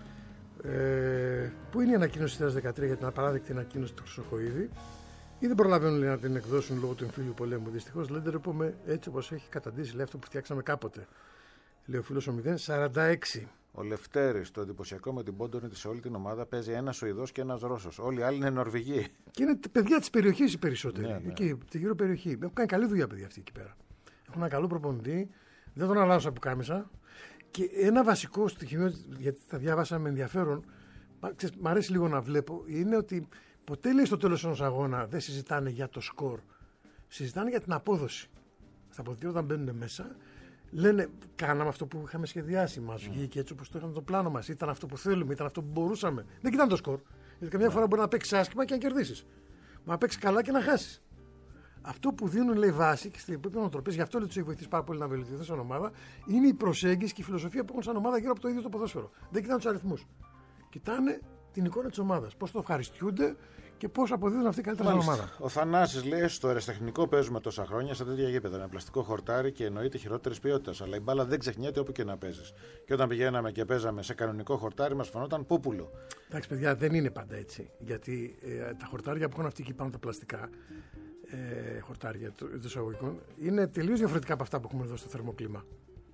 Ε, πού είναι η ανακοίνωση του δύο χιλιάδες δεκατρία για την απαράδεκτη ανακοίνωση του Χρυσοχοΐδη? Ή δεν προλαβαίνουν λέει, να την εκδώσουν λόγω του εμφύλιου πολέμου? Δυστυχώς δεν το πούμε έτσι όπως έχει καταντήσει λέει, αυτό που φτιάξαμε κάποτε. Λέει ο φίλος ο μηδέν σαράντα έξι. Ο Λευτέρης, το εντυπωσιακό με την Πόντο είναι ότι σε όλη την ομάδα παίζει ένας Σουηδός και ένας Ρώσος. Όλοι οι άλλοι είναι Νορβηγοί. Και είναι παιδιά της περιοχής οι περισσότεροι. Ναι, ναι. Εκεί, τη γύρω περιοχή. Έχουν κάνει καλή δουλειά παιδιά αυτοί εκεί πέρα. Έχουν ένα καλό προπονητή. Δεν τον αλλάζω που κάμισα. Και ένα βασικό στοιχείο, γιατί τα διάβασα με ενδιαφέρον, μ' αρέσει λίγο να βλέπω, είναι ότι ποτέ λέει στο τέλος ενός αγώνα δεν συζητάνε για το σκορ. Συζητάνε για την απόδοση. Στα αποδυτήρια όταν μπαίνουν μέσα. Λένε, κάναμε αυτό που είχαμε σχεδιάσει. Μας βγήκε έτσι όπως το είχαμε το πλάνο μας. Ήταν αυτό που θέλουμε, ήταν αυτό που μπορούσαμε. Δεν κοιτάνε το σκορ. Γιατί καμιά φορά μπορεί να παίξει άσχημα και να κερδίσεις. Μα να παίξει καλά και να χάσεις. Αυτό που δίνουν λέει βάση και στην επίπεδο νοοτροπίας, γι' αυτό λέει, τους έχει βοηθήσει πάρα πολύ να βελτιωθεί σαν ομάδα, είναι η προσέγγιση και η φιλοσοφία που έχουν σαν ομάδα γύρω από το ίδιο το ποδόσφαιρο. Δεν κοιτάνε τους αριθμούς. Κοιτάνε την εικόνα της ομάδας. Πώς το ευχαριστιούνται και πώς αποδίδουν αυτή η καλύτερη ομάδα. Ο Θανάσης λέει: στο αεραστεχνικό παίζουμε τόσα χρόνια σε τέτοια γήπεδα. Με πλαστικό χορτάρι και εννοείται χειρότερη ποιότητα. Αλλά η μπάλα δεν ξεχνιέται όπου και να παίζει. Και όταν πηγαίναμε και παίζαμε σε κανονικό χορτάρι, μας φαινόταν πούπουλο. Εντάξει, παιδιά, δεν είναι πάντα έτσι. Γιατί ε, τα χορτάρια που έχουν αυτοί εκεί πάνω τα πλαστικά ε, χορτάρια των εισαγωγικών είναι τελείως διαφορετικά από αυτά που έχουμε εδώ στο θερμοκλίμα.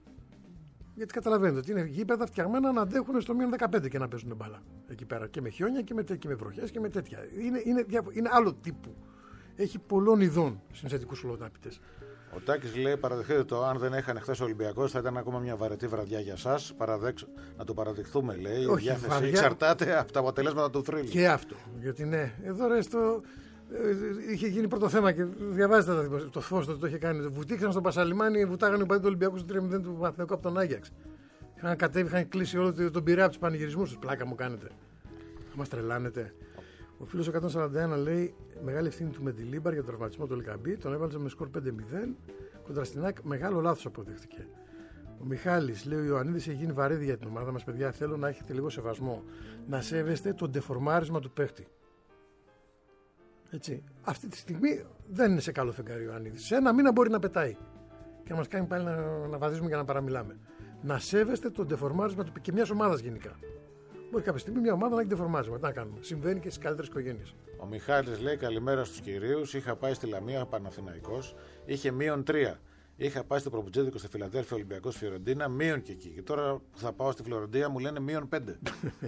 Γιατί καταλαβαίνετε ότι είναι γήπεδα φτιαγμένα να αντέχουν στο μείον δεκαπέντε και να παίζουν μπάλα. Εκεί πέρα και με χιόνια και με, και με βροχές και με τέτοια. Είναι, είναι, είναι άλλο τύπου. Έχει πολλών ειδών συνθετικούς χλωτάπητες. Ο Τάκης λέει: παραδεχτείτε το, αν δεν έχανε χθες ο Ολυμπιακός θα ήταν ακόμα μια βαρετή βραδιά για σας. Παραδέξ... Να το παραδεχθούμε, λέει. Όχι, η διάθεση βαριά... εξαρτάται από τα αποτελέσματα του θρύλου. Και αυτό. Γιατί ναι, εδώ ρε στο. Είχε γίνει πρώτο θέμα και διαβάζετε το, το φως το, το είχε κάνει. Βουτήξαν στο Πασαλιμάνι, βουτάγανε παντού του Ολυμπιακού στο τρία μηδέν του Παναθηναϊκού από τον Άγιαξ. Είχαν κατέβει, είχαν κλείσει όλο τον πειραιά από του πανηγυρισμούς του. Πλάκα μου κάνετε. Θα μας τρελάνετε. Ο φίλος εκατόν σαράντα ένα λέει: μεγάλη ευθύνη του Μεντιλίμπαρ για τον τραυματισμό του Ελκαμπή. Τον έβαλε με σκορ πέντε μηδέν. Κοντρα στην ΑΕΚ μεγάλο λάθος αποδείχθηκε. Ο Μιχάλης λέει: ο Ιωαννίδης έχει γίνει βαρύδι για την ομάδα μας. Παιδιά, θέλω να έχετε λίγο σεβασμό. Να σέβεστε το ντεφορμάρισμα του παίχτη. Έτσι. Αυτή τη στιγμή δεν είναι σε καλό φεγγάρι ο Ιωαννίδης. Σε ένα μήνα μπορεί να πετάει και να μας κάνει πάλι να, να βαδίζουμε και να παραμιλάμε. Να σέβεστε το ντεφορμάρισμα του και μια ομάδα γενικά. Μπορεί κάποια στιγμή μια ομάδα να έχει ντεφορμάρισμα. Τι να κάνουμε. Συμβαίνει και στις καλύτερες οικογένειες. Ο Μιχάλης λέει: καλημέρα στους κυρίους. Είχα πάει στη Λαμία Παναθηναϊκός. Είχε μείον τρία. Είχα πάει στο Προποτζέδικο στη Φιλαδέλφια Ολυμπιακός Φιωρεντίνα. Μείον και εκεί. Και τώρα που θα πάω στη Φλωρεντία μου λένε μείον πέντε.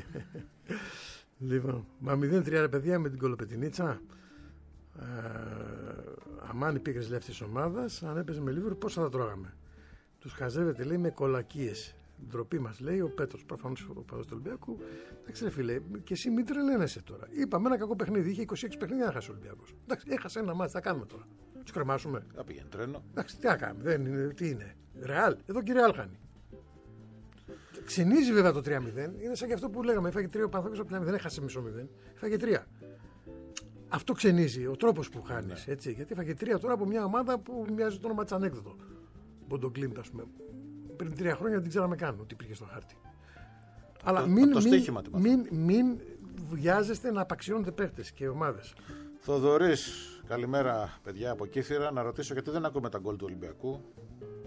Λοιπόν, μα μηδέν τρία ρε παιδιά με την Κολοπετινίτσα. Αμάν υπήρχε λεύθερης ομάδας, αν έπαιζε με Λίβερπουλ, πώς θα τα τρώγαμε. Τους χαζεύεται, λέει, με κολακίες. Ντροπή μας, λέει ο Πέτρος, προφανώς ο παδός του Ολυμπιακού. Εντάξει, ρε φίλε, και εσύ μην τρελαίνεσαι τώρα. Είπαμε ένα κακό παιχνίδι, είχε είκοσι έξι παιχνίδια να χάσει ο Ολυμπιακός. Εντάξει, έχασε ένα μάτι, τι θα κάνουμε τώρα. Τους κρεμάσουμε. Θα πήγαινε τρένο. Εντάξει, τι θα κάνουμε, δεν είναι, τι είναι. Ρεάλ, εδώ και Ρεάλ χάνει. Ξυνίζει βέβαια το τρία μηδέν, είναι σαν και αυτό που λέγαμε. Έφαγε τρία ο Παναθηναϊκός από δεν έχασε μισό μηδέν. Έφαγε τρία. Αυτό ξενίζει, ο τρόπος που χάνεις. Ναι. Έτσι, γιατί έφαγε τρία τώρα από μια ομάδα που μοιάζει το όνομα της ανέκδοτο. Μποντοκλίντ, ας πούμε. Πριν τρία χρόνια δεν ξέραμε καν ότι υπήρχε στο χάρτη. Αλλά το, μην, το μην, μην, μην βιάζεστε να απαξιώνετε παίχτες και ομάδες. Θοδωρής, καλημέρα παιδιά από Κύθυρα. Να ρωτήσω γιατί δεν ακούμε τα γκολ του Ολυμπιακού.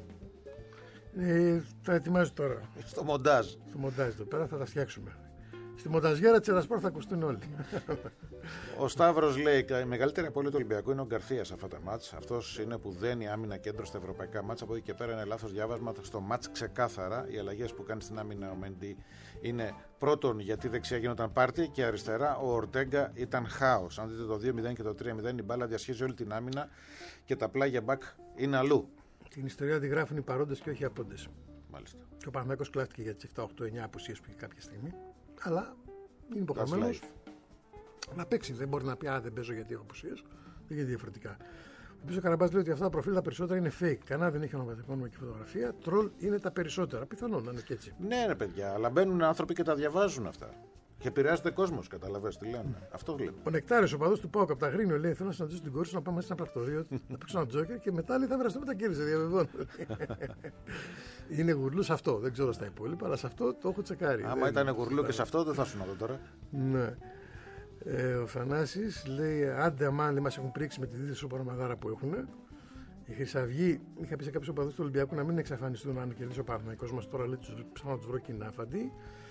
Ε, τα ετοιμάζω τώρα. Στο μοντάζ. Στο μοντάζ εδώ πέρα θα τα φτιάξουμε. Στη μονταζιέρα της Ερασπορ θα ακουστούν όλοι. Ο Σταύρος λέει: η μεγαλύτερη απώλεια του Ολυμπιακού είναι ο Γκαρθία σε αυτά τα μάτς. Αυτός είναι που δένει άμυνα κέντρο στα ευρωπαϊκά μάτς. Από εκεί και πέρα είναι λάθος διάβασμα στο μάτς ξεκάθαρα. Οι αλλαγές που κάνει στην άμυνα ο Μεντί είναι πρώτον γιατί δεξιά γίνονταν πάρτι και αριστερά ο Ορτέγκα ήταν χάος. Αν δείτε το δύο μηδέν και το τρία μηδέν, η μπάλα διασχίζει όλη την άμυνα και τα πλάγια μπακ είναι αλλού. Την ιστορία τη γράφουν οι παρόντες και όχι οι απόντες. Μάλιστα. Και ο Παναθηναϊκός κλάφτηκε για τις επτά οκτώ εννιά απουσίες που είχε κάποια στιγμή. Αλλά είναι υποχρεωμένος να παίξει. Δεν μπορεί να πει: α, δεν παίζω γιατί έχω απουσίες. Δεν γίνεται διαφορετικά. Επίσης ο Καραμπάς λέει ότι αυτά τα προφίλ τα περισσότερα είναι fake. Κανένα δεν έχει ονοματεπώνυμα και φωτογραφία. Τρολ είναι τα περισσότερα. Πιθανόν να είναι και έτσι. Ναι, ρε παιδιά, αλλά μπαίνουν άνθρωποι και τα διαβάζουν αυτά. Και επηρεάζεται κόσμο, καταλαβαίνεις τι λένε. Mm. Αυτό βλέπω. Ο Νεκτάριος, ο παδός του ΠΑΟΚ από τα Γρήνιο, λέει: θέλω να συναντήσω την κόρη σου να πάμε σε ένα πρακτορείο, να παίξω ένα τζόκερ και μετά λέει: θα μοιραστούμε τα κέρδη. Διαβεβαιώνω. Είναι γουρλού σε αυτό. Δεν ξέρω στα υπόλοιπα, αλλά σε αυτό το έχω τσεκάρει. Άμα ήταν γουρλού και σε αυτό, δεν θα σου να δω τώρα. Ναι. Ε, ο Θανάσης λέει: άντε, αμάν, μας έχουν πρίξει με τη δίδυση σοπορομαδάρα που έχουν. Η Χρυσαυγή, είχα πει σε κάποιους οπαδούς του Ολυμπιακού να μην εξαφανιστούν αν κερδίσει ο Παναθηναϊκός μας. Τώρα λέει: ψάχνω να του βρω κοινάφαντη.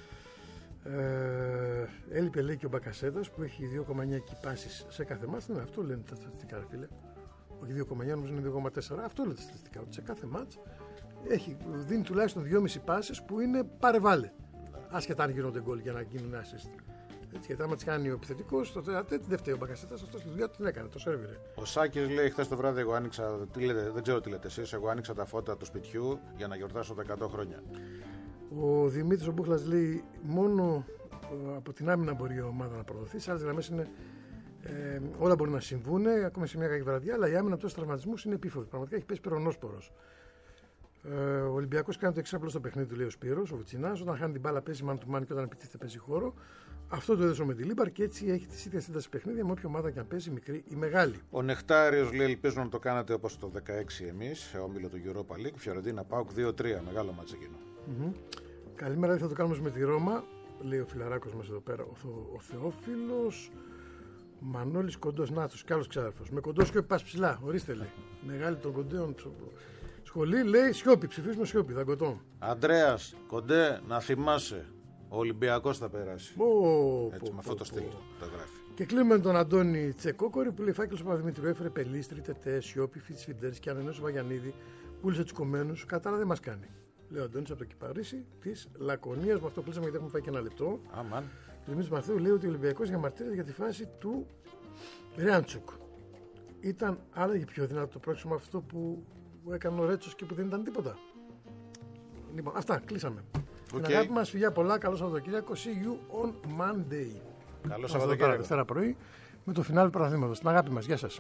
Ε, έλειπε λέει και ο Μπακασέτας που έχει δύο κόμμα εννιά κυπάσεις σε κάθε μάτς. Ναι, αυτό λένε τα στατιστικά, ρε φίλε. Όχι δύο κόμμα εννιά, νομίζω είναι δύο κόμμα τέσσερα. Αυτό λένε τα στατιστικά. Ότι σε κάθε μάτς έχει, δίνει τουλάχιστον δυόμισι πάσες που είναι πάρε-βάλε. Άσχετα αν γίνονται γκολ για να γίνουν assist. Έτσι, γιατί άμα τις κάνει ο επιθετικός, τότε δεν φταίει ο Μπακασέτας. Αυτό τη δουλειά του την έκανε, το σερβιρε. Ο Σάκης λέει: χθες το βράδυ εγώ άνοιξα. Τι λέτε, δεν ξέρω τι λέτε εσείς. Εγώ άνοιξα τα φώτα του σπιτιού για να γιορτάσω τα εκατό χρόνια. Ο Δημήτρης ο Μπούχλας λέει: μόνο από την άμυνα μπορεί η ομάδα να προδοθεί. Σε άλλες γραμμές είναι ε, όλα μπορεί να συμβούν, ακόμα σε μια κακή βραδιά, αλλά η άμυνα από τόσους τραυματισμούς είναι επίφοβη. Πραγματικά έχει πέσει περονόσπορος. Ε, ο Ολυμπιακός κάνει το εξάπλο στο παιχνίδι του, λέει ο Σπύρος, ο Βουτσινάς. Όταν χάνει την μπάλα παίζει man to man και όταν επιτίθεται παίζει χώρο. Αυτό το έδωσε με τη Λίμπαρ και έτσι έχει τη ίδια σύνταση παιχνίδια με όποια ομάδα και αν παίζει, μικρή ή μεγάλη. Ο Νεκτάριος λέει: ελπίζω να το κάνατε όπως το δεκαέξι εμείς, σε όμιλο του Europa League. Φιωρεντίνα ΠΑΟΚ δύο τρία, μεγάλο μάτς εκείνο. Mm-hmm. Καλημέρα, θα το κάνουμε με τη Ρώμα, λέει ο φιλαράκος μας εδώ πέρα. Ο, ο Θεόφιλος Μανώλης Κοντός, Νάτσος, κι άλλος ξάδερφος. Με κοντό Σιώπη πας ψηλά, ορίστε λέει. Μεγάλη των κοντέων. Σχολή λέει Σιώπη, ψηφίσουμε Σιώπη, δαγκωτών. Αντρέας, Κοντέ, να θυμάσαι. Ο Ολυμπιακός θα περάσει. Oh, έτσι, πω, με αυτό πω, το στυλ πω. το γράφει. Και κλείνουμε τον Αντώνη Τσεκόκορη που λέει: Φάκελος Παπαδημητρίου έφερε Πελίστρη, Τετέ, Σιώπη, Φιτσφιντέρ και Ανενός Βαγιανίδη, πούλησε του κομμένους. Κατάρα δεν μας κάνει. Λέει ο Αντώνης από το Κυπαρίσι της Λακωνίας. Με αυτό κλείσαμε γιατί έχουμε φάει και ένα λεπτό. Αμάν. Και ο Δημήτρης Μαθαίου λέει ότι ο Ολυμπιακός διαμαρτύρεται για τη φάση του Ρέαντσουκ. Ήταν άλλαγε πιο δυνατό το πρόξιμο αυτό που έκανε ο Ρέτσος και που δεν ήταν τίποτα. Λοιπόν, αυτά, κλείσαμε. Okay. Την αγάπη μας, φιλιά πολλά, καλό Σαββατοκύριακο. See you on Monday. Καλό Σαββατοκύριακο. Δευτέρα πρωί με το φινάλι του πρωταθλήματος. Την αγάπη μας, γεια σας.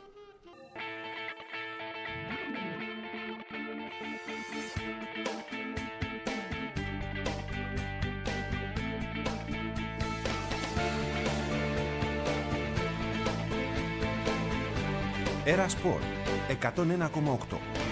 Era Sport εκατόν ένα κόμμα οκτώ.